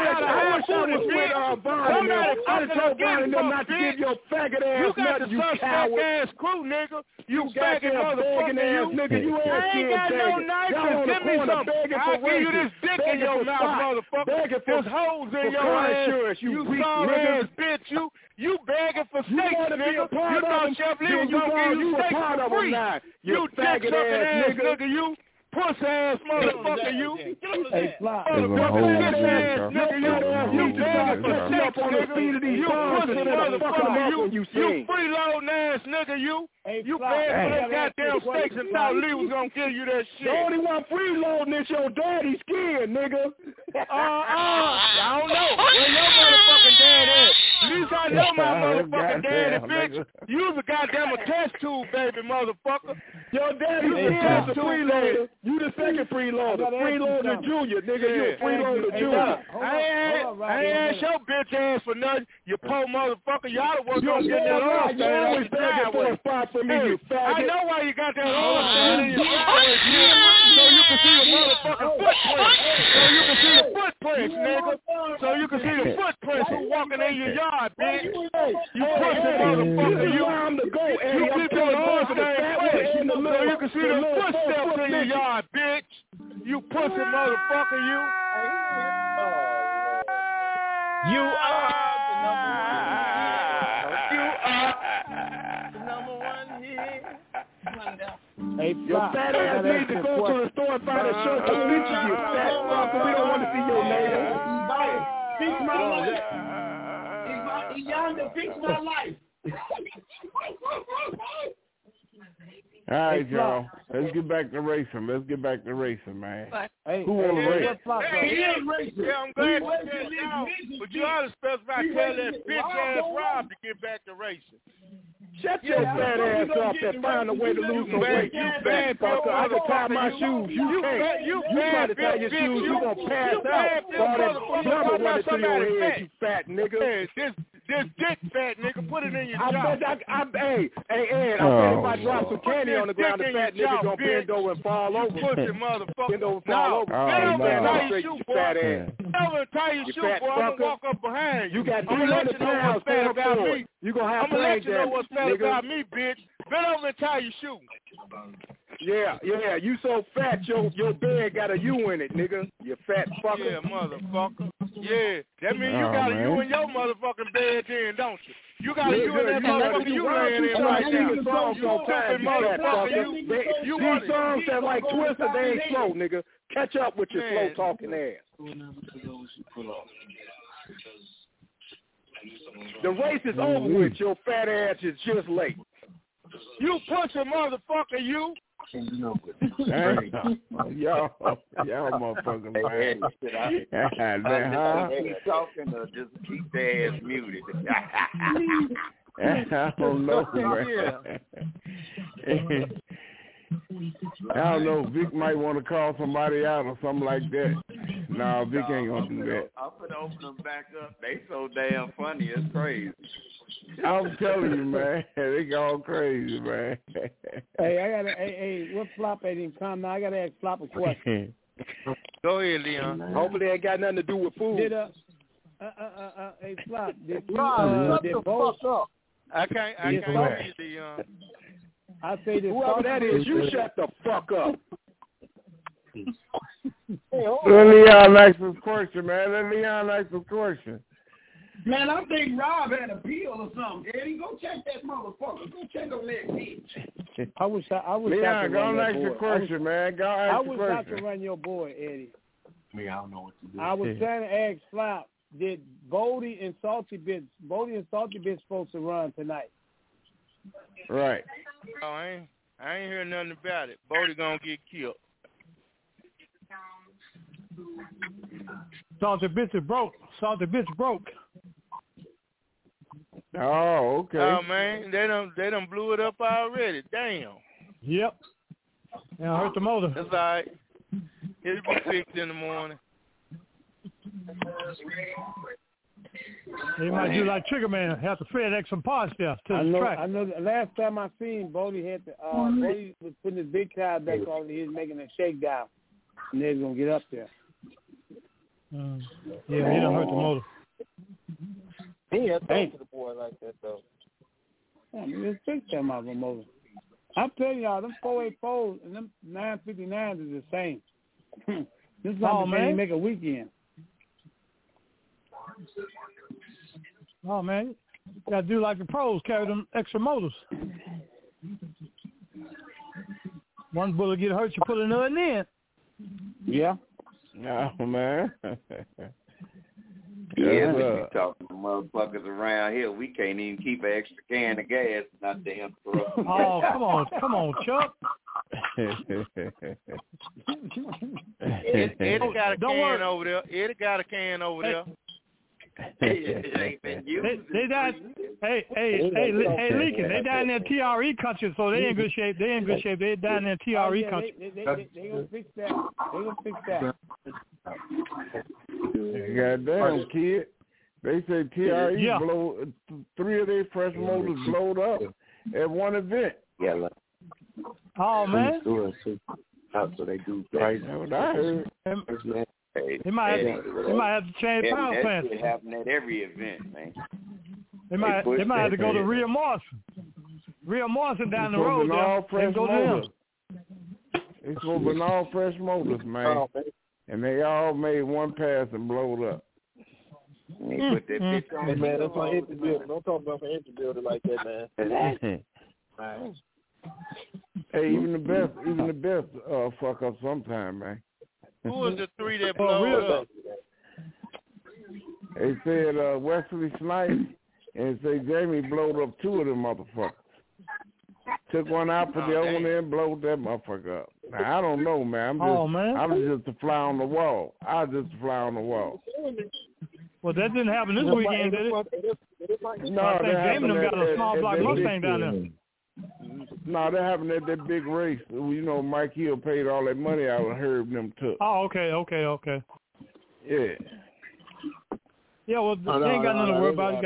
with Bonnie. I told Bonnie not to give your faggot ass nothing, you coward. Ass crew, nigga. You faggot motherfucker, ass nigga. You ass I ain't got no knife. Give me something. I'll give you this dick in your mouth, motherfucker. There's holes in your ass. You sorry ass bitch. You begging for steaks, nigga. You thought Chef Lee was gonna give you steaks for free. You dick sucking ass nigga, you. Puss ass motherfucker, you. Hey, Fly. You begging for steaks, nigga. You pussy motherfucker, you freeloading ass nigga, you. You paid for them goddamn steaks and thought Lee was gonna give you that shit. The only one freeloading is your daddy's skin, nigga. I don't know. Where your motherfucking dad is? At least I know my motherfucking daddy, bitch. You's a goddamn test tube, baby, motherfucker. Your daddy's skin is a freeloader. You the second freeloader. Freeloader Junior, nigga. You a freeloader Junior. I ain't asked your bitch ass for nothing. You poor motherfucker. Y'all the ones gonna get that all stand on your driveway. For me, you faggot. I know why you got that all stand in your driveway, so you can see the motherfucking footprints. So you can see the footprints, nigga. So you can see the footprints who walking in your yard, bitch. You pussy motherfucker. You I'm the goat. You keep your all stand place so you can see the footsteps in your yard, bitch. You pussy motherfucker, you. You are the number one here. Hey, your fat ass needs to go to the store and find a shirt to fit you, fat fucker. We don't want to see your name. Fix my life. He's yonder, fix my life. All right, y'all. Let's get back to racing. Man. Hey, who want to race? Yeah, I'm glad you said no. But you ought to specify, tell that bitch ass Rob to get back to racing. Shut your fat ass up and find a way to lose some weight. You bad fucker. I can tie my shoes. You can't. You try to tie your shoes, you gonna pass out. All that blubber running through your head, you fat nigga. This dick fat nigga, put it in your jaw. Hey, Ed, I bet if I drop some candy on the ground, the fat nigga gonna bend over and fall over. Pussy motherfucker. Bend over and fall over. Bend over and tie your shoe, boy. Fat ass. Bend over and tie your shoe, boy. I'm gonna walk up behind you. You got 300 300 pounds fat about me. You gonna have I'm gonna let you know what's fat about me, bitch. Bend over and tie your shoe. Yeah, you so fat, your bed got a U in it, nigga. You fat fucker. Yeah, motherfucker. Yeah, that means you got a U in your motherfucking bed then, don't you? You got you in that motherfucker you laying in right now. These songs that like Twister, they ain't slow, nigga. Catch up with your slow talking ass. The race is over with. Your fat ass is just late. You pussy motherfucker, you. Y'all motherfucking man. They talking or just keep their ass muted. I don't know, man. I don't know. Vic might want to call somebody out or something like that. No, Vic ain't gonna do that. I'm gonna open them back up. They so damn funny. It's crazy. I'm telling you, man. They going crazy, man. Hey, what Flop ain't even come now? I gotta ask Flop a question. Go ahead, Leon. Hopefully it ain't got nothing to do with food. Hey, Flop, did fuck up. I can't hear you, Leon. I say this. Whoever that is, you shut the fuck up. Let Leon ask some question, man. Man, I think Rob had a pill or something. Eddie, go check that motherfucker. Go check on that bitch. I wish Leon, go ask the question, man. Go ask the question. I wish I could run your boy, Eddie. I don't know what to do. I was trying to ask Flop, did Bodie and Salty Bits supposed to run tonight? Right. Oh, I ain't hear nothing about it. Bodie gonna get killed. Salty Bits broke. Oh, okay. Oh man, they done blew it up already. Damn. Yep. Yeah, I hurt the motor. That's all right. It'll be fixed in the morning. They might do like Trigger Man, have to FedEx some parts there to the track. I know. The last time I seen Bodie had to, Bodie was putting his big car back on. He was making a shakedown, and they was gonna get up there. Yeah, he done hurt the motor. He had talked to the boy like that though. Just fix them out of the motor. I'm telling y'all, them 484s and them 959s is the same. This is something man. Make a weekend. Oh man, you gotta do like the pros, carry them extra motors. One bullet get hurt, you put another in. Yeah. Oh man. Yeah, we be talking to motherfuckers around here. We can't even keep an extra can of gas. Not damn truck. Oh, come on, Chuck. Eddie got a can over there. They died. Hey, Leakin, they died in that TRE country, so they in good shape. They died in that TRE country. They gonna fix that. Goddamn, kid. They say TRE blow 3 of their fresh motors blowed up at one event. Yeah. Oh man. So they do right now. What I heard. They might have to change power plants. That shit happen at every event, man. They might have to go to Real Morrison. Real Morrison down the road there. Fresh go motors. It's supposed to be all fresh motors, man. And they all made one pass and blowed up. They put that bitch on. Hey, man, that's my empty builder. Don't talk about my empty builder like that, man. Hey, even the best fuck up sometime, man. Who was the 3 that blew up? They said Wesley Snipes and say Jamie blowed up 2 of them motherfuckers. Took one out for the owner and blowed that motherfucker up. Now, I don't know, man. I'm just a fly on the wall. Well, that didn't happen this weekend, did it? No, I think Damon got a small black Mustang down there. No, that happened at that big race. You know, Mike Hill paid all that money out of Herb and them took. Oh, okay. Yeah. Yeah, well, they ain't got nothing to worry about.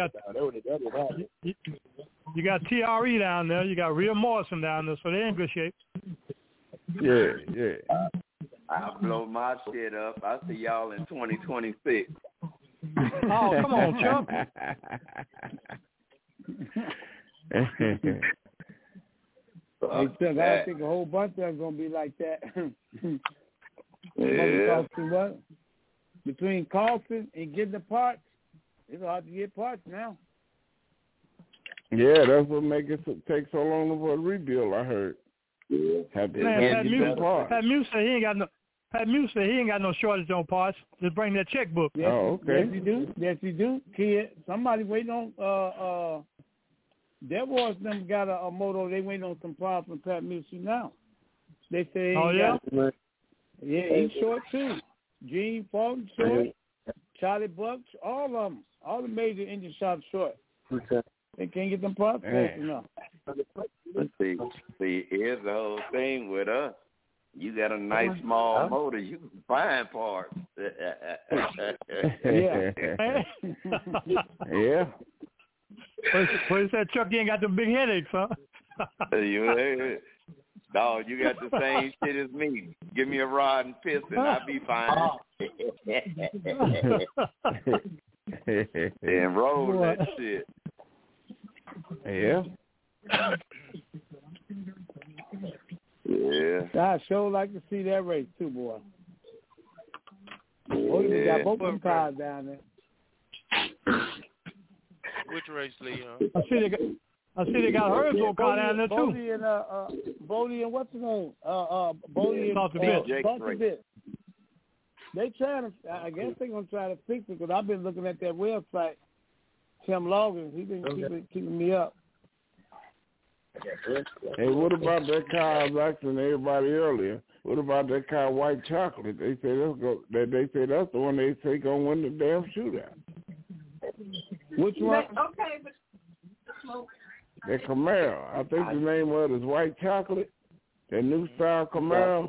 You got TRE down there. You got Real Morrison down there, so they're in good shape. Yeah. I'll blow my shit up. I'll see y'all in 2026. Oh, come on, Chuck. Hey, Chuck, I think a whole bunch of them going to be like that. What? Between Carlson and getting the parts, it's hard to get parts now. Yeah, that's what makes it take so long for a rebuild, I heard. Yeah. Pat Muse said he ain't got no. Pat Muse said he ain't got no shortage on parts. Just bring that checkbook. Yes, okay. Yes, you do. Kid, somebody waiting on. Their boys them got a moto. They waiting on some parts from Pat Muse now. They say. Oh yeah. He's short too. Gene Fulton short. Charlie Buck, all of them, all the major engine shops short. They can't get them parts fast enough. See, here's the whole thing with us. You got a nice small motor, you can find parts. Yeah. Yeah. What said Chuck? You ain't got them big headaches, huh? No, you got the same shit as me. Give me a rod and piston, I'll be fine. And roll that shit. Yeah. Yeah. I sure like to see that race too, boy. You got both them cars down there. Which race, Leon? I see they got Herzog car down there too. Bodie and what's his name? Bodie and Bit. They trying to. I guess they're gonna try to fix it because I've been looking at that website. Tim Logan, he's been keeping me up. Hey, what about that car I was asking everybody earlier? What about that car White Chocolate? They say that's the one they say gonna win the damn shootout. Which one? Okay, but That Camaro. I think the name of it is White Chocolate. That new style Camaro.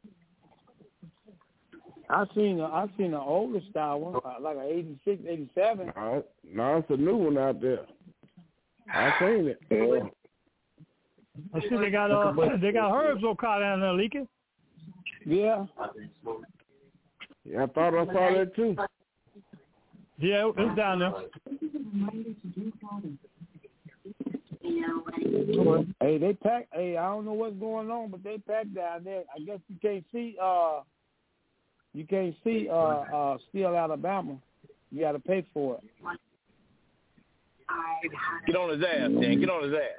I seen an older style one, like an 86, 87. No, it's a new one out there. I seen it. Yeah. I see they got Herzog car down there leaking. Yeah. Yeah, I thought I saw that too. Yeah, it's down there. Hey, they pack. Hey, I don't know what's going on, but they pack down there. I guess you can't see. Steel Alabama. You got to pay for it. Get on his ass, Dan. Get on his ass.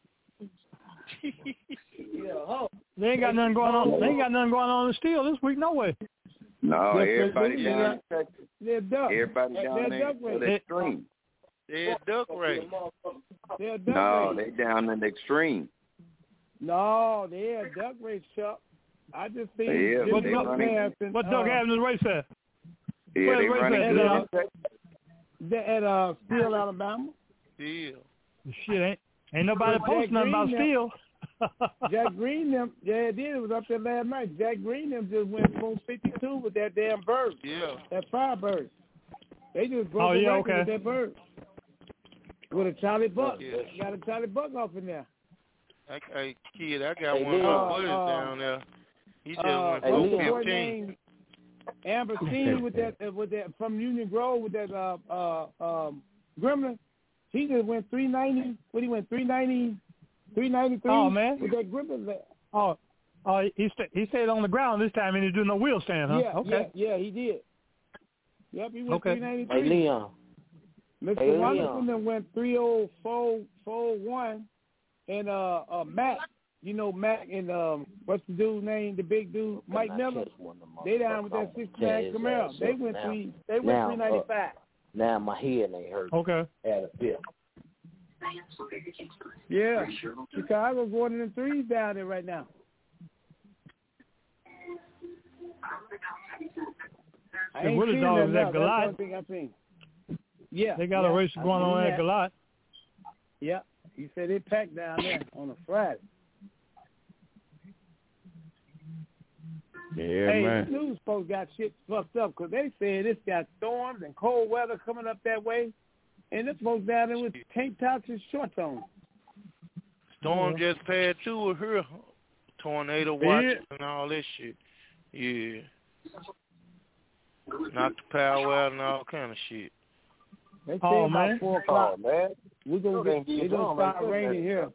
They ain't got nothing going on. They ain't got nothing going on in Steel this week, no way. No, everybody down in Texas. They're duck. Everybody down there in the extreme. They're duck race. No, they down in the extreme. No, they're duck race, Chuck. I just see what Doug having his race at? Yeah, they running at Steel, Alabama. Steel. Shit, ain't nobody posting nothing about Steel. Jack Green them, it did. It was up there last night. Jack Green them just went 452 with that damn bird. Yeah. That Firebird. They just broke the record with that bird. With a Charlie Buck. Yeah. Got a Charlie Buck off in there. Hey, kid, I got one of my buddies down there. He just went 415. Amber Steen with that from Union Grove with that Gremlin. He just went 390. What he went 390, 393. Oh man, with that Gremlin there. Oh, he stayed on the ground this time and he didn't do no wheel stand, huh? Yeah, he did. Yep, he went 393. Hey, Leon. Mr. Wonderful then went 30441, and Mac. You know Mac and what's the dude's name? The big dude, Mike Miller. They down with that 69 Camaro. They went 395. Now my head ain't hurt. Okay. At a bit. Yeah, Chicago's one of the threes down there right now. The Willie Dog is at Galat. Yeah, they got a race going on at Galat. Yeah, he said they packed down there on a Friday. Yeah, hey, man. The news folks got shit fucked up because they said it's got storms and cold weather coming up that way, and this folks down there with tank tops and shorts on. Storm just passed through here. Tornado watches and all this shit. Yeah. Knocked the power out and all kind of shit. They say about 4 o'clock. Oh, man. It's going to start raining here.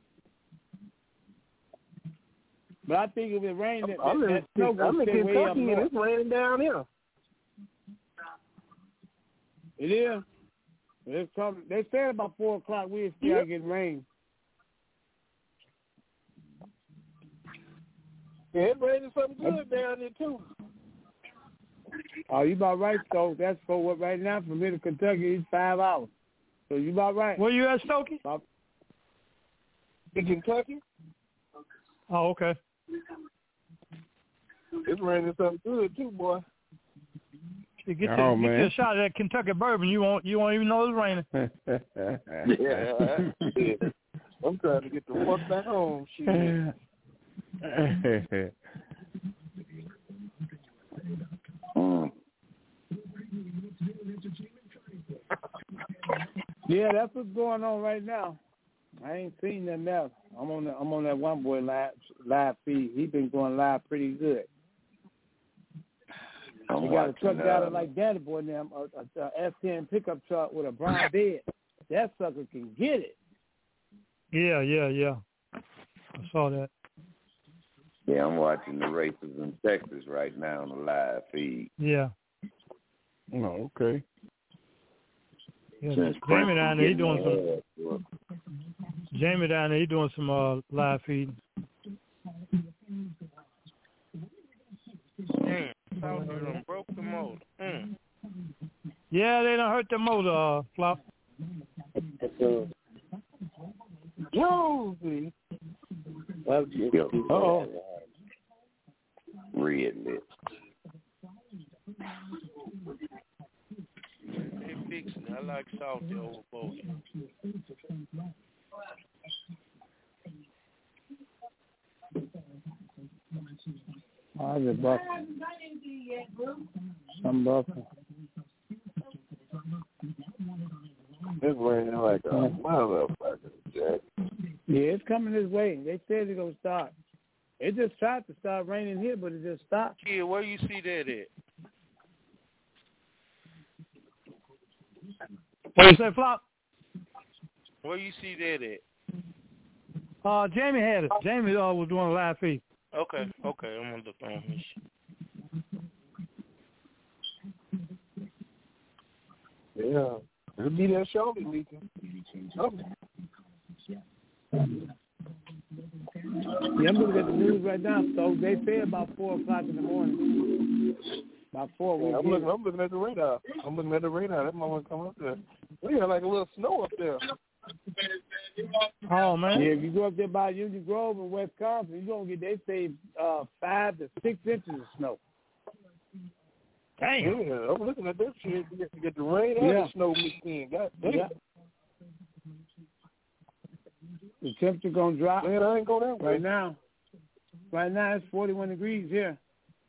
But I think if it rains, that snow will stay way up north. It's raining down here. It is? They said about 4 o'clock we'll start getting rain. Yeah, it's raining something good down there too. Oh, you about right, so that's for what right now from here to Kentucky it's 5 hours. So you about right. Where you at, Stokey? In Kentucky? Oh, okay. It's raining something good too, boy. You get you a shot of that Kentucky bourbon, you won't even know it's raining. Yeah. I'm trying to get the fuck back home. Shit. Yeah, that's what's going on right now. I ain't seen nothing else. I'm on that one boy live feed. He been going live pretty good. He got a truck down there like Daddy Boy now, a S10 pickup truck with a brown bed. That sucker can get it. Yeah. I saw that. Yeah, I'm watching the races in Texas right now on the live feed. Yeah. Oh, okay. Yeah, Jamie down there, he doing some. Jamie down there, he doing some live feeding. Done broke the motor. Yeah, they done hurt the motor, Flop. Josie. Uh-oh. Red lips. They fixed it. I like salty over both. I just bust some buffalo. It's raining like a motherfucker, Jack. Yeah, it's coming this way. They said it's gonna start. It just tried to start raining here, but it just stopped. Yeah, where you see that at? What you say, Flop? Where you see that at? Jamie had it. Jamie was doing a live feed. Okay, I'm gonna look on his shit. Yeah, it'll be that shoulder leaking. Okay. Yeah, I'm looking at the news right now. So they say about 4 o'clock in the morning. About 4. Yeah, I'm looking at the radar. That moment coming up there. We got like a little snow up there. Oh man! Yeah, if you go up there by Union Grove in Wisconsin, you're gonna get, they say 5 to 6 inches of snow. Damn! Yeah, I'm looking at that shit. You get the rain and the snow mixed in. God damn. Yeah. The temperature gonna drop. Man, I ain't go that way. Right now it's 41 degrees here.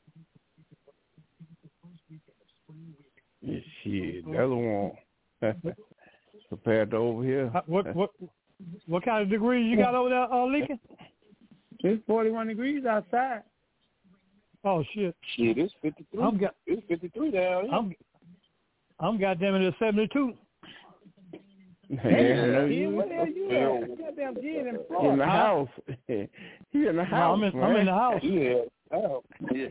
Yeah, shit, that's warm. Compared to over here. What kind of degrees you got over there, Lincoln? It's 41 degrees outside. Oh shit! Shit, it's 53. It's 53 down here. I'm goddamn it at 72. Hey, where the hell you at? Goddamn kid in Florida. In the house. He in the house. No, I'm in the house. Yeah. Oh.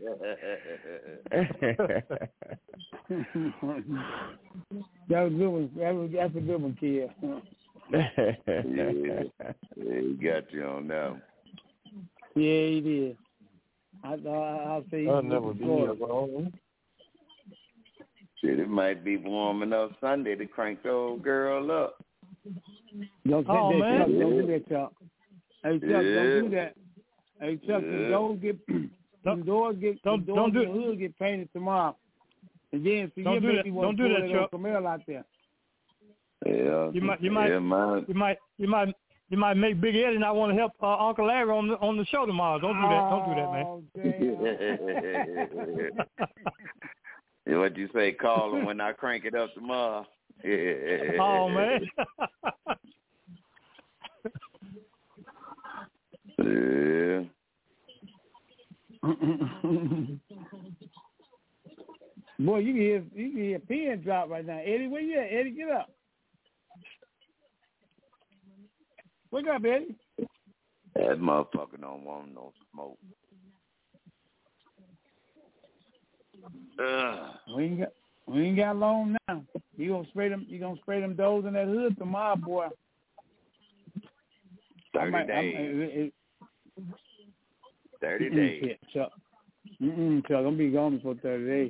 That was a good one. That's a good one, kid. Yeah, he got you on that. Yeah, he did. I'll say I'll never be alone. Shit, it might be warm enough Sunday to crank the old girl up. Don't do that, Chuck. Hey, Chuck, don't do that. Hey, Chuck, the doors get painted tomorrow. And then don't do that, Chuck. Camille out there. Yeah, you might make Big Eddie not want to help Uncle Larry on the show tomorrow. Don't do that, man. What you say? Call him when I crank it up tomorrow. Oh man. Yeah. Boy, you can hear a pin drop right now. Eddie, where you at? Eddie, get up. Wake up, Eddie. That motherfucker don't want no smoke. We ain't got long now. You gonna spray them doors in that hood tomorrow, boy. 30 days. 30 days. Shit, Chuck. Chuck, I'm gonna be gone before 30 days.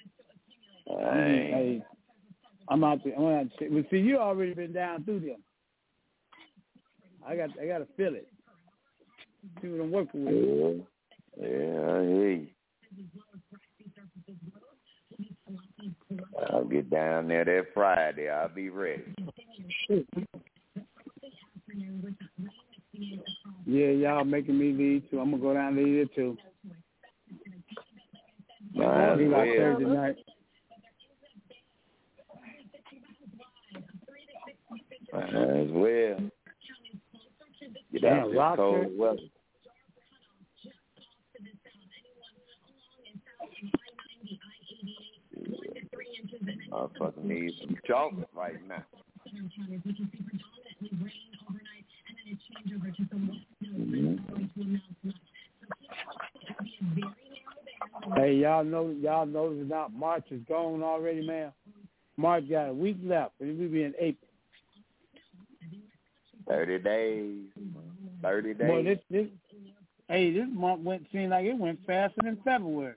Hey, I'm out there. Well, see, you already been down through them. I got to feel it. See what I'm working with. Yeah, I hear you. I'll get down there that Friday. I'll be ready. Yeah, y'all making me leave too. I'm gonna go down there too. I'll be like Thursday night. As well. Get out this cold weather. I fucking need some chocolate right now. Hey, y'all notice that March is gone already, man. March got a week left, and we'll be in April. 30 days. 30 days. Boy, this month seemed like it went faster than February.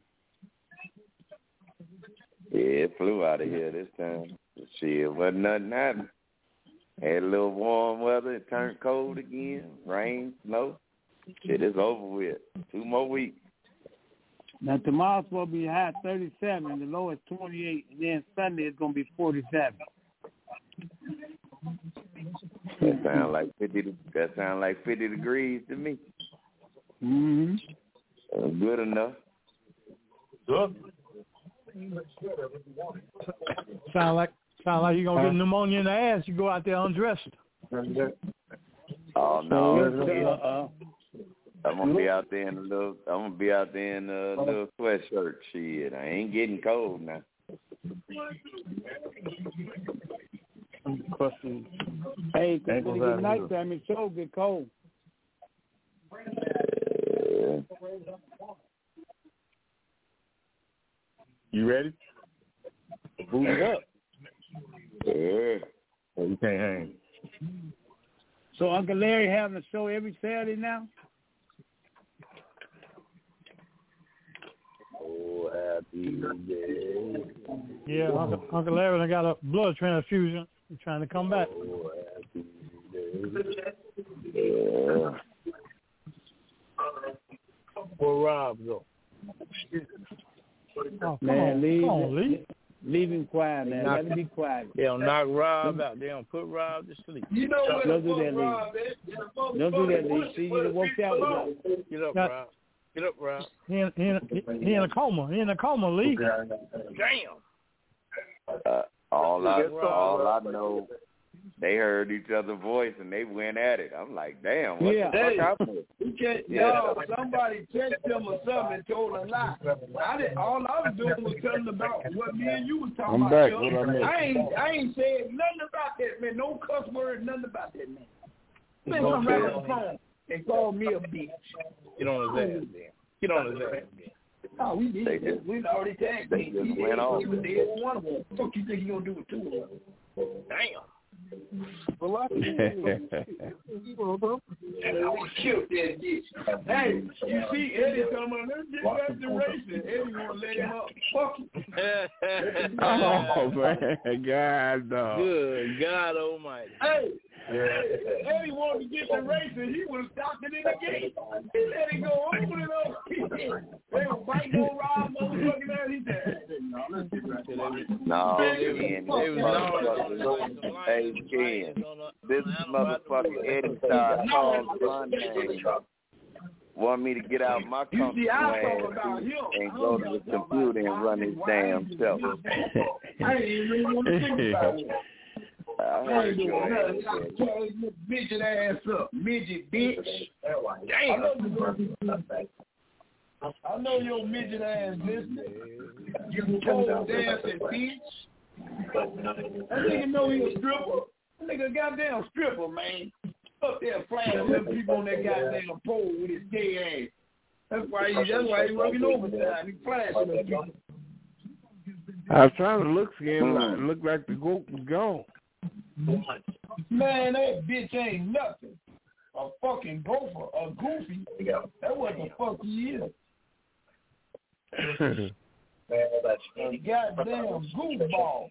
Yeah, it flew out of here this time. Shit, wasn't nothing happening. Had a little warm weather, it turned cold again. Rain, snow. Shit, it's over with. 2 more weeks. Now, tomorrow's supposed to be high 37, and the low is 28, and then Sunday it's going to be 47. That sound like 50 degrees to me. Mm-hmm. Good enough. Good. Sound like you're gonna get pneumonia in the ass. You go out there undressed. Oh no! I'm gonna be out there in a little. Little sweatshirt. Shit, I ain't getting cold now. Hey, when it get nighttime, it sure get cold. You ready? Boot it up. Yeah. Oh, you can't hang. So Uncle Larry having a show every Saturday now? Oh, happy day. Yeah, Uncle Larry done got a blood transfusion. He's trying to come back. Oh, happy day. Yeah. Where Rob go? Oh, man, Lee. Leave him quiet, man. Let him be quiet. They'll knock Rob out. They don't put Rob to sleep. You know what? Don't do that, Lee. Don't do that, Lee. See, you worked out with him. Get up, Rob. Get up, Rob. He in a coma. He in a coma, Lee. Damn. All I know, they heard each other's voice and they went at it. I'm like, damn, what the fuck happened? Somebody texted them or something and told a lie. All I was doing was telling them about what me and you was talking I'm about. back. What I ain't said nothing about that, man. No cuss word, nothing about that, man. Man, come right on the phone and call me a bitch. Get on his ass, man. Get on his ass, man. Oh, we did. We already tagged him. He was dead one of them. What you think he gonna do with two of them? Damn. Well, I was killed that bitch. Hey, you see Eddie talking about let's get back to racing. Eddie won't let him up. Fuck him. Oh man, God no. Good God Almighty. Hey, Eddie wanted to get to racing. He would have stopped it in the gate. He let it go over and over. They were fighting on Rob, motherfucking ass. He said, "No, let's get back to that." No, Hey, Ken, this motherfucking Eddie Star called my name. Want me to get out my computer and go to the computer and run his damn self. I ain't even really want to think about it. I heard you. Midget ass up. Midget bitch. Damn. I know your midget ass listening. You cold dancing bitch. That nigga know he a stripper. That nigga goddamn stripper, man. Up there flashing them people on that goddamn pole with his gay ass. That's why he working overtime. He flashing them people. I was trying to look for him. It looked like the goat was gone. Man, that bitch ain't nothing. A fucking gopher, a goofy. That what the fuck he is. A goddamn goofball.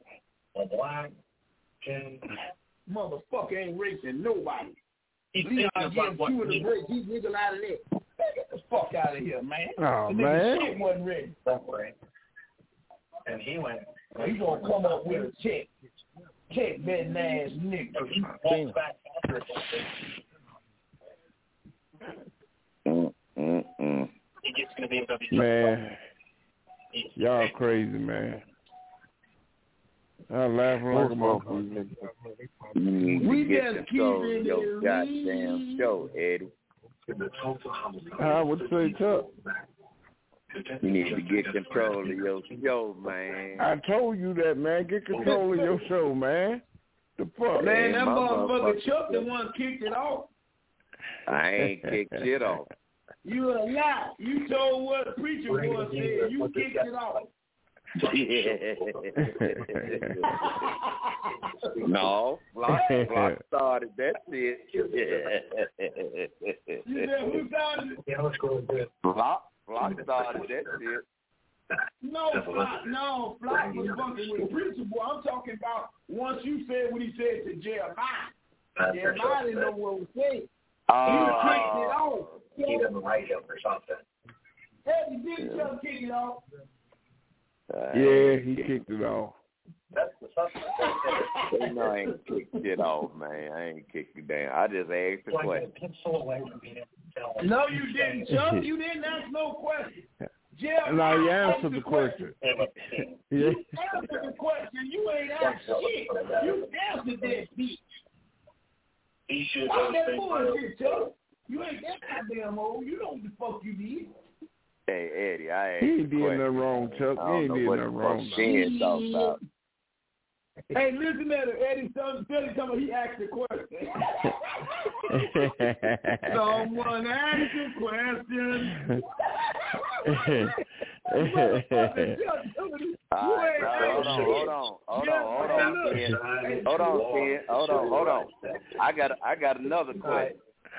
Motherfucker ain't racing nobody. Leon gave 2 of the breaks. He wiggled out of there. Get the fuck out of here, man. Oh, the man. Shit wasn't ready. And he went. He gonna come up with a check. Check that ass nigga. Man, y'all crazy, man. I'm laughing like a motherfucker. We just keep in your goddamn show, Eddie. What say, Chuck? You need to get control of your show, man. I told you that, man. Get control of your show, man. The fuck? Man, that motherfucker Chuck the one kicked it off. I ain't kicked shit off. You a lie. You told what the preacher boy said. You kicked it off. No, Block started that shit. You said who started it? Block started that shit. No, Block was fucking with the preacher boy. I'm talking about once you said what he said to Jeremiah. Jeremiah didn't know what was saying. He kicked it off. He doesn't write him or something. Hey, he did try to kick it off. Yeah, he kicked it off. No, I ain't kicked it off, man. I ain't kicked it down. I just asked the question. No, you didn't, Chuck. You didn't ask no question. No, you answered the question. You answered the question. You ain't asked shit. You answered that bitch. Stop that bullshit, Chuck. You ain't that goddamn old. You know what the fuck you did. Hey, Eddie, I ain't. He ain't doing nothing wrong, Chuck. He ain't doing nothing wrong. Hey, listen to him, Eddie. Tell him he asked the question. Someone asked the question. Hold on. I got another question.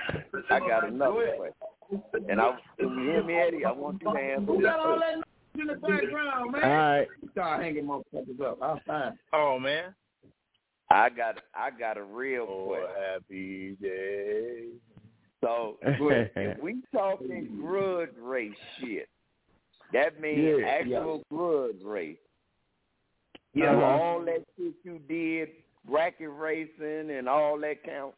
And can you hear me, Eddie? I want you to answer this. In the background, man. All right. Start hanging motherfuckers up. I'm fine. Oh, man. I got a real question. Happy day. So if we talking grudge race shit, that means actual grudge race. You know, all that shit you did, bracket racing and all that count.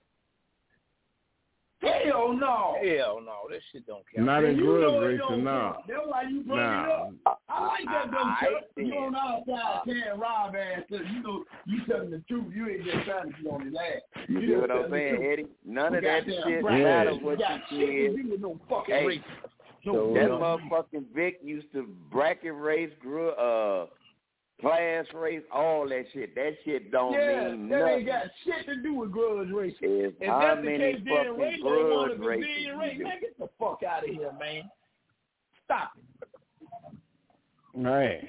Hell no. That shit don't count. Not in grudge racing, no. That's why you bring it up. I like that dumb Chuck. You on outside can't rob ass. You know, you telling the truth. You ain't just trying to be on the ass. You know what I'm saying, Eddie? None of that shit matters what you did. No fucking race. That motherfucking Vic used to bracket race, class race, all that shit. That shit don't mean nothing. That ain't got shit to do with grudge racing. If that's the case, then race don't want to be race. Man, get the fuck out of here, man. Stop it. Man.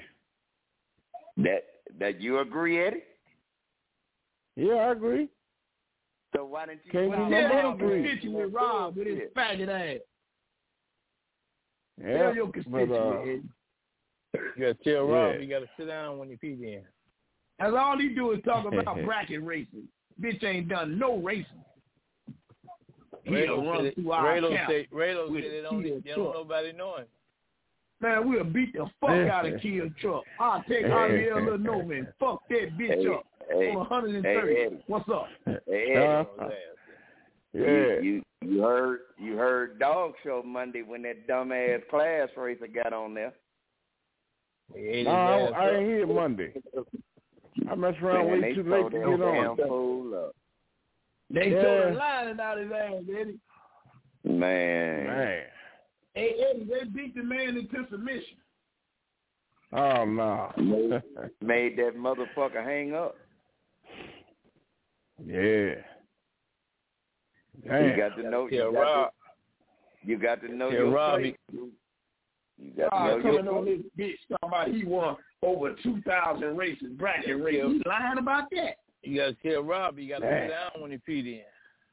That you agree, Eddie? Yeah, I agree. So why didn't you with Rob with his faggot ass? Yeah, tell your constituent, you gotta tell Rob you gotta sit down when you pee in. That's all he do is talk about bracket racing. Bitch ain't done no racing. Raylo said they don't nobody know him. Man, we'll beat the fuck out of Kill Truck. I'll take Ariel Little Norman. Fuck that bitch up. On 130. What's up? You heard Dog Show Monday when that dumbass class racer got on there. No, I ain't here Monday. I messed around way too late to get on. They told the line out his ass, Eddie. Man. Hey, Eddie, they beat the man into submission. Oh, no. Made that motherfucker hang up. Yeah. Damn. You got to know. You got to know your place. You got to know coming on this bitch talking about he won over 2,000 races, bracket races. He's lying about that. You got to tell Robbie you got to sit down when he feed in.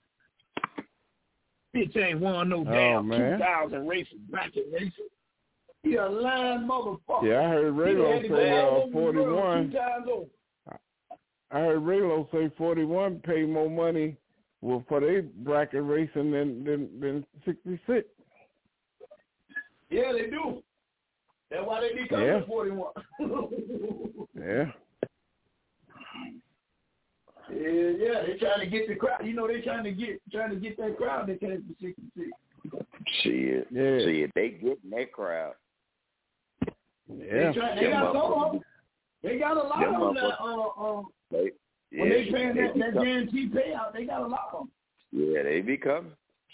Bitch ain't won no damn 2,000 races, bracket races. He a lying motherfucker. Yeah, I heard Raylo say 41. 2 times over. I heard Raylo say 41 pay more money for their bracket racing than 66. Yeah, they do. That's why they be coming to 41. Yeah. Yeah, they trying to get the crowd. You know, they trying to get that crowd that came to 66. Shit. Yeah. Shit, they getting that crowd. Yeah. They got some of them. They got a lot of them that, when they paying that guarantee payout, they got a lot of them. Yeah, they be coming.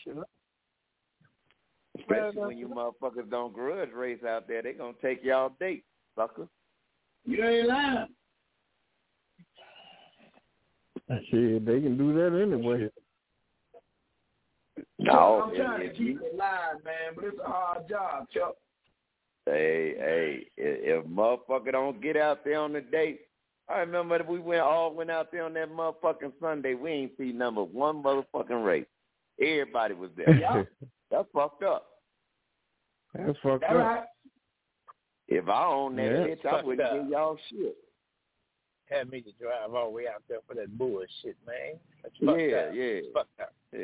Especially when you motherfuckers don't grudge race out there, they gonna take y'all date, sucker. You ain't lying. Shit, they can do that anyway. No, I'm trying to keep it live, man, but it's a hard job, Chuck. Hey, if motherfucker don't get out there on the date, I remember that we went out there on that motherfucking Sunday. We ain't see number one motherfucking race. Everybody was there. Yeah. That's fucked up. That's fucked up. Right. If I own that bitch, I wouldn't give y'all shit. Had me to drive all the way out there for that bullshit, man. That's fucked up. Yeah.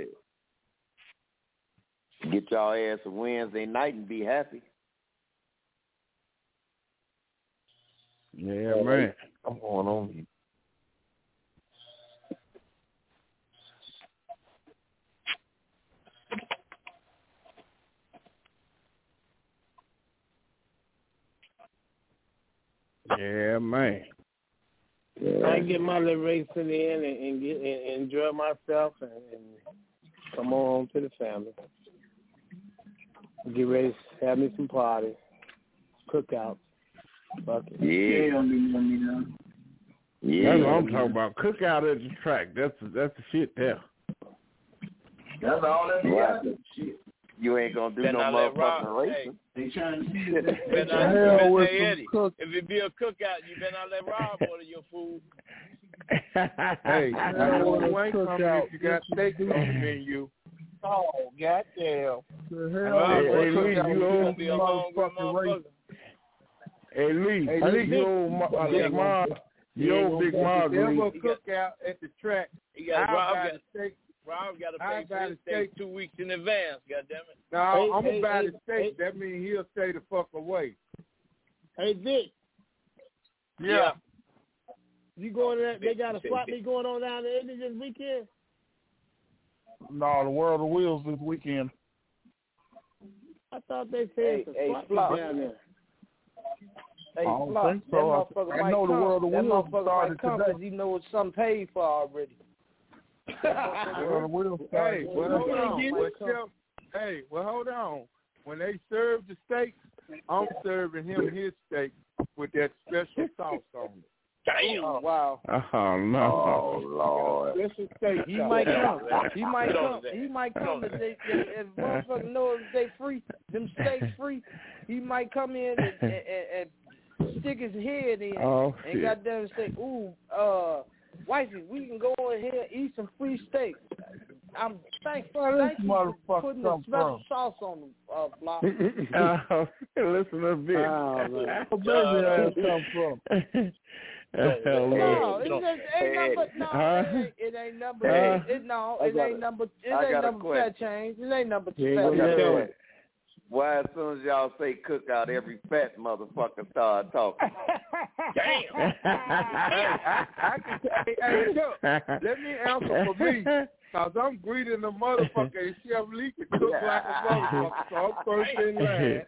Get y'all ass a Wednesday night and be happy. Yeah, man. I'm going on you. Yeah, man. I get my little racing in and enjoy myself and come on home to the family. Get ready to have me some parties, cookouts. Fuck it. Yeah. That's what I'm talking about. Cookout at the track. That's the shit there. That's all that be shit. You ain't gonna do no motherfucking racing. They trying to see Eddie, if it be a cookout, you better not let Rob order your food. Hey, you ain't coming if you got steak on the menu. Oh, goddamn. Hey, Lee, you old motherfucking race. Hey, Lee, you old Big Mom. You old Big Mom. If there's a cookout at the track, Rob got to pay for his steak 2 weeks in advance, goddammit. No, I'm going to buy the steak. That means he'll stay the fuck away. Hey, Vic. Yeah. You going to that? They got a swap meet going on down there this weekend? No, the World of Wheels this weekend. I thought they said it's a swap meet down there. Hey, I don't think so. I know the World of Wheels started today. You know it's something paid for already. Hey, well, hold on. When they serve the steak, I'm serving him his steak with that special sauce on it. Damn! Oh, wow. Oh no! Oh Lord! Special steak. He might come. If motherfucker knows they free, them steaks free. He might come in and stick his head in and goddamn say, "Ooh, wifey, we can go in here and eat some free steak." I'm thankful for putting the special sauce on the block. Listen to this. Where does that come from? No, it ain't number fat change. It ain't number fat. Why, as soon as y'all say cookout, every fat motherfucker start talking. Damn! Hey, look, let me answer for me, because I'm greeting the motherfucker, and Chef Lee can cook like a motherfucker, so I'm first in line.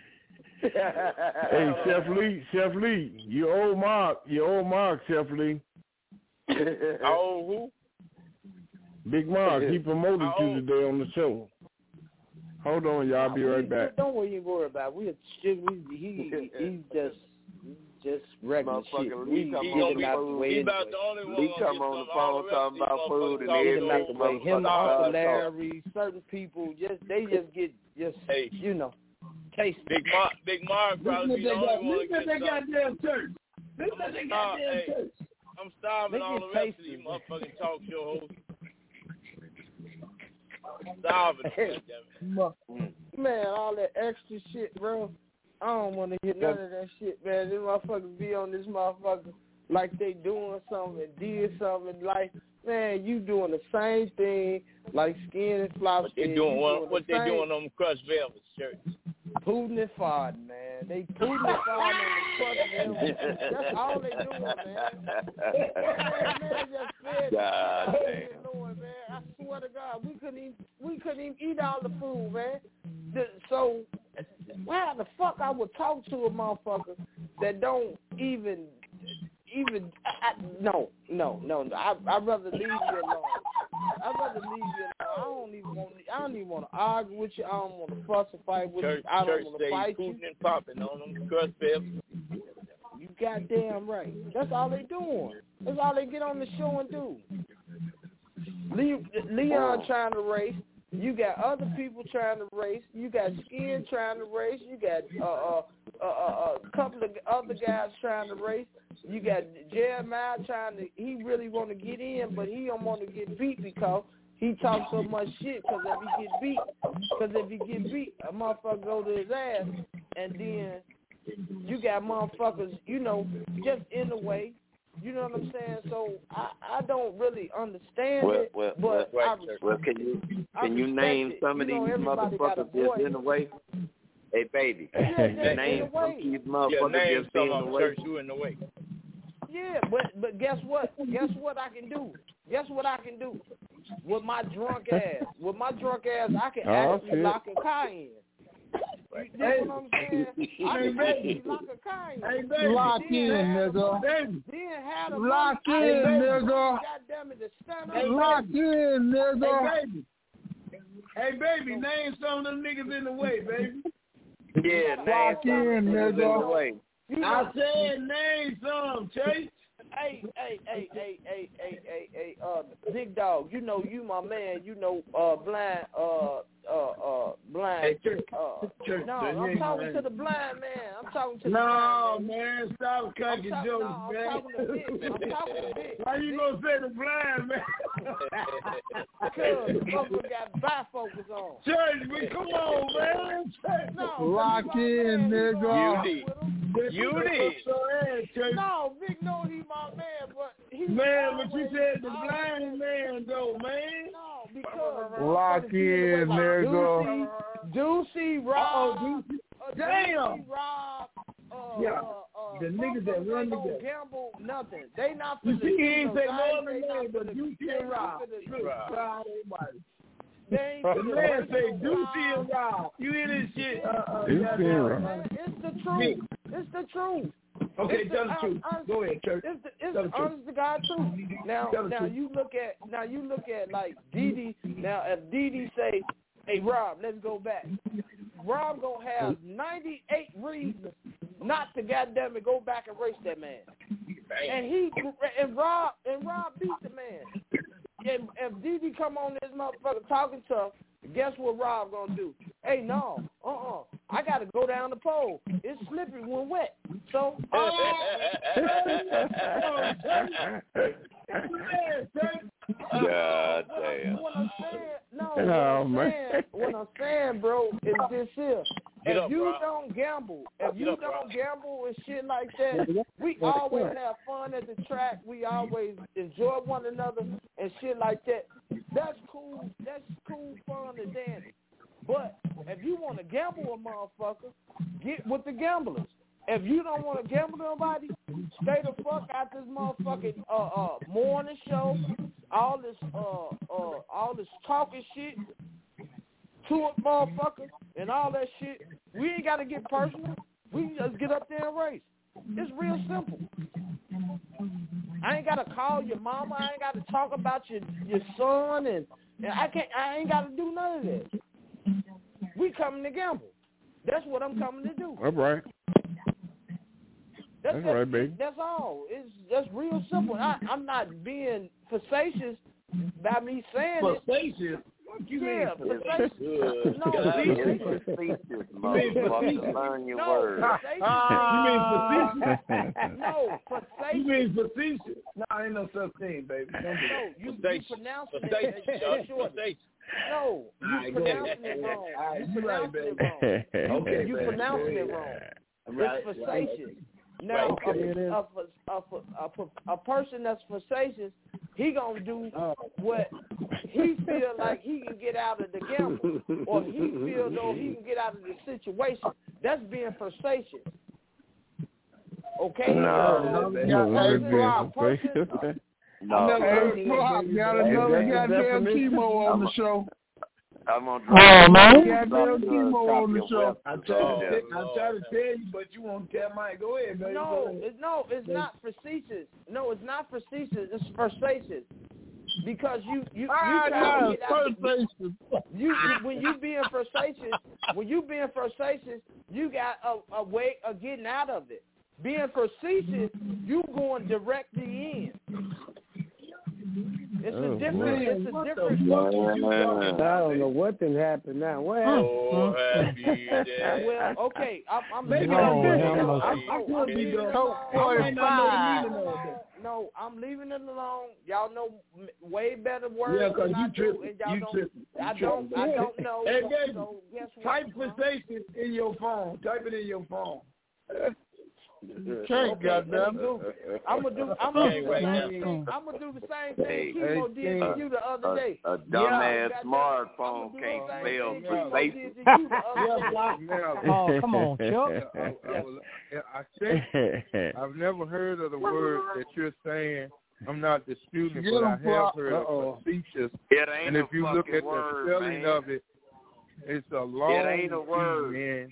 Hey, Chef Lee, you old Mark, Chef Lee. Oh, who? Big Mark, he promoted you today on the show. Hold on, y'all. I'll be right back. Don't worry about it. He's just regular shit. He about the only one. He come on the phone talking about food and everything. Him, Uncle Larry, certain people, they just get taste Big Mark probably be the only one Look at that goddamn church. Look at that goddamn church. I'm starving all the rest of these motherfucking talk show hosts. Starving, man, all that extra shit, bro. I don't want to hear none of that shit, man. These motherfuckers be on this motherfucker like they doing something and did something in life. Man, you doing the same thing like Skin and Flop. What they doing on Crushed Velvet shirts? Pooting and farting, man. They pooting and farting on the Crushed Velvet. That's all they doing, man. Man just fed God damn. Lord, man. I swear to God, we couldn't even eat all the food, man. So, how the fuck I would talk to a motherfucker that don't even no. I'd rather leave you alone. I don't even want to argue with you. I don't want to fuss or fight with you. I don't want to fight you. And popping on them Crushed Velvet. You goddamn right. That's all they doing. That's all they get on the show and do. Leon trying to race. You got other people trying to race. You got Skin trying to race. You got a couple of other guys trying to race. You got Jeremiah he really want to get in, but he don't want to get beat because he talks so much shit. Because if he get beat, a motherfucker go to his ass, and then you got motherfuckers, just in the way. You know what I'm saying? So I don't really understand it, but can you name some of these motherfuckers just in the way? Hey, baby, name some of these motherfuckers just in the way. In the way. Yeah, but guess what? Guess what I can do? With my drunk ass, I can actually lock a car in. You know what I'm saying? I can actually lock a car in. Hey, baby. Lock in, nigga. Lock in, nigga. Goddamn it, to stand up. Lock in, nigga. Hey, baby, name some of them niggas in the way, baby. Yeah, lock in, nigga. I said name some, Chase. Hey, Big Dog, you my man, Blind, Hey, no, I'm talking to the blind man. No, man, stop cracking jokes, man. I'm talking to Big. Why you gonna say the blind man? Because motherfucker got bifocals on. Church, come on, man. No, lock in, nigga. You did. No, Big know he my man, but he. Man, but you said the blind man, though, man. No, because lock in, nigga. Deucey, Rob. Damn. Rob. The niggas that run the game. Gamble, nothing. They not. You see, he ain't say no other name, but Deucey and Rob. The man say Deucey and Rob. You hear this shit? It's the truth. It's the truth. Okay, tell the truth. Go ahead, Church. It's the honest to God truth. Now you look at like Didi. Now if Didi say, "Hey Rob, let's go back," Rob gonna have 98 reasons not to goddamn it go back and race that man. And Rob beat the man. And if Didi come on this motherfucker talking tough, guess what Rob gonna do? Hey, no, I gotta go down the pole. It's slippery when wet. So, God damn. What I'm saying, bro, is this here. If you don't gamble and shit like that, we always have fun at the track. We always enjoy one another and shit like that. That's cool. That's cool, fun, and dandy. But if you want to gamble a motherfucker, get with the gamblers. If you don't want to gamble nobody, stay the fuck out this motherfucking morning show. All this talking shit to it, motherfucker, and all that shit. We ain't got to get personal. We can just get up there and race. It's real simple. I ain't got to call your mama. I ain't got to talk about your son, and I ain't got to do none of that. We coming to gamble. That's what I'm coming to do. All right. That's right, baby. That's all. That's real simple. I'm not being facetious by me saying facetious? you mean? Yeah, facetious. No, Facetious, motherfucker. Learn your words. You mean facetious? No, facetious. You mean facetious? No, ain't no such thing, baby. No, you pronounce it short. No, you pronouncing it wrong. You pronouncing it wrong. Okay, you pronouncing it wrong. It's facetious. Now, a person that's facetious, he gonna do what he feel like he can get out of the gamble, or he feel though he can get out of the situation. That's being facetious. Okay? No. Got another goddamn chemo on the show. I'm on goddamn chemo on the show. I'm trying to tell you, but you won't tell Mike. Go ahead, man. It's not facetious. No, it's not facetious. It's facetious. Because you try to get out. When you being facetious, you got a way of getting out of it. Being facetious, you going directly in. It's a different. I don't know what done happened now. What happened? Well, okay. I'm leaving it alone. Y'all know way better words than I do, and I don't know. Hey, baby, so guess what? type facetious in your phone. Type it in your phone. Can't goddamn. I'm gonna do the same thing Chemo did to you the other day. A dumbass smartphone can't spell facetious. Oh, come on, Chuck. I think I've never heard of the word that you're saying. I'm not disputing, but I have heard of facetious. And if you look at the spelling of it, it's a long It ain't a word. man.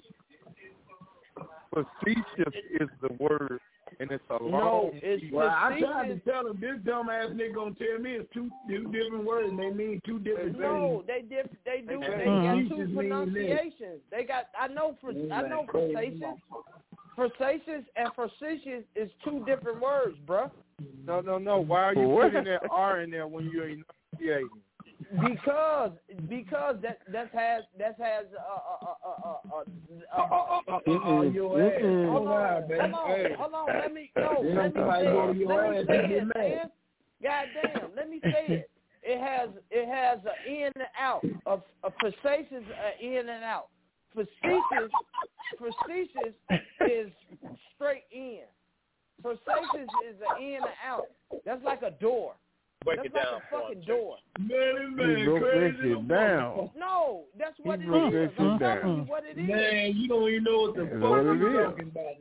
Facetious is the word, and it's a long. Well, I tried to tell him this dumbass nigga gonna tell me it's two different words and they mean two different things. No, they do. They got two pronunciations. They got. I know facetious. Facetious and facetious is two different words, bruh. No. Why are you putting that R in there when you're enunciating? Because that has your ass. Hold on. Let me say it, man. Goddamn, let me say it. It has an in and out. A facetious in and out. Facetious is straight in. Facetious is an in and out. That's like a door. That's like a fucking door. Man, crazy down. No, that's what it is. I'm telling you what it is. Man, you don't even know what the fuck you're talking about,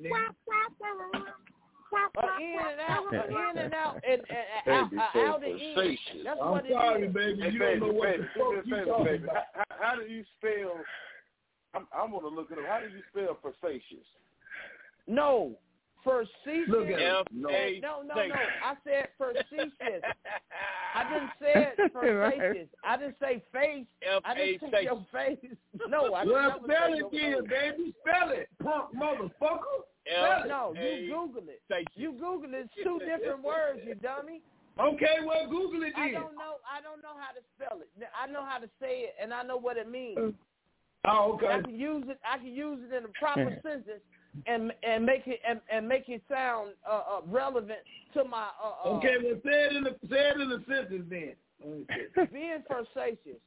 nigga. In and out, and out and in. That's what it is. I'm sorry, baby. You don't know what the fuck you're talking about. How do you spell? I'm gonna look it up. How do you spell facetious? No. Facetious. No. I said facetious. I didn't say facetious. I didn't say face. I didn't say your face. No, I didn't. Well, spell it then, baby. Spell it, punk motherfucker. No, you Google it. You Google it. It's two different words, you dummy. Okay, well, Google it then. I don't know how to spell it. I know how to say it, and I know what it means. Oh, okay. I can use it in a proper sentence. And make it sound relevant to my. Okay, well, say it in the sentence then. Being facetious.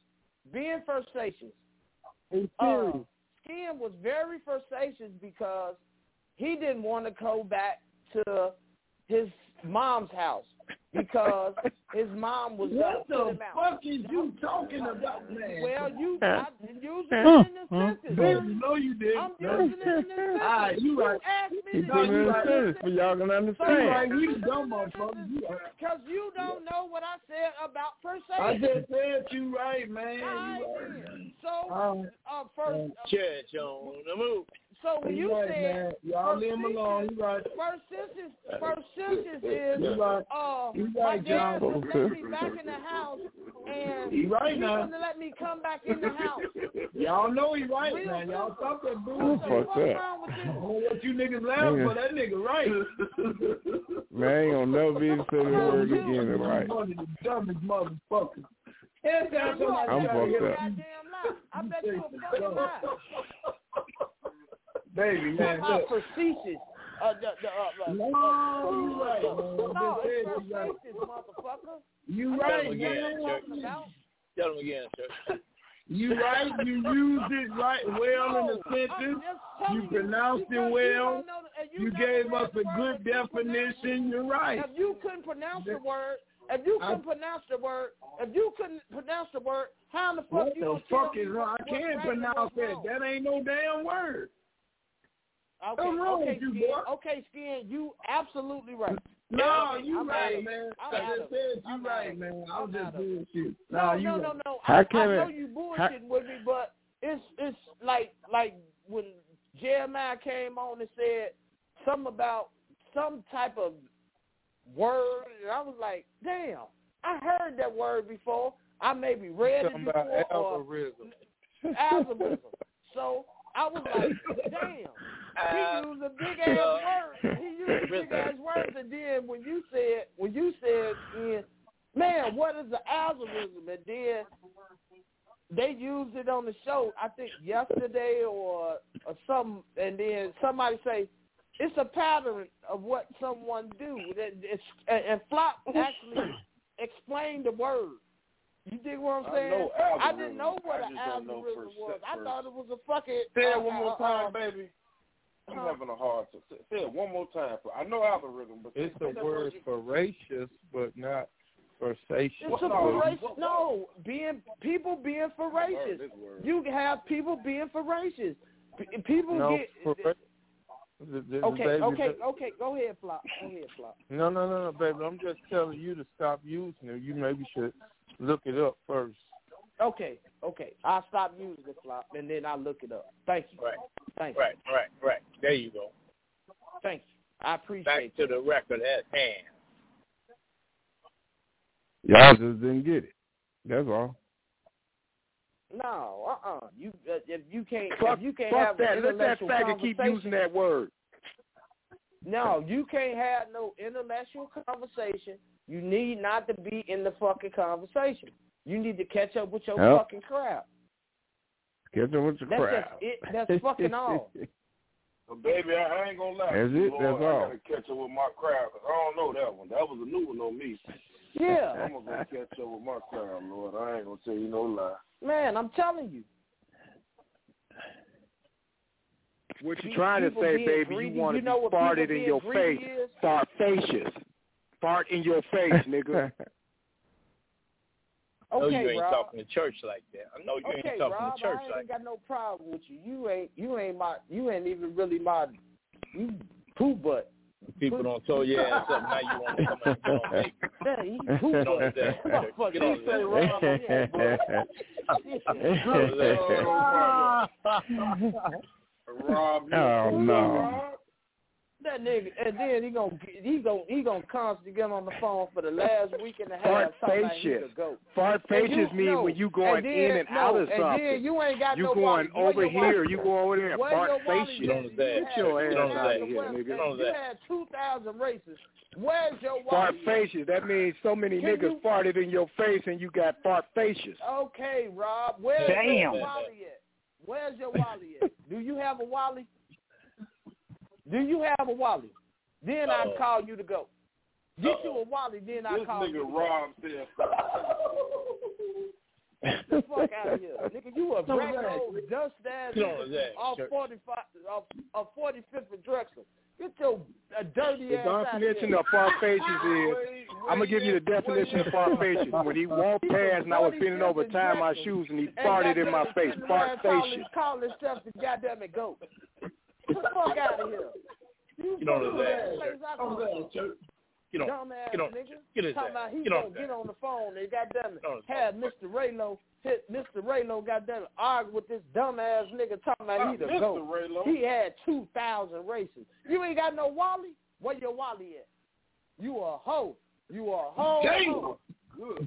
Skin was very facetious because he didn't want to go back to his mom's house because his mom was going to put him out. What the fuck is you talking about, man? Well, I'm using it in the sentence. Baby, no, you didn't. I'm using it in the sentence. All right, you right. asked me to put it in a sentence for y'all can understand. You the dumb motherfucker. Because you don't know what I said about facetious. I just said you right, man. So, first... Church on the move. So when you right, said man. Y'all leave him alone, you right. Facetious is my dad would let me back in the house and he right now. wouldn't let me come back in the house. Y'all know he right, man. Y'all stop that bullshit. Fuck that. What you niggas laughing for? That nigga right. Man, I ain't gonna never be able to say the word again, right? The dumbest motherfucker. I'm fucked up. I bet you a fucking lie. Baby, man. How facetious. No, right. No, it's facetious, motherfucker. You right, Tell him again, sir. You right. You used it right well in the sentence. You pronounced it well. You gave us a good definition. You're right. If you couldn't pronounce the word, how in the fuck what you the gonna fuck tell is me wrong? I can't pronounce that. wrong? That ain't no damn word. Okay, What's wrong with you, Skin. boy? Okay, Skin, you absolutely right. No, okay, you I'm right, man. I just said you right, man. I was just bullshit. No. I know you bullshitting with me, but it's like when Jeremiah came on and said something about some type of word, and I was like, damn, I heard that word before. I maybe read it before. Algorithm. So I was like, damn. He used a big ass word. And then when you said, man, what is the algorithm? And then they used it on the show, I think yesterday or something. And then somebody say it's a pattern of what someone do. And Flop actually explained the word. You dig what I'm saying? I didn't know what an algorithm was. I thought it was a fucking. Say it one more time, baby. I'm having a hard time. Say it one more time. I know algorithm, but it's a word voracious, but not voracious. It's a voracious. No, people being voracious. You have people being voracious. People get. Okay. Go ahead, Flop. No, baby. I'm just telling you to stop using it. You maybe should look it up first. Okay. I'll stop using it, Flop, and then I'll look it up. Thank you. Right. Thank you. Right. There you go. Thank you. I appreciate it. Back to the record at hand. Y'all just didn't get it. That's all. No, if you can't fuck have that. Let that faggot keep using that word. No, you can't have no intellectual conversation. You need not to be in the fucking conversation. You need to catch up with your fucking crowd. Catch up with your crowd. That's fucking all. Well, baby, I ain't gonna lie. That's it. Lord, That's all. I gotta catch up with my crowd because I don't know that one. That was a new one on me. Yeah. I'm gonna catch up with my crowd, Lord. I ain't gonna tell you no lie. Man, I'm telling you. What you trying to say, baby? Greedy, you want to be farted in your face. Fartfacious. Fart in your face, nigga. I know you ain't Rob. talking to church like that. I know you ain't talking Rob, to church I like ain't got no problem with you. You ain't even really my poo butt. People don't throw your ass up. Now you want to come and get on me. Yeah, you poo butt. Get on Rob, oh no. That nigga, and then he gonna constantly get on the phone for the last week and a half. Fartfacious mean when you going in and out of something. And then you ain't got you going over here, you go over there. Fartfacious. Get your ass out of here, nigga. You had 2,000 races. Where's your wallet? Fartfacious. That means so many niggas farted in your face and you got fartfacious. Okay, Rob. Where's your wallet at? Where's your wallet at? Do you have a wallet? Then I'd call you to go. Get you a wallet, then I'd call you to go. Rob said. Get the fuck out of here. Nigga, you a black old dust ass off 45th and Drexel. Get your dirty ass out of here. The definition of fartfacious is, I'm going to give you the definition of fartfacious. When he walked past and I was bending over tying my shoes and he farted in my face. Fartfacious. Call himself the goddamn it goat. Get the fuck out of here. Get on his ass. Get on his ass. He's going to get on the phone and goddamn it had Mr. Raylo goddamn it argue with this dumbass nigga talking about he the goat. He had 2,000 races. You ain't got no Wally? Where your Wally at? You a hoe. You a hoe. Damn. Good.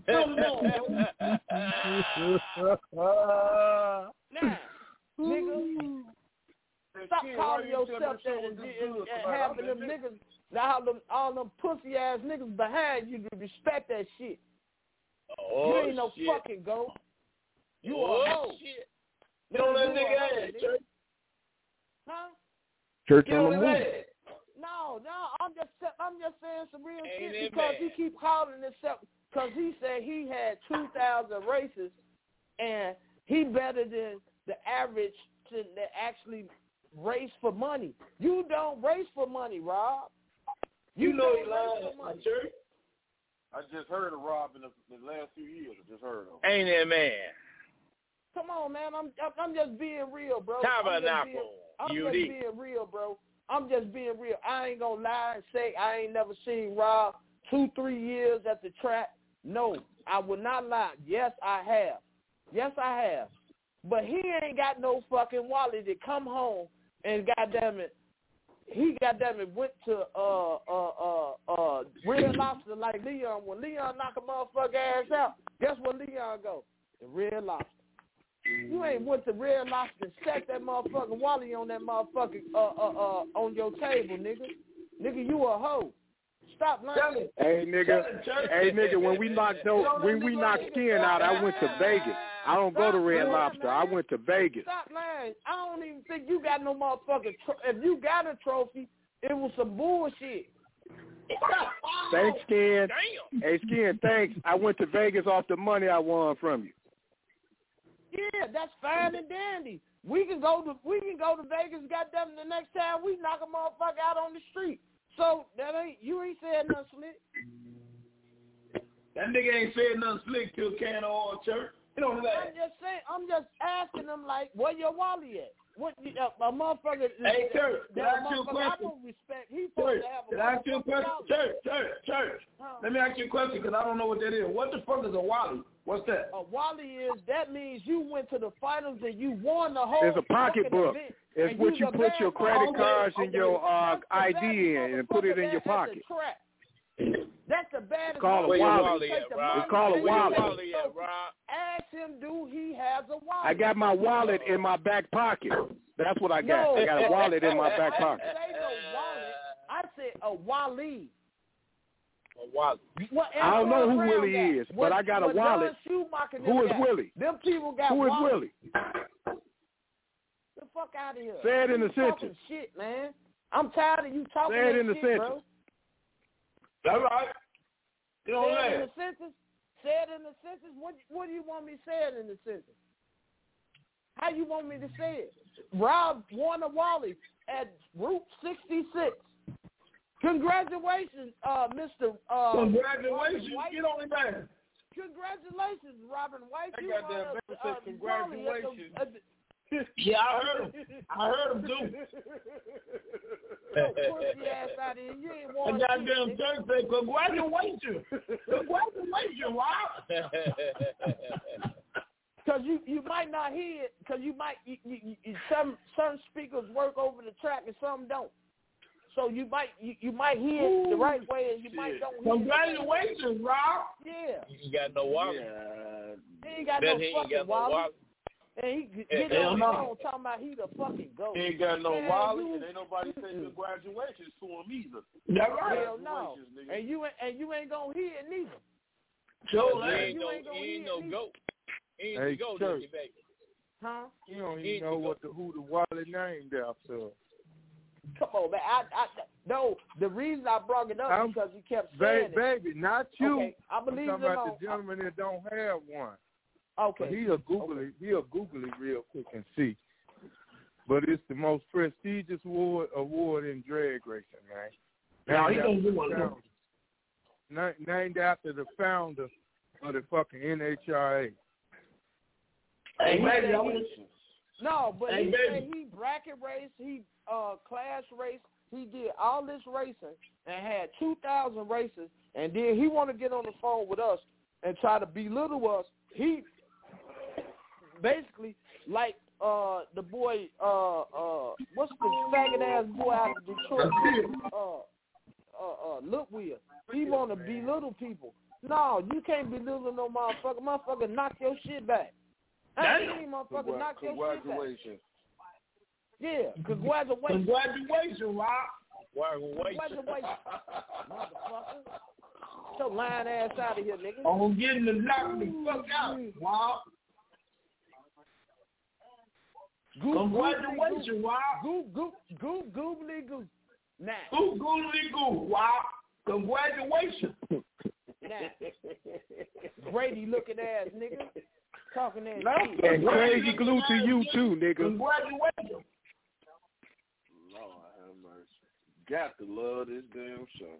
Now, nigga. Stop calling yourself that and having them niggas, all them pussy ass niggas behind you to respect that shit. Oh, you ain't no shit. fucking goat. You a hoe. Shit. Get on that nigga ass, church. Huh? Church Get on on the his move. ass. No, I'm just saying some real Ain't shit it because bad? he keep calling himself, because he said he had 2,000 races and he better than the average that actually race for money. You don't race for money, Rob. You know he don't lying, race for money. church. I just heard of Rob in the last few years. I just heard of him. Ain't that man? Come on, man. I'm just being real, bro. Tabernacle. I'm just being real, bro. I'm just being real. I ain't gonna lie and say I ain't never seen Rob 2-3 years at the track. No, I would not lie. Yes, I have. Yes, I have. But he ain't got no fucking wallet to come home and goddamn it, he went to Red Lobster like Leon. When Leon knock a motherfucker ass out, guess where Leon go? The Red Lobster. You ain't went to Red Lobster and set that motherfucking wallet on that motherfucking on your table, nigga. Nigga, you a hoe. Stop lying. Hey nigga, when we knocked Skin out, I went to Vegas. I don't go to Red Lobster. I went to Vegas. Stop lying. I don't even think you got no motherfucking if you got a trophy, it was some bullshit. Thanks, Skin. Hey, Skin, thanks. I went to Vegas off the money I won from you. Yeah, that's fine and dandy. We can go to Vegas, goddamn, the next time we knock a motherfucker out on the street. So you ain't said nothing slick. That nigga ain't said nothing slick to a can of oil, church. You know what I'm just asking them like, where your wallet at? What a motherfucker? Hey, church, can I ask you a question? I don't respect. He's supposed to have a. Can I ask you a question? Church. Let me ask you a question because I don't know what that is. What the fuck is a wallet? What's that? A wallet that means you went to the finals and you won the whole. It's a pocketbook. Event, it's what you put your credit cards and your ID in and put it in your pocket. That's the baddest. It's called a wallet. It's called a wallet. Ask him, do he has a wallet? I got my wallet in my back pocket. That's what I got. I got a wallet in my back pocket. I didn't say no wallet. I said a wallet. A wallet. I don't know who Willie is, but I got a wallet. Who is Willie? Them people got Who is Willie? The fuck out of here. Say it in the sentence. Shit, man. I'm tired of you talking Say it in the shit, sentence. bro. That's right. You know Say it in the sentence. Say it in the sentence. What do you want me to say it in the sentence? How you want me to say it? Rob Warner Wally at Route 66. Congratulations, Mr. Congratulations. Get on the man. Congratulations, Robin White. I got that baby said congratulations. Yeah, I heard him too. Pussy ass out here. You ain't want I goddamn church said congratulations. Congratulations, Rob. Because you might not hear it, because you might some speakers work over the track and some don't. So you might hear it the right way and you might don't hear it. Congratulations, Rob. Yeah. You ain't got no wallet. He ain't got no fucking wallet. And he get on the phone talking about he the fucking goat. He ain't got no wallet and ain't nobody saying congratulations to him either. That's right. Hell no. And you ain't gonna hear it neither. Joe, he ain't no goat. He ain't Hey, the goat, Church. baby. Huh? You don't even know who the wallet named after. Come on, man. No, the reason I brought it up because you kept saying baby, not you. Okay, I believe I'm talking about the gentleman that don't have one. Okay. But he'll Google it real quick and see. But it's the most prestigious award in drag racing, man. Now he don't do one. Named after the founder of the fucking NHRA. Hey, baby, he said he bracket raced, he class raced, he did all this racing and had 2,000 races, and then he want to get on the phone with us and try to belittle us. He basically like the boy, what's the faggot ass boy out of Detroit? Look Will. He want to belittle people. No, you can't belittle no motherfucker. Motherfucker, knock your shit back. I ain't motherfucker knock your shit back. Congratulations. Yeah, congratulations. Congratulations, Rob. Congratulations, motherfucker. your lying ass out of here, nigga. I'm getting the knock the fuck out. Wow. Congratulations, wow. Goobly goo. Nah. Googly goo. Wow. Congratulations. Nah. Brady looking ass nigga. Talking that shit. And crazy glue to you too, nigga. Congratulations. Lord have mercy. Got to love this damn show.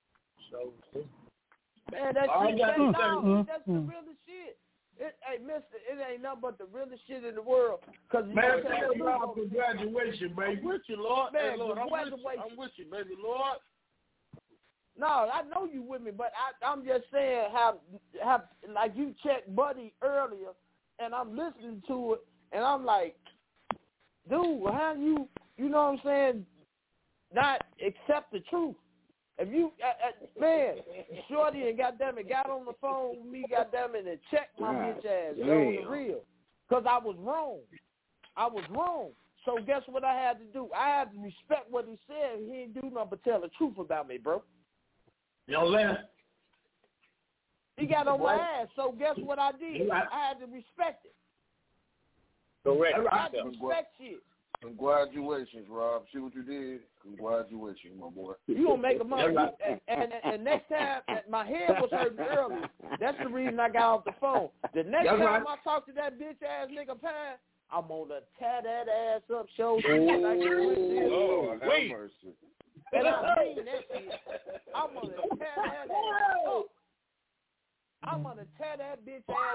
Man, that's the realest shit. Hey, mister, it ain't nothing but the realest shit in the world. Cause man, tell y'all congratulations, baby. I'm with you, Lord. Man, hey, Lord, I'm with you, baby, Lord. No, I know you with me, but I'm just saying how like you checked Buddy earlier, and I'm listening to it, and I'm like, dude, how you know what I'm saying, not accept the truth? If you, man, Shorty and goddammit got on the phone with me, goddammit, and checked my bitch ass on the real, because I was wrong. So guess what I had to do? I had to respect what he said. He didn't do nothing but tell the truth about me, bro. Yo, Lance. He got on my ass, so guess what I did? I had to respect it. Correct. I had to respect shit. Congratulations, Rob. See what you did? Congratulations, my boy. You gonna make a money. And next time, my head was hurting earlier. That's the reason I got off the phone. The next time I talk to that bitch ass nigga Pine, I'm gonna tear that ass up, show you like Lord have mercy. And I mean that shit. I'm gonna tear that ass up. I'm gonna tear that bitch ass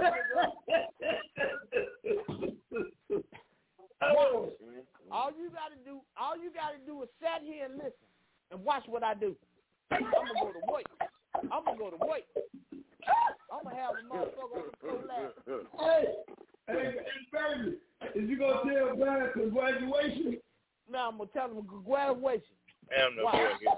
nigga up. All you gotta do is sit here and listen and watch what I do. I'm gonna go to work. I'm gonna have a motherfucker on the floor laughing. Hey, baby, is you gonna tell Brian congratulations? No, I'm gonna tell him congratulations. Damn the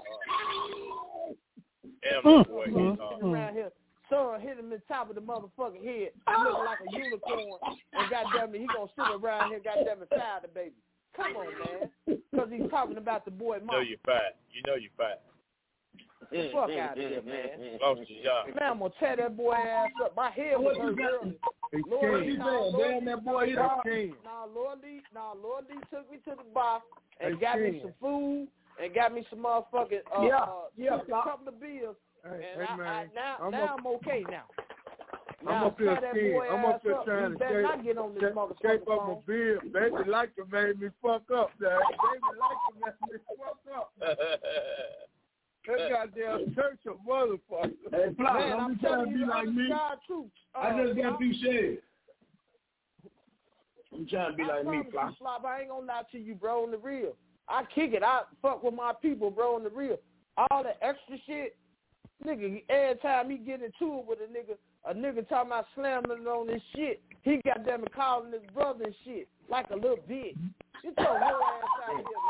boy get hard. Around here. Son hit him in the top of the motherfucking head, looking like a unicorn, and goddamn it, he gonna sit around here, goddamn it, fire the baby. Come on, man, because he's talking about the boy mama. You know you fat. Fuck out of here, man. Lost your job. Man, I'm gonna tear that boy ass up. My head was hurt early. Lord Lee took me to the bar and got me some food and got me some motherfucking a couple of beers. Now I'm okay now. I'm up here scared. I'm up here trying to shape up my beard. Baby like to make me fuck up, Dad. Baby like to make me fuck up. That goddamn church of motherfucker. Hey, Fly, I'm trying to be like me. I just got to shit. I'm trying to be like me, Fly. I ain't gonna lie to you, bro, on the real. I kick it. I fuck with my people, bro, on the real. All the extra shit, nigga, every time he get into it with a nigga talking about slamming on this shit, he got them calling his brother and shit like a little bitch. Get your whole ass out of here,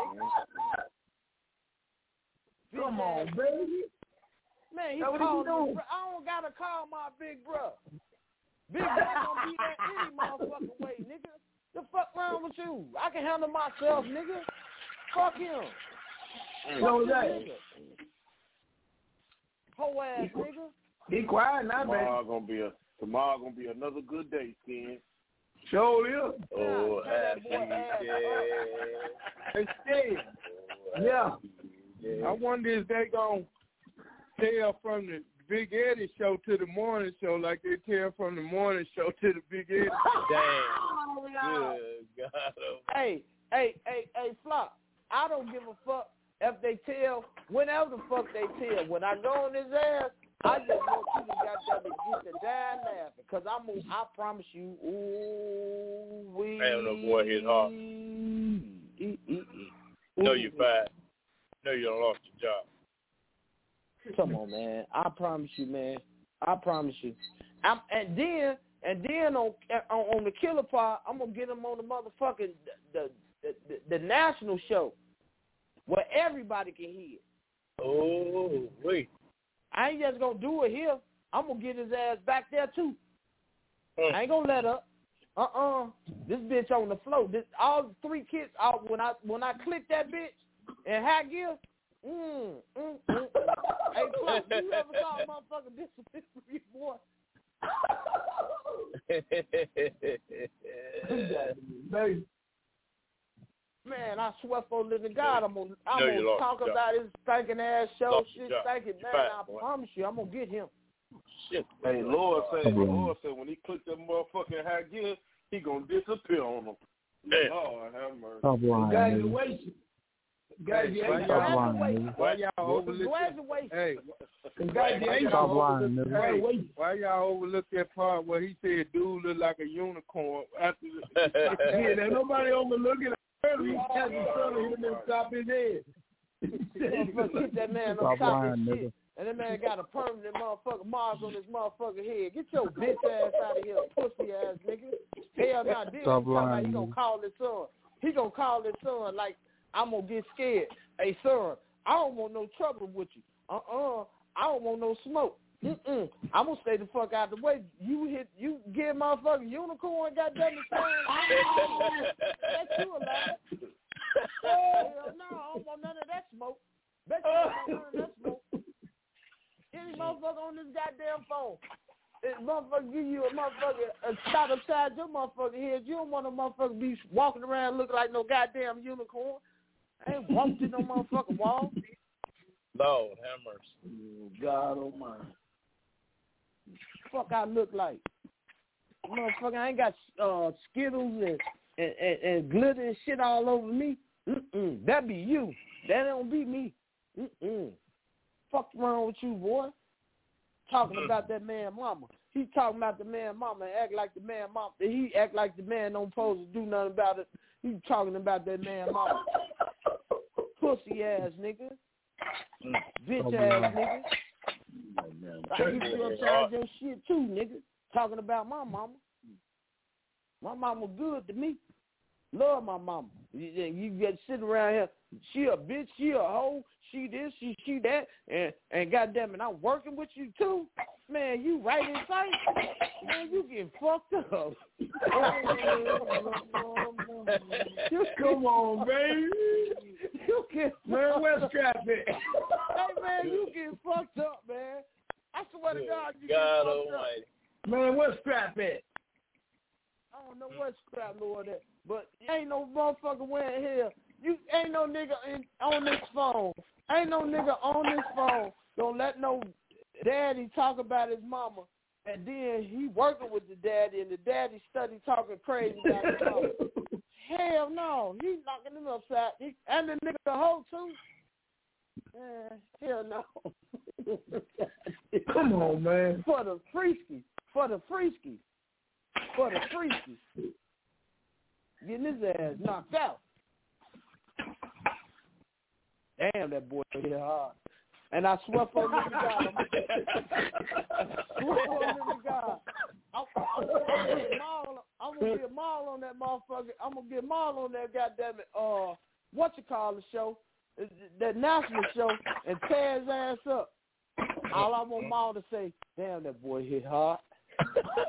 nigga. Come on, baby. Man, he calling I don't gotta call my big brother. Big brother gonna be that any motherfucking way, nigga. The fuck wrong with you? I can handle myself, nigga. Fuck him. Fuck that. Nigga. Whole ass nigga. Be quiet now, man. Tomorrow gonna be another good day, Skin. Sure is. Oh, Hey, Skin. Yeah. I wonder if they gonna tell from the Big Eddie show to the morning show like they tell from the morning show to the Big Eddie. Damn. Good God. Hey, Flop. I don't give a fuck if they tell, whenever the fuck they tell. When I go on his ass, I just want you to get the dying laughing. Because I promise you, we. Damn, the boy hit hard. No, you fat. No, you done lost your job. Come on, man. I promise you, man. I promise you. And then on the killer part, I'm gonna get him on the motherfucking the national show where everybody can hear. Oh, wait. I ain't just gonna do it here. I'm gonna get his ass back there too. I ain't gonna let up. This bitch on the floor. All three kids. When I click that bitch in high gear. Hey Clark, you ever saw a motherfucker disappear, boy? Man, I swear for living God, I'm gonna talk about his stinking ass show. Shit stinking, man. I promise you, I'm gonna get him. Shit. Hey, Lord said when he clicked that motherfucking high gear, he gonna disappear on him. Lord have mercy. Congratulations. Why y'all overlook that part where he said dude look like a unicorn after there's nobody overlooking it. He has the sun of him and stop his head. Get that man on top of his shit. And that man got a permanent motherfucker Mars on his motherfucking head. Get your bitch ass out of here, pussy ass nigga. Hell nah, he gonna call his son. He gonna call his son like, I'm gonna get scared. Hey, son, I don't want no trouble with you. I don't want no smoke. I'm gonna stay the fuck out the way. You get motherfucking unicorn, goddamn it, son. That's you alive. Hell no, I don't want none of that smoke. Bet you don't want none of that smoke. Any motherfucker on this goddamn phone, motherfucker give you a shot upside your motherfucking head. You don't want a motherfucker be walking around looking like no goddamn unicorn. I ain't walked in no motherfucking wall. Lord have mercy. God almighty. Fuck I look like. Motherfucker, I ain't got Skittles and glitter and shit all over me. That be you. That don't be me. Fuck wrong with you, boy? Talking about that man mama. He talking about the man mama and act like the man mama. He act like the man don't supposed to do nothing about it. He talking about that man mama. Pussy ass nigga. Bitch ass nigga. I hit you upside your shit too, nigga. Talking about my mama. My mama good to me. Love my mama. You get sitting around here. She a bitch. She a hoe. She this. She that. And goddamn it, I'm working with you too. Man, you right in sight. Man, you getting fucked up. Come on, baby. You get man, where's Scrap at? Hey man, you getting fucked up, man. I swear to God, you God getting fucked almighty. up. Man, where's Scrap at? I don't know what Scrap Lord at, but ain't no motherfucker wearing here. You ain't no nigga on this phone. Ain't no nigga on this phone. Don't let no daddy talk about his mama, and then he working with the daddy, and the daddy study talking crazy about his mama. Hell no, he's knocking him upside. And the nigga the hoe too. Hell no. Come on, man. For the freaky. Getting his ass knocked out. Damn, that boy hit hard. And I swear for living God, I'm gonna get Maul on that motherfucker. I'm gonna get Maul on that goddamn it. The show, that national show, and tear his ass up. All I want Maul to say, damn, that boy hit hard. I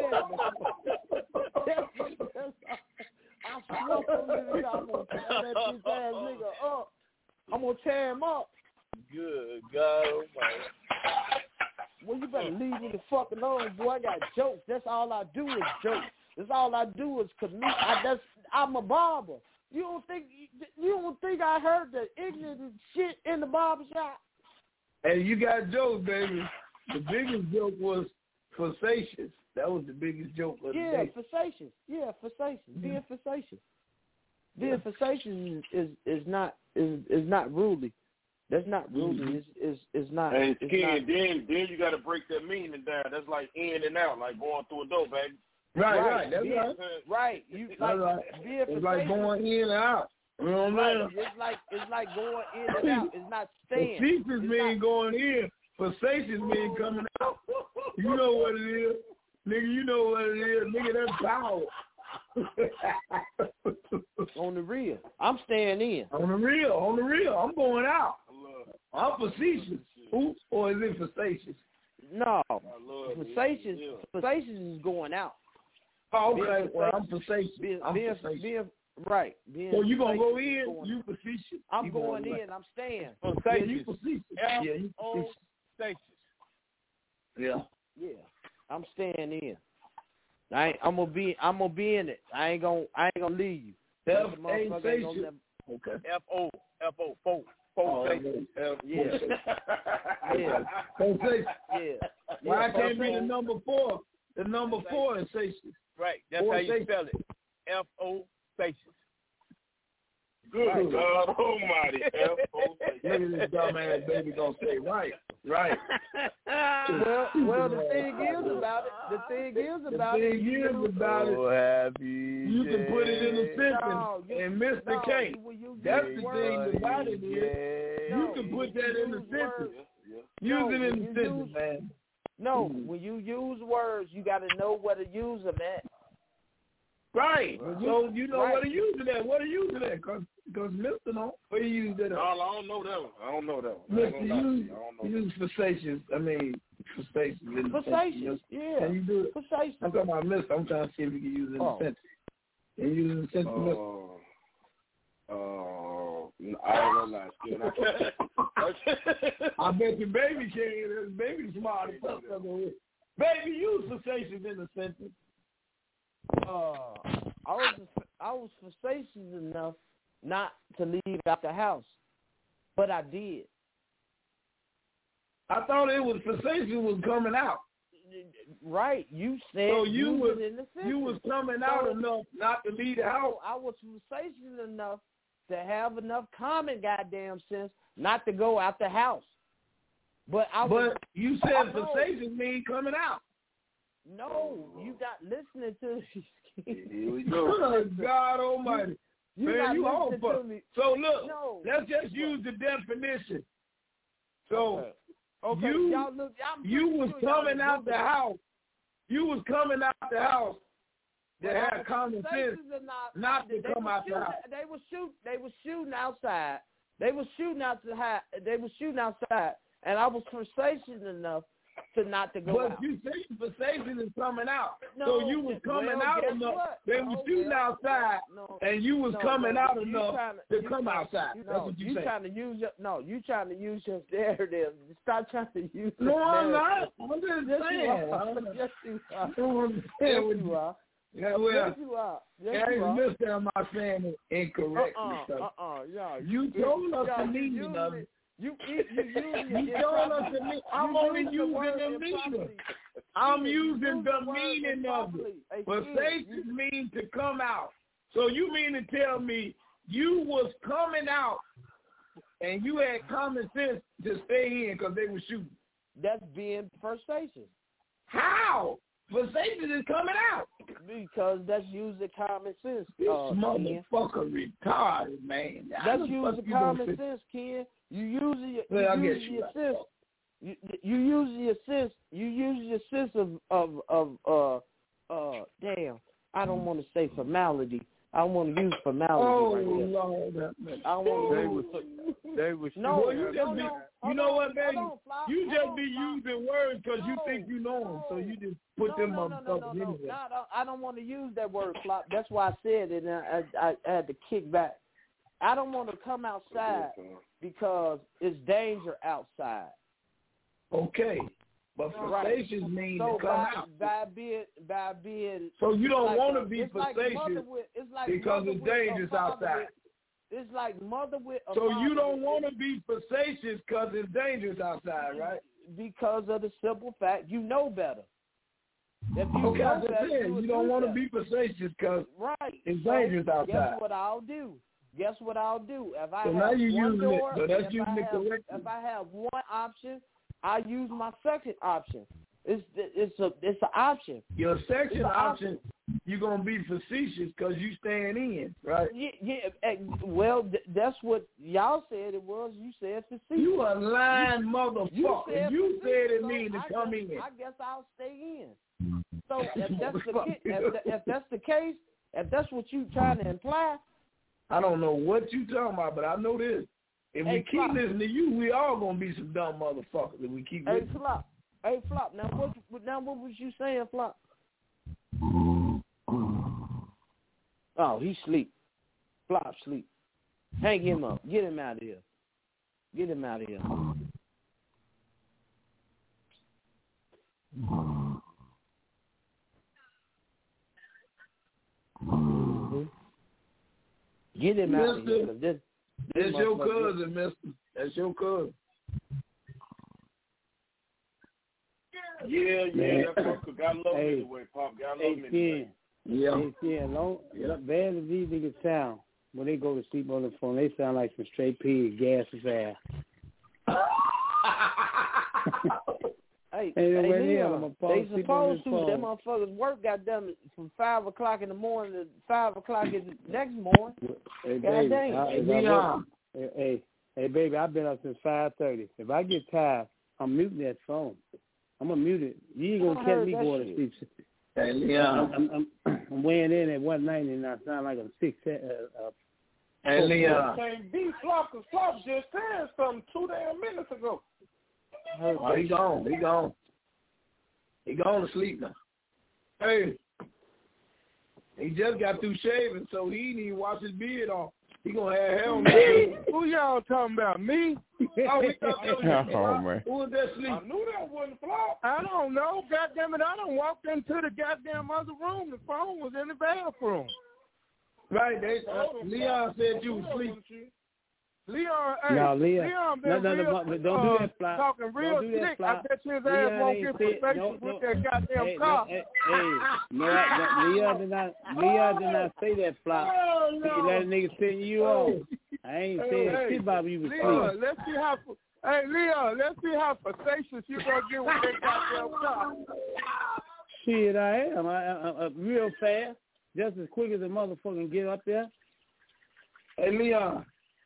swear for living God, I'm gonna tear that bitch ass nigga up. I'm gonna tear him up. Good God almighty. Well, you better leave me the fuck alone, boy. I got jokes. That's all I do is jokes. That's all I do is commit. I'm a barber. You don't think I heard the ignorant shit in the barbershop? Hey, you got jokes, baby. The biggest joke was facetious. That was the biggest joke of the day. Facetious. Yeah, facetious. Being facetious. Being facetious is not ruly. That's not ruly. It's not. Hey, Skin, then you got to break that meaning down. That's like in and out, like going through a door, baby. Right. That's right. You like being it's like going in and out. You know what I mean? It's like going in and out. It's not staying. Facetious mean going in. Facetious mean coming out. You know what it is, nigga. You know what it is, nigga. That's power. On the real, I'm staying in. On the real, I'm going out. I'm facetious. Or is it facetious? No, facetious is going out. Oh, okay. Well, I'm facetious. Right. So you gonna go in? You facetious? I'm going in. I'm staying. You facetious? Yeah, you facetious. staying in. I'm gonna be in it. I ain't gonna leave you. Okay. F-O, 4 stations. Yeah. Why can't be the number 4? The number 4 is stations. Right. That's how you spell it. F-O stations. Good God Almighty. F-O stations. Look at this dumbass baby gonna say right. Well, the thing is about it. Oh, happy you can put it in the sentence and miss the case. That's the thing about it is you can put that in the sentence. Use it in the sentence, man. No, when you use words, you got to know what to use them at. Right. So you know what to use it at. What to use it at? Because Mr. know what you use it at. I don't know that one. Mr. Use facetious. Facetious. Facetious, yeah. Can you do it? Facetious. I'm talking about Mr. I'm trying to see if you can use it in the sentence. Can you use it in the sentence, Mr.? I don't know that. I bet the baby can. Baby smart as fuck. Baby, use facetious in the sentence. I was facetious enough not to leave out the house, but I did. I thought it was facetious was coming out. Right, you said so you was coming out enough not to leave the house. I was facetious enough to have enough common goddamn sense not to go out the house. But you said facetious mean coming out. No, you not listening to me. Here we go. God Almighty. Man, you all fuck. So look, let's just use the definition. So you was coming out the house. You was coming out the house that had common sense not to come out the house. They were shooting outside. They were shooting outside, and I was facetious enough to not to go out. But you say facetious is coming out. So you was coming out enough. They were shooting outside, and you was coming out enough to come outside. That's what you say. You trying to use your narrative. Stop trying to use No, I'm not. I'm just saying. Yes, you are. Yeah, well, yes, you are. Mr. Am I saying it incorrectly? You told us the meaning of it. You told us the meaning. I'm only using the meaning. I'm using the meaning of it. Facetious means to come out. So you mean to tell me you was coming out and you had common sense to stay in because they were shooting? That's being facetious. How? Facetious is coming out. Because that's using common sense. This motherfucker retarded, man. That's using common sense, Ken. You use your sense. You use your sense. You use your sense of damn. I don't want to say formality. I want to use formality right here. Lord, I want they were no. You know what, baby? You just be using words because you think you know them, so you just put them on stuff anyway. I don't want to use that word flop. That's why I said it, and I had to kick back. I don't want to come outside because it's danger outside. Okay. But facetious means to come out. By being so you don't want to be facetious because it's dangerous outside. It's like mother with a So you don't want to be facetious because it's dangerous outside, right? Because of the simple fact you know better. If you okay, know better, you don't want to be facetious because it's dangerous outside. Guess what I'll do? If I so have now you one using door, it, so that's using it correctly. If I have one option, I use my second option. It's an option. Your second option, you're gonna be facetious because you staying in, right? Yeah. Well, that's what y'all said it was. You said facetious. You a lying motherfucker. You said it mean to come in. I guess I'll stay in. So if that's the case, if that's what you trying to imply. I don't know what you talking about, but I know this. If we keep listening to you, we all gonna be some dumb motherfuckers. If we keep listening. Hey, Flop. Now what was you saying, Flop? Oh, he sleep. Flop sleep. Hang him up. Get him out of here. Get him out of here. That's your cousin, mister. That's your cousin. Yeah, that fucker got love anyway, Pop. Got love anyway. Bad as these niggas sound, when they go to sleep on the phone, they sound like some straight pig, gas his ass. They supposed to. That motherfuckers work got done from 5 o'clock in the morning to 5 o'clock in the next morning. Hey, baby, I've been up since 5:30. If I get tired, I'm muting that phone. I'm gonna mute it. You ain't gonna catch me going to sleep. Hey, Leon. I'm weighing in at 190 and I sound like I'm 6. Hey, Leon. Can't be Flop, because Flop just said something 2 damn minutes ago. Oh, he gone. He gone to sleep now. Hey, he just got through shaving, so he didn't even wash his beard off. He gonna have hair on me? Who y'all talking about? Me? Oh, we talking about man. Who was that sleep? I knew that wasn't Flop. I don't know. Goddamn it, I done walked into the goddamn other room. The phone was in the bathroom. Right, Leon said you was asleep. Leon, Leon been don't do that, Flop. Talking real slick. I bet his ass won't get professional with that goddamn car. Leon did not say that, Flop. He let a nigga send you on. I ain't saying shit about you was Leon, sleep. let's see how facetious you gonna get with that goddamn car. Shit, I am. I'm real fast, just as quick as a motherfucker get up there. Hey, Leon.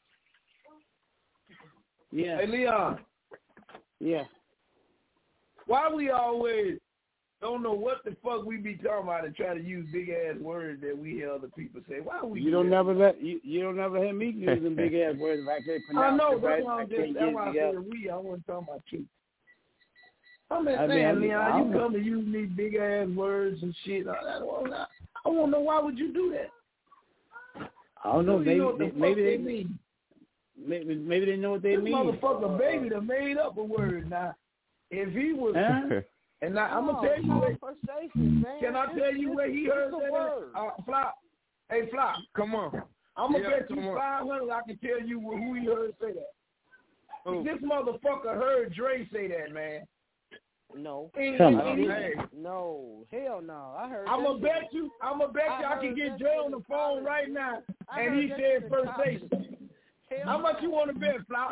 Yeah. Hey, Leon. Yeah. Why we always don't know what the fuck we be talking about and try to use big ass words that we hear other people say? Why we? You don't never hear me using big ass words if I can't pronounce I know. it right. That's why I said we. I wasn't talking about you. I'm just saying, Leon, you come and use these big ass words and shit. I want to know why would you do that? I don't know. Maybe they mean. Maybe they know what they mean. This motherfucker baby done made up a word. Now, if he was, and now I'm gonna tell you what. Can I tell you where he heard that? Flop. Hey, Flop. Come on. I'm gonna bet you 500. I can tell you who he heard say that. This motherfucker heard Dre say that, man. No. No. Hell no. I heard. I'm gonna bet you I can get Dre on the phone right now, and he said First Station. How much you want to bet, Flop?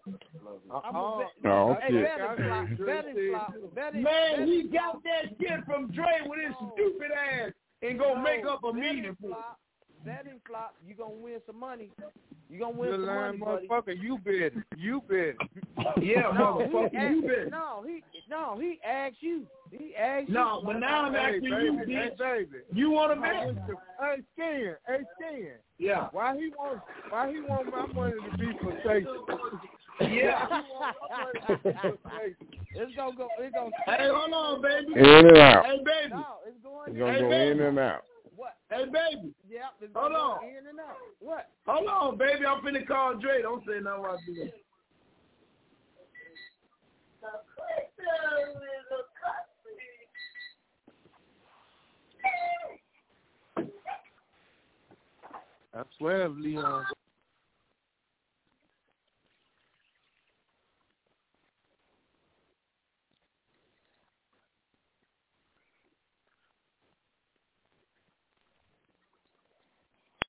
Man, he got that shit from Dre with his stupid ass and gonna make up a meeting for it. Betting, Flop, you gonna win some money. You gonna win some money, motherfucker. You bet. Yeah, motherfucker, you bet. No, he asked you. No, but now I'm asking you, bitch. You want to bet? Hey, Skin. Yeah. Why he want my money to be for station? Yeah. It's gonna go. Hey, hold on, baby. In and out. Hey, baby. No, it's going. It's gonna go in and out. What? Hey, baby. Yeah. Hold on. In and out. What? Hold on, baby. I'm finna call Dre. Don't say nothing while I do that. I swear, Leon.